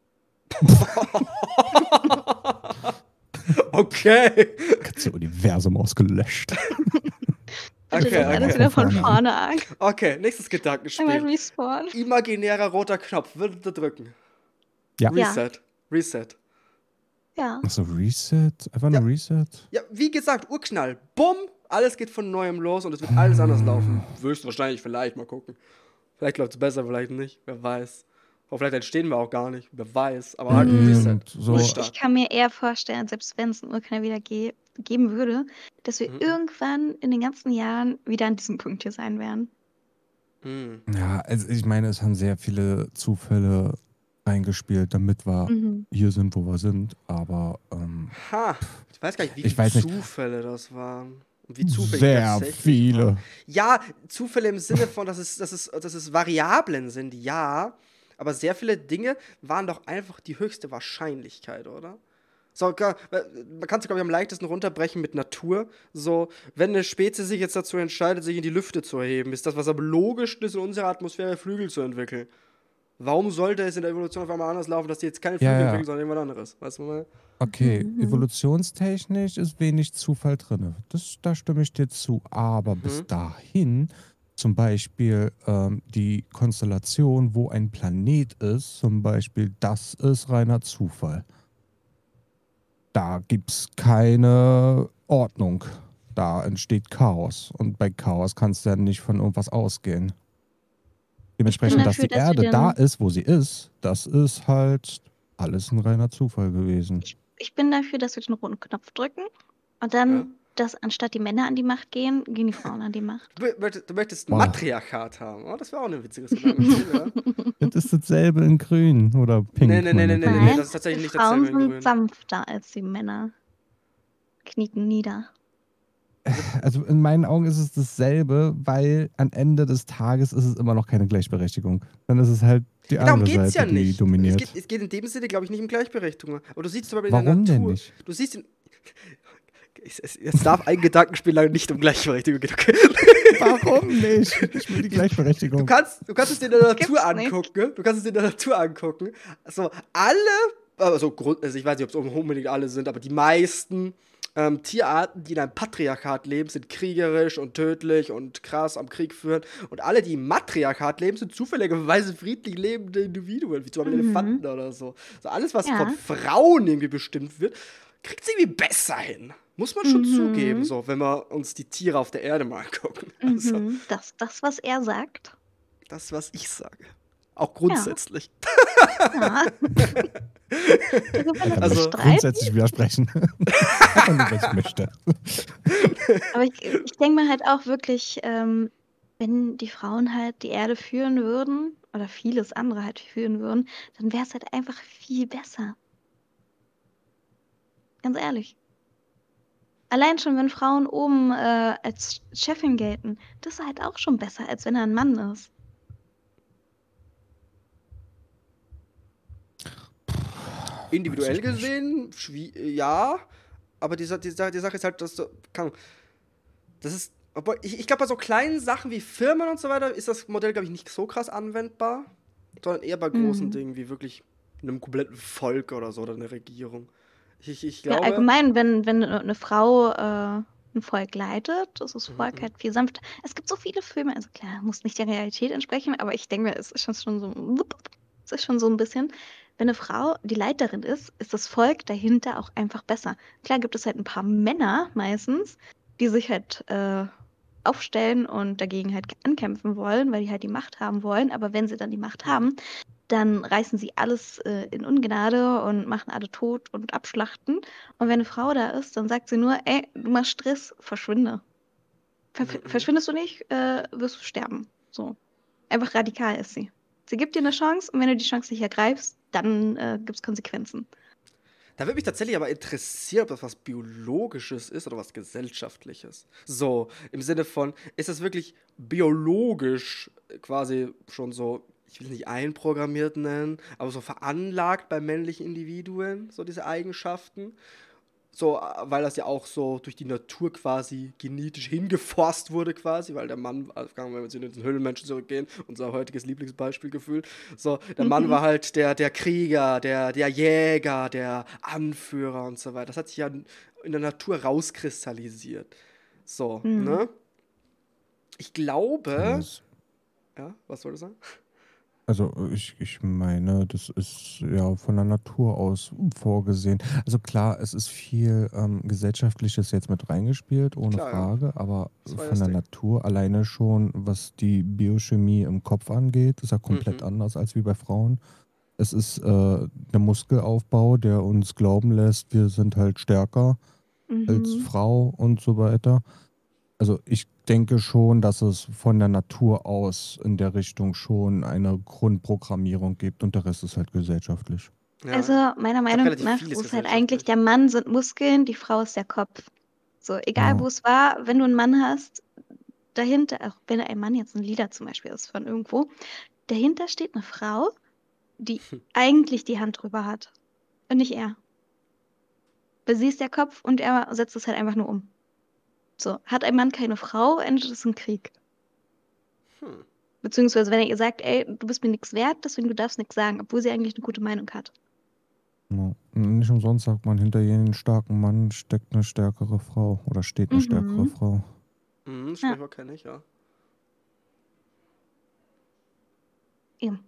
S2: Okay.
S3: Ganze Universum ausgelöscht.
S4: Bitte
S2: Okay,
S4: das alles
S2: okay.
S4: wieder von
S3: Von
S4: vorne an.
S2: Okay, nächstes
S4: Einmal
S2: Gedankenspiel.
S4: respawn.
S2: Imaginärer roter Knopf, würdet ihr drücken?
S3: Ja.
S4: Ja.
S2: Reset. Reset.
S4: Ja.
S3: Achso, Reset? Einfach
S2: Ja.
S3: nur Reset?
S2: Ja, wie gesagt, Urknall. Bumm, alles geht von neuem los und es wird alles anders laufen. Höchstwahrscheinlich, vielleicht, mal gucken. Vielleicht läuft es besser, vielleicht nicht. Wer weiß. Oder vielleicht entstehen wir auch gar nicht. Wer weiß. Aber halt ein
S4: Mhm.
S2: Reset.
S3: Und so-
S2: Neustart.
S4: Ich kann mir eher vorstellen, selbst wenn es einen Urknall wieder ge geben würde, dass wir
S2: Mhm.
S4: irgendwann in den ganzen Jahren wieder an diesem Punkt hier sein werden.
S2: Hm.
S3: Ja, also ich meine, es haben sehr viele Zufälle reingespielt, damit wir
S4: Mhm.
S3: hier sind, wo wir sind. Aber ähm,
S2: Ha. Ich weiß gar nicht, wie
S3: Ich
S2: viele
S3: weiß nicht.
S2: Zufälle das waren. Und wie zufällig
S3: sehr
S2: tatsächlich
S3: viele.
S2: waren. Ja, Zufälle im Sinne von, dass es, dass, es, dass es Variablen sind, ja. Aber sehr viele Dinge waren doch einfach die höchste Wahrscheinlichkeit, oder? So, ga- man kann es, glaube ich, am leichtesten runterbrechen mit Natur. So, wenn eine Spezies sich jetzt dazu entscheidet, sich in die Lüfte zu erheben, ist das, was am logischsten ist, in unserer Atmosphäre Flügel zu entwickeln. Warum sollte es in der Evolution auf einmal anders laufen, dass die jetzt keine Flügel
S3: Ja, ja.
S2: entwickeln, sondern irgendwas anderes? Weißt du mal?
S3: okay,
S4: Mhm.
S3: evolutionstechnisch ist wenig Zufall drin. Das, da stimme ich dir zu. Aber
S2: Mhm.
S3: bis dahin, zum Beispiel ähm, die Konstellation, wo ein Planet ist, zum Beispiel, das ist reiner Zufall. Da gibt es keine Ordnung. Da entsteht Chaos. Und bei Chaos kannst du ja nicht von irgendwas ausgehen. Dementsprechend, dass
S4: dafür,
S3: die
S4: dass wir
S3: Erde
S4: den-
S3: da ist, wo sie ist, das ist halt alles ein reiner Zufall gewesen.
S4: Ich bin dafür, dass wir den roten Knopf drücken und dann,
S2: Ja.
S4: dass anstatt die Männer an die Macht gehen, gehen die Frauen an die Macht.
S2: Du, möchtest, du möchtest
S3: Boah.
S2: Matriarchat haben. Oh, das wäre auch ein witziges Gedankenspiel, ja?
S3: Das ist dasselbe in grün oder pink.
S2: Nee, nee, nee, nee, nee,
S3: meinetwegen.
S2: nee,
S4: Nein,
S2: das ist tatsächlich
S4: die
S2: nicht
S4: Frauen
S2: dasselbe in
S4: sind
S2: grün.
S4: sanfter als die Männer. Knieten nieder.
S3: Also in meinen Augen ist es dasselbe, weil am Ende des Tages ist es immer noch keine Gleichberechtigung. Dann ist es halt die
S2: Ja, darum
S3: andere
S2: geht es
S3: Seite,
S2: ja
S3: die
S2: nicht.
S3: dominiert.
S2: Es geht, es geht in dem Sinne, glaube ich, nicht um Gleichberechtigung. Aber du siehst zum Beispiel in
S3: Warum
S2: der
S3: denn
S2: Natur.
S3: nicht?
S2: Du siehst in. Es, es, es darf ein Gedankenspiel lang nicht um Gleichberechtigung gehen. Okay?
S3: Warum nicht? Ich will die Gleichberechtigung.
S2: Du kannst, du kannst es dir in der Natur
S4: Gibt's nicht.
S2: angucken. Du kannst es dir in der Natur angucken. Also alle, also, Grund, also ich weiß nicht, ob es unbedingt alle sind, aber die meisten Ähm, Tierarten, die in einem Patriarchat leben, sind kriegerisch und tödlich und krass am Krieg führen. Und alle, die im Matriarchat leben, sind zufälligerweise friedlich lebende Individuen, wie zum Beispiel
S4: Mhm.
S2: Elefanten oder so. So alles, was
S4: Ja.
S2: von Frauen irgendwie bestimmt wird, kriegt es irgendwie besser hin. Muss man schon
S4: Mhm.
S2: zugeben, so, wenn wir uns die Tiere auf der Erde mal angucken. Also,
S4: Mhm. Das, das, was er sagt.
S2: das, was ich sage. Auch grundsätzlich.
S4: Ja. Darüber
S3: Er kann
S4: lässt
S2: Also-
S4: sich
S3: also,
S4: streiten.
S3: grundsätzlich widersprechen. Einfach nur, was ich möchte.
S4: Aber ich, ich denke mir halt auch wirklich, ähm, wenn die Frauen halt die Erde führen würden oder vieles andere halt führen würden, dann wäre es halt einfach viel besser. Ganz ehrlich. Allein schon, wenn Frauen oben äh, als Chefin gelten, das ist halt auch schon besser, als wenn er ein Mann ist.
S2: Individuell
S3: Weiß ich nicht.
S2: gesehen, schwie- ja, aber die, Sa- die, Sa- die Sache ist halt, dass du, kann, das ist, obwohl, ich, ich glaube, bei so kleinen Sachen wie Firmen und so weiter ist das Modell, glaube ich, nicht so krass anwendbar, sondern eher bei großen
S4: Mhm.
S2: Dingen wie wirklich einem kompletten Volk oder so oder einer Regierung. Ich, ich, ich
S4: Ja,
S2: glaube,
S4: allgemein, wenn, wenn eine Frau äh, ein Volk leitet, ist das
S2: Mhm,
S4: Volk
S2: mhm.
S4: halt viel sanfter. Es gibt so viele Filme, also klar, muss nicht der Realität entsprechen, aber ich denke mir, es ist schon, schon so, es ist schon so ein bisschen, wenn eine Frau die Leiterin ist, ist das Volk dahinter auch einfach besser. Klar gibt es halt ein paar Männer meistens, die sich halt äh, aufstellen und dagegen halt ankämpfen wollen, weil die halt die Macht haben wollen, aber wenn sie dann die Macht
S2: Mhm.
S4: haben, dann reißen sie alles äh, in Ungnade und machen alle tot und abschlachten. Und wenn eine Frau da ist, dann sagt sie nur, ey, du machst Stress, verschwinde. Ver
S2: Mhm, mhm.
S4: Verschwindest du nicht, äh, wirst du sterben. So. Einfach radikal ist sie. Sie gibt dir eine Chance und wenn du die Chance nicht ergreifst, dann äh, gibt es Konsequenzen.
S2: Da würde mich tatsächlich aber interessieren, ob das was Biologisches ist oder was Gesellschaftliches. So, im Sinne von, ist das wirklich biologisch quasi schon so, ich will es nicht einprogrammiert nennen, aber so veranlagt bei männlichen Individuen, so diese Eigenschaften? So, äh, weil das ja auch so durch die Natur quasi genetisch hingeforst wurde, quasi, weil der Mann, also, wenn wir jetzt in den Höhlenmenschen zurückgehen, unser heutiges Lieblingsbeispiel gefühlt, so, der Mann
S4: Mhm.
S2: war halt der, der Krieger, der, der Jäger, der Anführer und so weiter. Das hat sich ja in der Natur rauskristallisiert. So,
S4: Mhm.
S2: ne? Ich glaube,
S3: Alles.
S2: ja, was soll du sagen?
S3: Also ich, ich meine, das ist ja von der Natur aus vorgesehen. Also klar, es ist viel ähm, Gesellschaftliches jetzt mit reingespielt, ohne
S2: Klar, ja.
S3: Frage, aber
S2: Das war ja
S3: von
S2: das
S3: der
S2: Ding.
S3: Natur alleine schon, was die Biochemie im Kopf angeht, ist ja komplett
S2: Mhm.
S3: anders als wie bei Frauen. Es ist äh, der Muskelaufbau, der uns glauben lässt, wir sind halt stärker als
S4: Mhm.
S3: Frau und so weiter. Also ich denke schon, dass es von der Natur aus in der Richtung schon eine Grundprogrammierung gibt und der Rest ist halt gesellschaftlich.
S2: Ja,
S4: Also meiner
S2: ich glaube,
S4: Meinung
S2: relativ
S4: nach
S2: vieles
S4: ist es halt eigentlich,
S2: gesellschaftlich.
S4: der Mann sind Muskeln, die Frau ist der Kopf. So, egal
S3: Ja.
S4: wo es war, wenn du einen Mann hast, dahinter, auch wenn ein Mann jetzt ein Leader zum Beispiel ist von irgendwo, dahinter steht eine Frau, die eigentlich die Hand drüber hat und nicht er. Weil sie ist der Kopf und er setzt es halt einfach nur um. So, hat ein Mann keine Frau, endet es im Krieg.
S2: Hm.
S4: Beziehungsweise wenn er ihr sagt, ey, du bist mir nichts wert, deswegen du darfst nichts sagen, obwohl sie eigentlich eine gute Meinung hat.
S3: Ja. Und nicht umsonst sagt man, hinter jedem starken Mann steckt eine stärkere Frau oder steht eine stärkere
S4: Mhm.
S3: Frau.
S2: Mhm, das
S4: Ja.
S2: Sprichwort kenne ich, ja.
S4: Eben.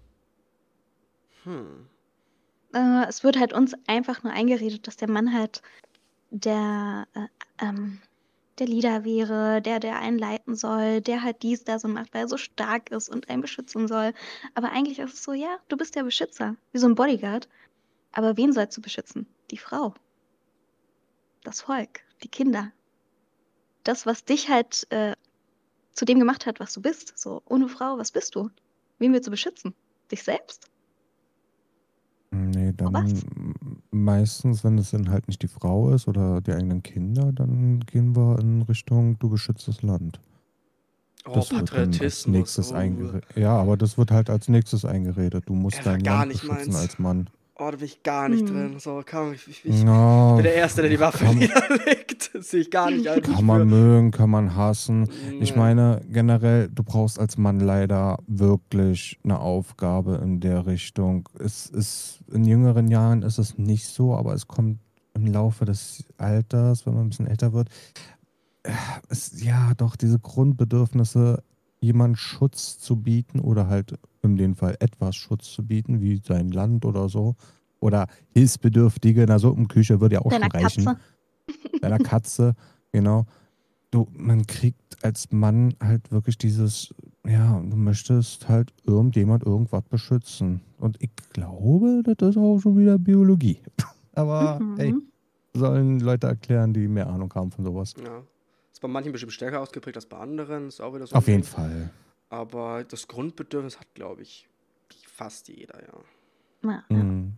S2: Hm.
S4: Äh, es wird halt uns einfach nur eingeredet, dass der Mann halt der, äh, ähm, der Leader wäre, der, der einen leiten soll, der halt dies, das und macht, weil er so stark ist und einen beschützen soll. Aber eigentlich ist es so, ja, du bist der Beschützer, wie so ein Bodyguard. Aber wen sollst du beschützen? Die Frau, das Volk, die Kinder. Das, was dich halt äh, zu dem gemacht hat, was du bist. So, ohne Frau, was bist du? Wen willst du beschützen? Dich selbst?
S3: Nee,
S4: Vor was?
S3: dann meistens, wenn es dann halt nicht die Frau ist oder die eigenen Kinder, dann gehen wir in Richtung, du beschützt das Land.
S2: Oh,
S3: Das wird dann als
S2: Patriotismus.
S3: nächstes
S2: Oh.
S3: eingeredet. Ja, aber das wird halt als nächstes eingeredet. Du musst
S2: Das war
S3: dein
S2: gar
S3: Land
S2: nicht
S3: beschützen
S2: meins.
S3: als Mann.
S2: Oh, da bin ich gar nicht
S4: Hm.
S2: drin. So, kann, ich, ich, ich,
S3: Ja,
S2: ich bin der Erste, der die Waffe
S3: kann,
S2: niederlegt. Das sehe ich gar nicht ein. Ich
S3: kann man
S2: für,
S3: mögen, kann man hassen. Ich
S2: nee.
S3: meine, generell, du brauchst als Mann leider wirklich eine Aufgabe in der Richtung. Es ist, in jüngeren Jahren ist es nicht so, aber es kommt im Laufe des Alters, wenn man ein bisschen älter wird, äh, es, ja, doch diese Grundbedürfnisse, jemand Schutz zu bieten oder halt in dem Fall etwas Schutz zu bieten, wie sein Land oder so. Oder Hilfsbedürftige in der Suppenküche würde ja auch
S4: Deiner
S3: schon reichen.
S4: Katze.
S3: Deiner Katze, genau. Du, man kriegt als Mann halt wirklich dieses, ja, du möchtest halt irgendjemand irgendwas beschützen. Und ich glaube, das ist auch schon wieder Biologie. Aber ey,
S4: Mhm.
S3: sollen Leute erklären, die mehr Ahnung haben von sowas.
S2: Ja. Ist bei manchen bestimmt stärker ausgeprägt als bei anderen. Ist auch wieder so
S3: Auf
S2: ein
S3: jeden
S2: Ding.
S3: Fall.
S2: Aber das Grundbedürfnis hat, glaube ich, fast jeder, ja.
S4: Ja, ja.
S3: Mhm.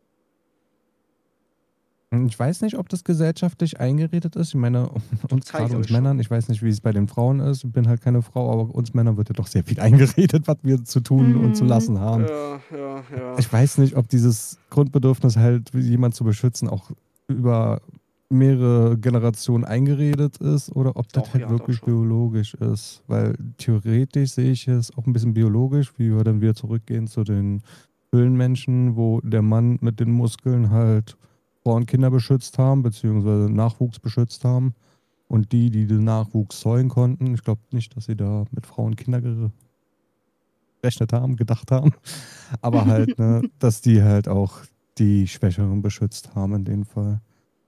S3: Und ich weiß nicht, ob das gesellschaftlich eingeredet ist. Ich meine, uns
S2: Zeig,
S3: gerade
S2: glaub
S3: uns
S2: ich, schon.
S3: Männern, ich weiß nicht, wie es bei den Frauen ist, ich bin halt keine Frau, aber uns Männern wird ja doch sehr viel eingeredet, was wir zu tun und zu
S4: Mhm.
S3: lassen haben.
S2: Ja, ja, ja.
S3: Ich weiß nicht, ob dieses Grundbedürfnis halt, jemand zu beschützen, auch über mehrere Generationen eingeredet ist oder ob das
S2: Doch,
S3: halt
S2: ja, doch
S3: wirklich
S2: schon.
S3: biologisch ist. Weil theoretisch sehe ich es auch ein bisschen biologisch, wie wir dann wieder zurückgehen zu den Höhlenmenschen, wo der Mann mit den Muskeln halt Frauen und Kinder beschützt haben, beziehungsweise Nachwuchs beschützt haben. Und die, die den Nachwuchs zeugen konnten, ich glaube nicht, dass sie da mit Frauen und Kindern gerechnet haben, gedacht haben. Aber halt, ne, dass die halt auch die Schwächeren beschützt haben in dem Fall.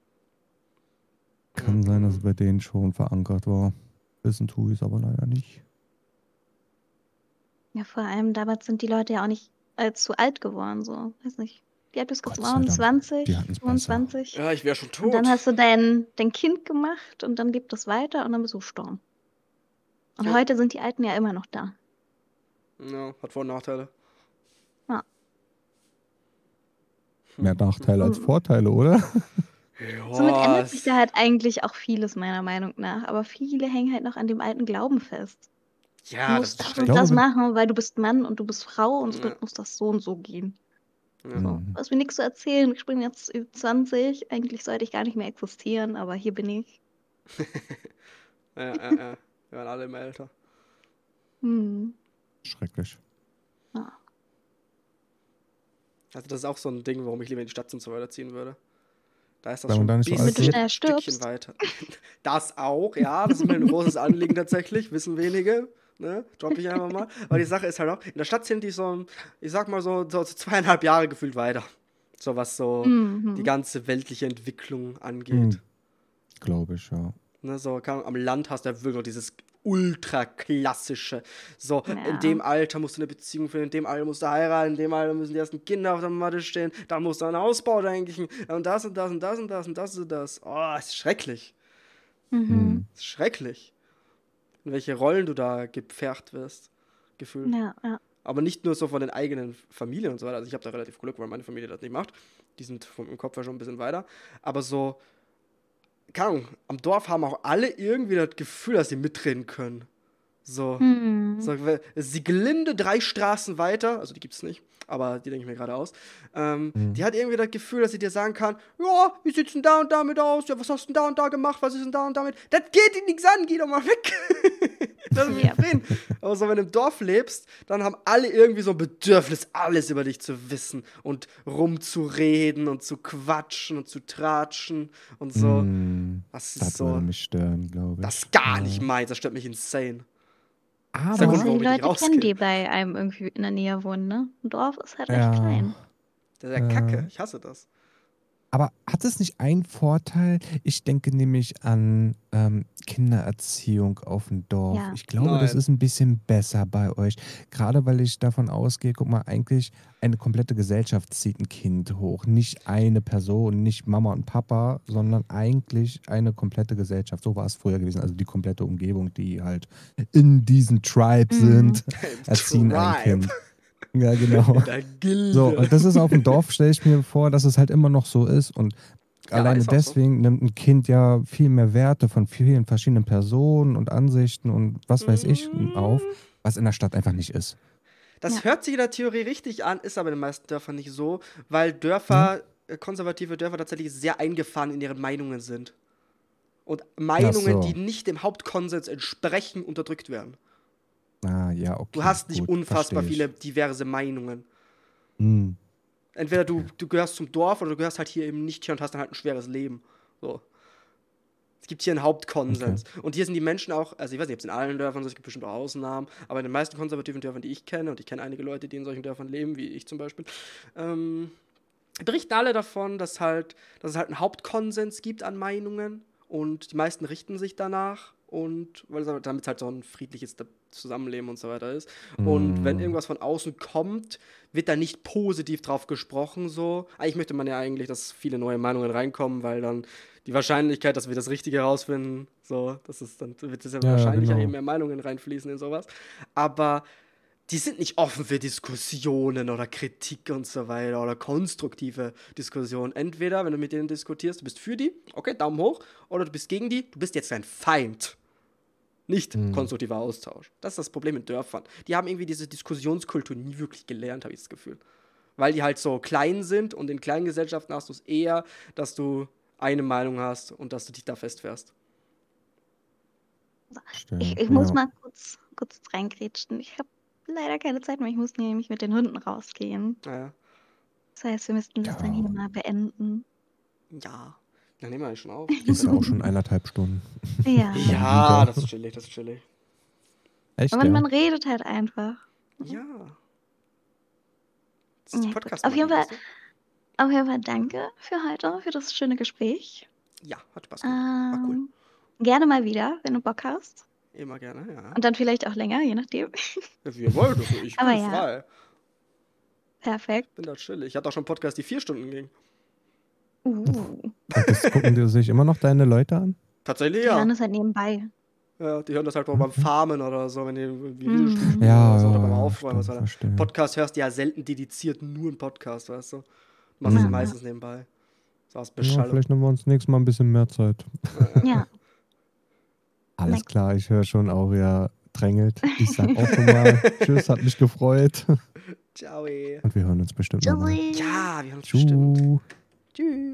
S3: Kann sein, dass es bei denen schon verankert war. Wissen tue ich es aber leider nicht.
S4: Ja, vor allem damals sind die Leute ja auch nicht äh, zu alt geworden, so. Weiß nicht. Wie alt bist du
S3: Gott sei
S4: geworden?
S3: Dank, die
S4: zwanzig,
S3: hatten es besser.
S4: fünfundzwanzig?
S2: Ja, ich wäre schon
S4: Und dann
S2: tot.
S4: hast du dein, dein Kind gemacht und dann lebt es weiter und dann bist du gestorben. Und
S2: Ja.
S4: heute sind die Alten ja immer noch da.
S2: Ja, hat Vor- und Nachteile.
S4: Ja.
S3: Mehr Nachteile als
S4: Mhm.
S3: Vorteile, oder?
S4: Somit
S2: Ja,
S4: ändert sich
S2: es,
S4: da halt eigentlich auch vieles, meiner Meinung nach. Aber viele hängen halt noch an dem alten Glauben fest. Du
S2: ja, das
S4: musst
S2: ist
S4: das
S3: Ich
S4: und
S2: schrecklich.
S3: glaube,
S4: das
S3: wenn.
S4: machen, weil du bist Mann und du bist Frau und
S2: Ja,
S4: somit muss das so und so gehen.
S2: ja.
S4: So.
S3: Hm,
S4: Was mir nichts zu erzählen. Ich bin jetzt über zwanzig. Eigentlich sollte ich gar nicht mehr existieren, aber hier bin ich.
S2: Ja, ja, ja. Wir werden alle immer älter.
S4: Hm.
S3: schrecklich.
S4: Ja.
S2: Also das ist auch so ein Ding, warum ich lieber in die Stadt und so weiter ziehen würde. Da ist das
S3: Weil
S2: schon
S3: man da
S2: ein
S3: nicht so alt
S4: Damit du
S3: wird.
S4: schneller
S2: Stückchen
S4: stirbst.
S2: weiter. Das auch, ja, das ist mir ein großes Anliegen tatsächlich, wissen wenige, ne, droppe ich einfach mal. Aber die Sache ist halt auch, in der Stadt sind die so, ich sag mal so, so zweieinhalb Jahre gefühlt weiter. So was so
S4: Mhm.
S2: die ganze weltliche Entwicklung angeht.
S3: Hm, glaube ich, ja.
S2: Ne, so, keine Ahnung, am Land hast du ja wirklich noch dieses ultra klassische. So, in
S4: Ja.
S2: dem Alter musst du eine Beziehung führen, in dem Alter musst du heiraten, in dem Alter müssen die ersten Kinder auf der Matte stehen, dann musst du einen Ausbau denken und das und das und das und das und das und das. Oh, ist schrecklich.
S4: Mhm.
S3: Hm.
S2: Ist schrecklich. In welche Rollen du da gepfercht wirst, gefühlt.
S4: Ja, ja.
S2: Aber nicht nur so von den eigenen Familien und so weiter. Also ich habe da relativ Glück, weil meine Familie das nicht macht. Die sind vom im Kopf ja schon ein bisschen weiter. Aber so, keine Ahnung, am Dorf haben auch alle irgendwie das Gefühl, dass sie mitreden können. So,
S4: Mhm.
S2: so Sieglinde drei Straßen weiter, also die gibt's nicht, aber die denke ich mir gerade aus. Ähm,
S3: Mhm.
S2: Die hat irgendwie das Gefühl, dass sie dir sagen kann, ja, wie sieht's denn da und damit aus? Ja, was hast du denn da und da gemacht? Was ist denn da und damit? Das geht dir nichts an, geh doch mal weg. Lass mich
S4: Ja.
S2: reden. Aber so, wenn du im Dorf lebst, dann haben alle irgendwie so ein Bedürfnis, alles über dich zu wissen und rumzureden und zu quatschen und zu tratschen und so.
S3: Hm,
S2: Das ist
S3: das
S2: so,
S3: würde mich stören, glaube ich.
S2: das ist gar
S3: Ja.
S2: nicht meins, das stört mich insane.
S3: Aber,
S2: ist der Grund,
S4: Außer
S2: warum
S4: die
S2: ich nicht
S4: Leute kennen,
S2: rauskill.
S4: die bei einem irgendwie in der Nähe wohnen, ne? Ein Dorf ist halt recht
S3: ja.
S4: klein.
S2: Das ist ja
S3: Ja.
S2: kacke, ich hasse das.
S3: Aber hat es nicht einen Vorteil? Ich denke nämlich an ähm, Kindererziehung auf dem Dorf.
S4: Ja.
S3: Ich glaube, das
S2: Nein.
S3: ist ein bisschen besser bei euch. Gerade weil ich davon ausgehe, guck mal, eigentlich eine komplette Gesellschaft zieht ein Kind hoch. Nicht eine Person, nicht Mama und Papa, sondern eigentlich eine komplette Gesellschaft. So war es früher gewesen. Also die komplette Umgebung, die halt in diesem Tribe
S4: Mhm.
S3: sind, erziehen ein
S2: Tribe.
S3: Kind. Ja, genau.
S2: Der Gilde.
S3: So, und das ist auf dem Dorf, stelle ich mir vor, dass es halt immer noch so ist. Und
S2: Ja,
S3: alleine
S2: ist auch so.
S3: deswegen nimmt ein Kind ja viel mehr Werte von vielen verschiedenen Personen und Ansichten und was weiß ich auf, was in der Stadt einfach nicht ist.
S2: Das
S4: Ja.
S2: hört sich in der Theorie richtig an, ist aber in den meisten Dörfern nicht so, weil Dörfer, äh, konservative Dörfer tatsächlich sehr eingefahren in ihren Meinungen sind. Und Meinungen,
S3: so.
S2: die nicht dem Hauptkonsens entsprechen, unterdrückt werden.
S3: Ah, ja, okay.
S2: Du hast nicht
S3: gut,
S2: unfassbar
S3: versteh ich.
S2: viele diverse Meinungen.
S3: Hm.
S2: Entweder du, du gehörst zum Dorf oder du gehörst halt hier eben nicht hier und hast dann halt ein schweres Leben. So. Es gibt hier einen Hauptkonsens. Okay. Und hier sind die Menschen auch, also ich weiß nicht, ob es in allen Dörfern so ist, es gibt bestimmt auch Ausnahmen, aber in den meisten konservativen Dörfern, die ich kenne, und ich kenne einige Leute, die in solchen Dörfern leben, wie ich zum Beispiel, ähm, berichten alle davon, dass, halt, dass es halt einen Hauptkonsens gibt an Meinungen und die meisten richten sich danach und weil es, damit es halt so ein friedliches Zusammenleben und so weiter ist. Mm. Und wenn irgendwas von außen kommt, wird da nicht positiv drauf gesprochen. So. Eigentlich möchte man ja eigentlich, dass viele neue Meinungen reinkommen, weil dann die Wahrscheinlichkeit, dass wir das Richtige herausfinden, so, das ist dann wird es ja, ja wahrscheinlicher genau. eben mehr Meinungen reinfließen in sowas. Aber die sind nicht offen für Diskussionen oder Kritik und so weiter oder konstruktive Diskussionen. Entweder, wenn du mit denen diskutierst, du bist für die, okay, Daumen hoch, oder du bist gegen die, du bist jetzt ein Feind. Nicht hm. konstruktiver Austausch. Das ist das Problem in Dörfern. Die haben irgendwie diese Diskussionskultur nie wirklich gelernt, habe ich das Gefühl. Weil die halt so klein sind und in kleinen Gesellschaften hast du es eher, dass du eine Meinung hast und dass du dich da festfährst.
S4: Ich, ich muss ja. mal kurz, kurz reingrätschen. Ich habe leider keine Zeit mehr. Ich muss nämlich mit den Hunden rausgehen.
S2: Ja.
S4: Das heißt, wir müssten das ja. dann hier mal beenden.
S2: Ja, dann nehmen wir eigentlich schon auf.
S3: Ist ja auch schon eineinhalb Stunden.
S4: Ja.
S2: Ja, das ist chillig, das ist chillig.
S3: Echt,
S4: Aber
S3: ja?
S4: man redet halt einfach.
S2: Ja. Das ist
S4: ja
S2: Podcast
S4: auf, jeden Fall, auf jeden Fall danke für heute, für das schöne Gespräch.
S2: Ja, hat Spaß gemacht. War
S4: Ähm,
S2: cool.
S4: Gerne mal wieder, wenn du Bock hast.
S2: Immer gerne, ja.
S4: Und dann vielleicht auch länger, je nachdem.
S2: Ja, wie ihr wollt, ich bin
S4: Aber ja.
S2: frei.
S4: Perfekt.
S2: Ich bin da chillig. Ich hatte auch schon einen Podcast, die vier Stunden ging.
S4: Uh.
S3: Und das gucken die sich immer noch deine Leute an?
S2: Tatsächlich,
S4: Die
S2: ja.
S4: hören das halt nebenbei.
S2: Ja, die hören das halt auch beim Farmen oder so, wenn die irgendwie
S4: Mhm.
S2: spielen
S3: Ja,
S2: oder, so,
S3: ja,
S2: oder beim
S3: ja,
S2: Aufräumen.
S3: stimmt,
S2: Was
S3: verstehe.
S2: Podcast hörst du ja selten dediziert nur einen Podcast, weißt du? Du machst
S3: Mhm.
S2: es meistens nebenbei. So aus
S3: Ja,
S2: Beschallung.
S3: vielleicht nehmen wir uns nächstes Mal ein bisschen mehr Zeit.
S4: Ja.
S3: Alles
S4: Nein.
S3: klar, ich höre schon, Aurea drängelt. Ich sag auch schon mal Tschüss, hat mich gefreut.
S2: Ciao.
S3: Und wir hören uns bestimmt nochmal.
S2: Ja, wir hören uns bestimmt.
S3: Tschüss.
S2: Tschüss.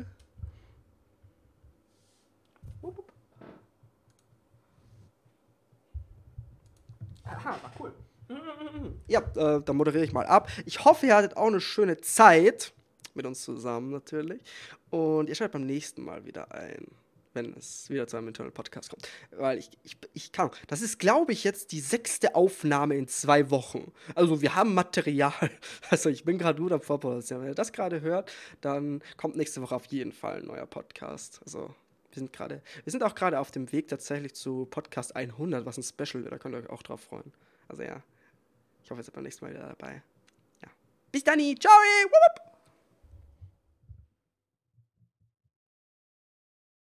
S2: Aha, war cool. Ja, äh, dann moderiere ich mal ab. Ich hoffe, ihr hattet auch eine schöne Zeit mit uns zusammen natürlich. Und ihr schaltet beim nächsten Mal wieder ein, wenn es wieder zu einem Internal Podcast kommt. Weil ich, ich, ich kann, das ist, glaube ich, jetzt die sechste Aufnahme in zwei Wochen. Also wir haben Material. Also ich bin gerade gut am Vorproduzieren. Wenn ihr das gerade hört, dann kommt nächste Woche auf jeden Fall ein neuer Podcast. Also wir sind gerade, wir sind auch gerade auf dem Weg tatsächlich zu Podcast hundert, was ein Special wird. Da könnt ihr euch auch drauf freuen. Also ja, ich hoffe, ihr seid beim nächsten Mal wieder dabei. Ja. Bis dann, ciao! Wupp.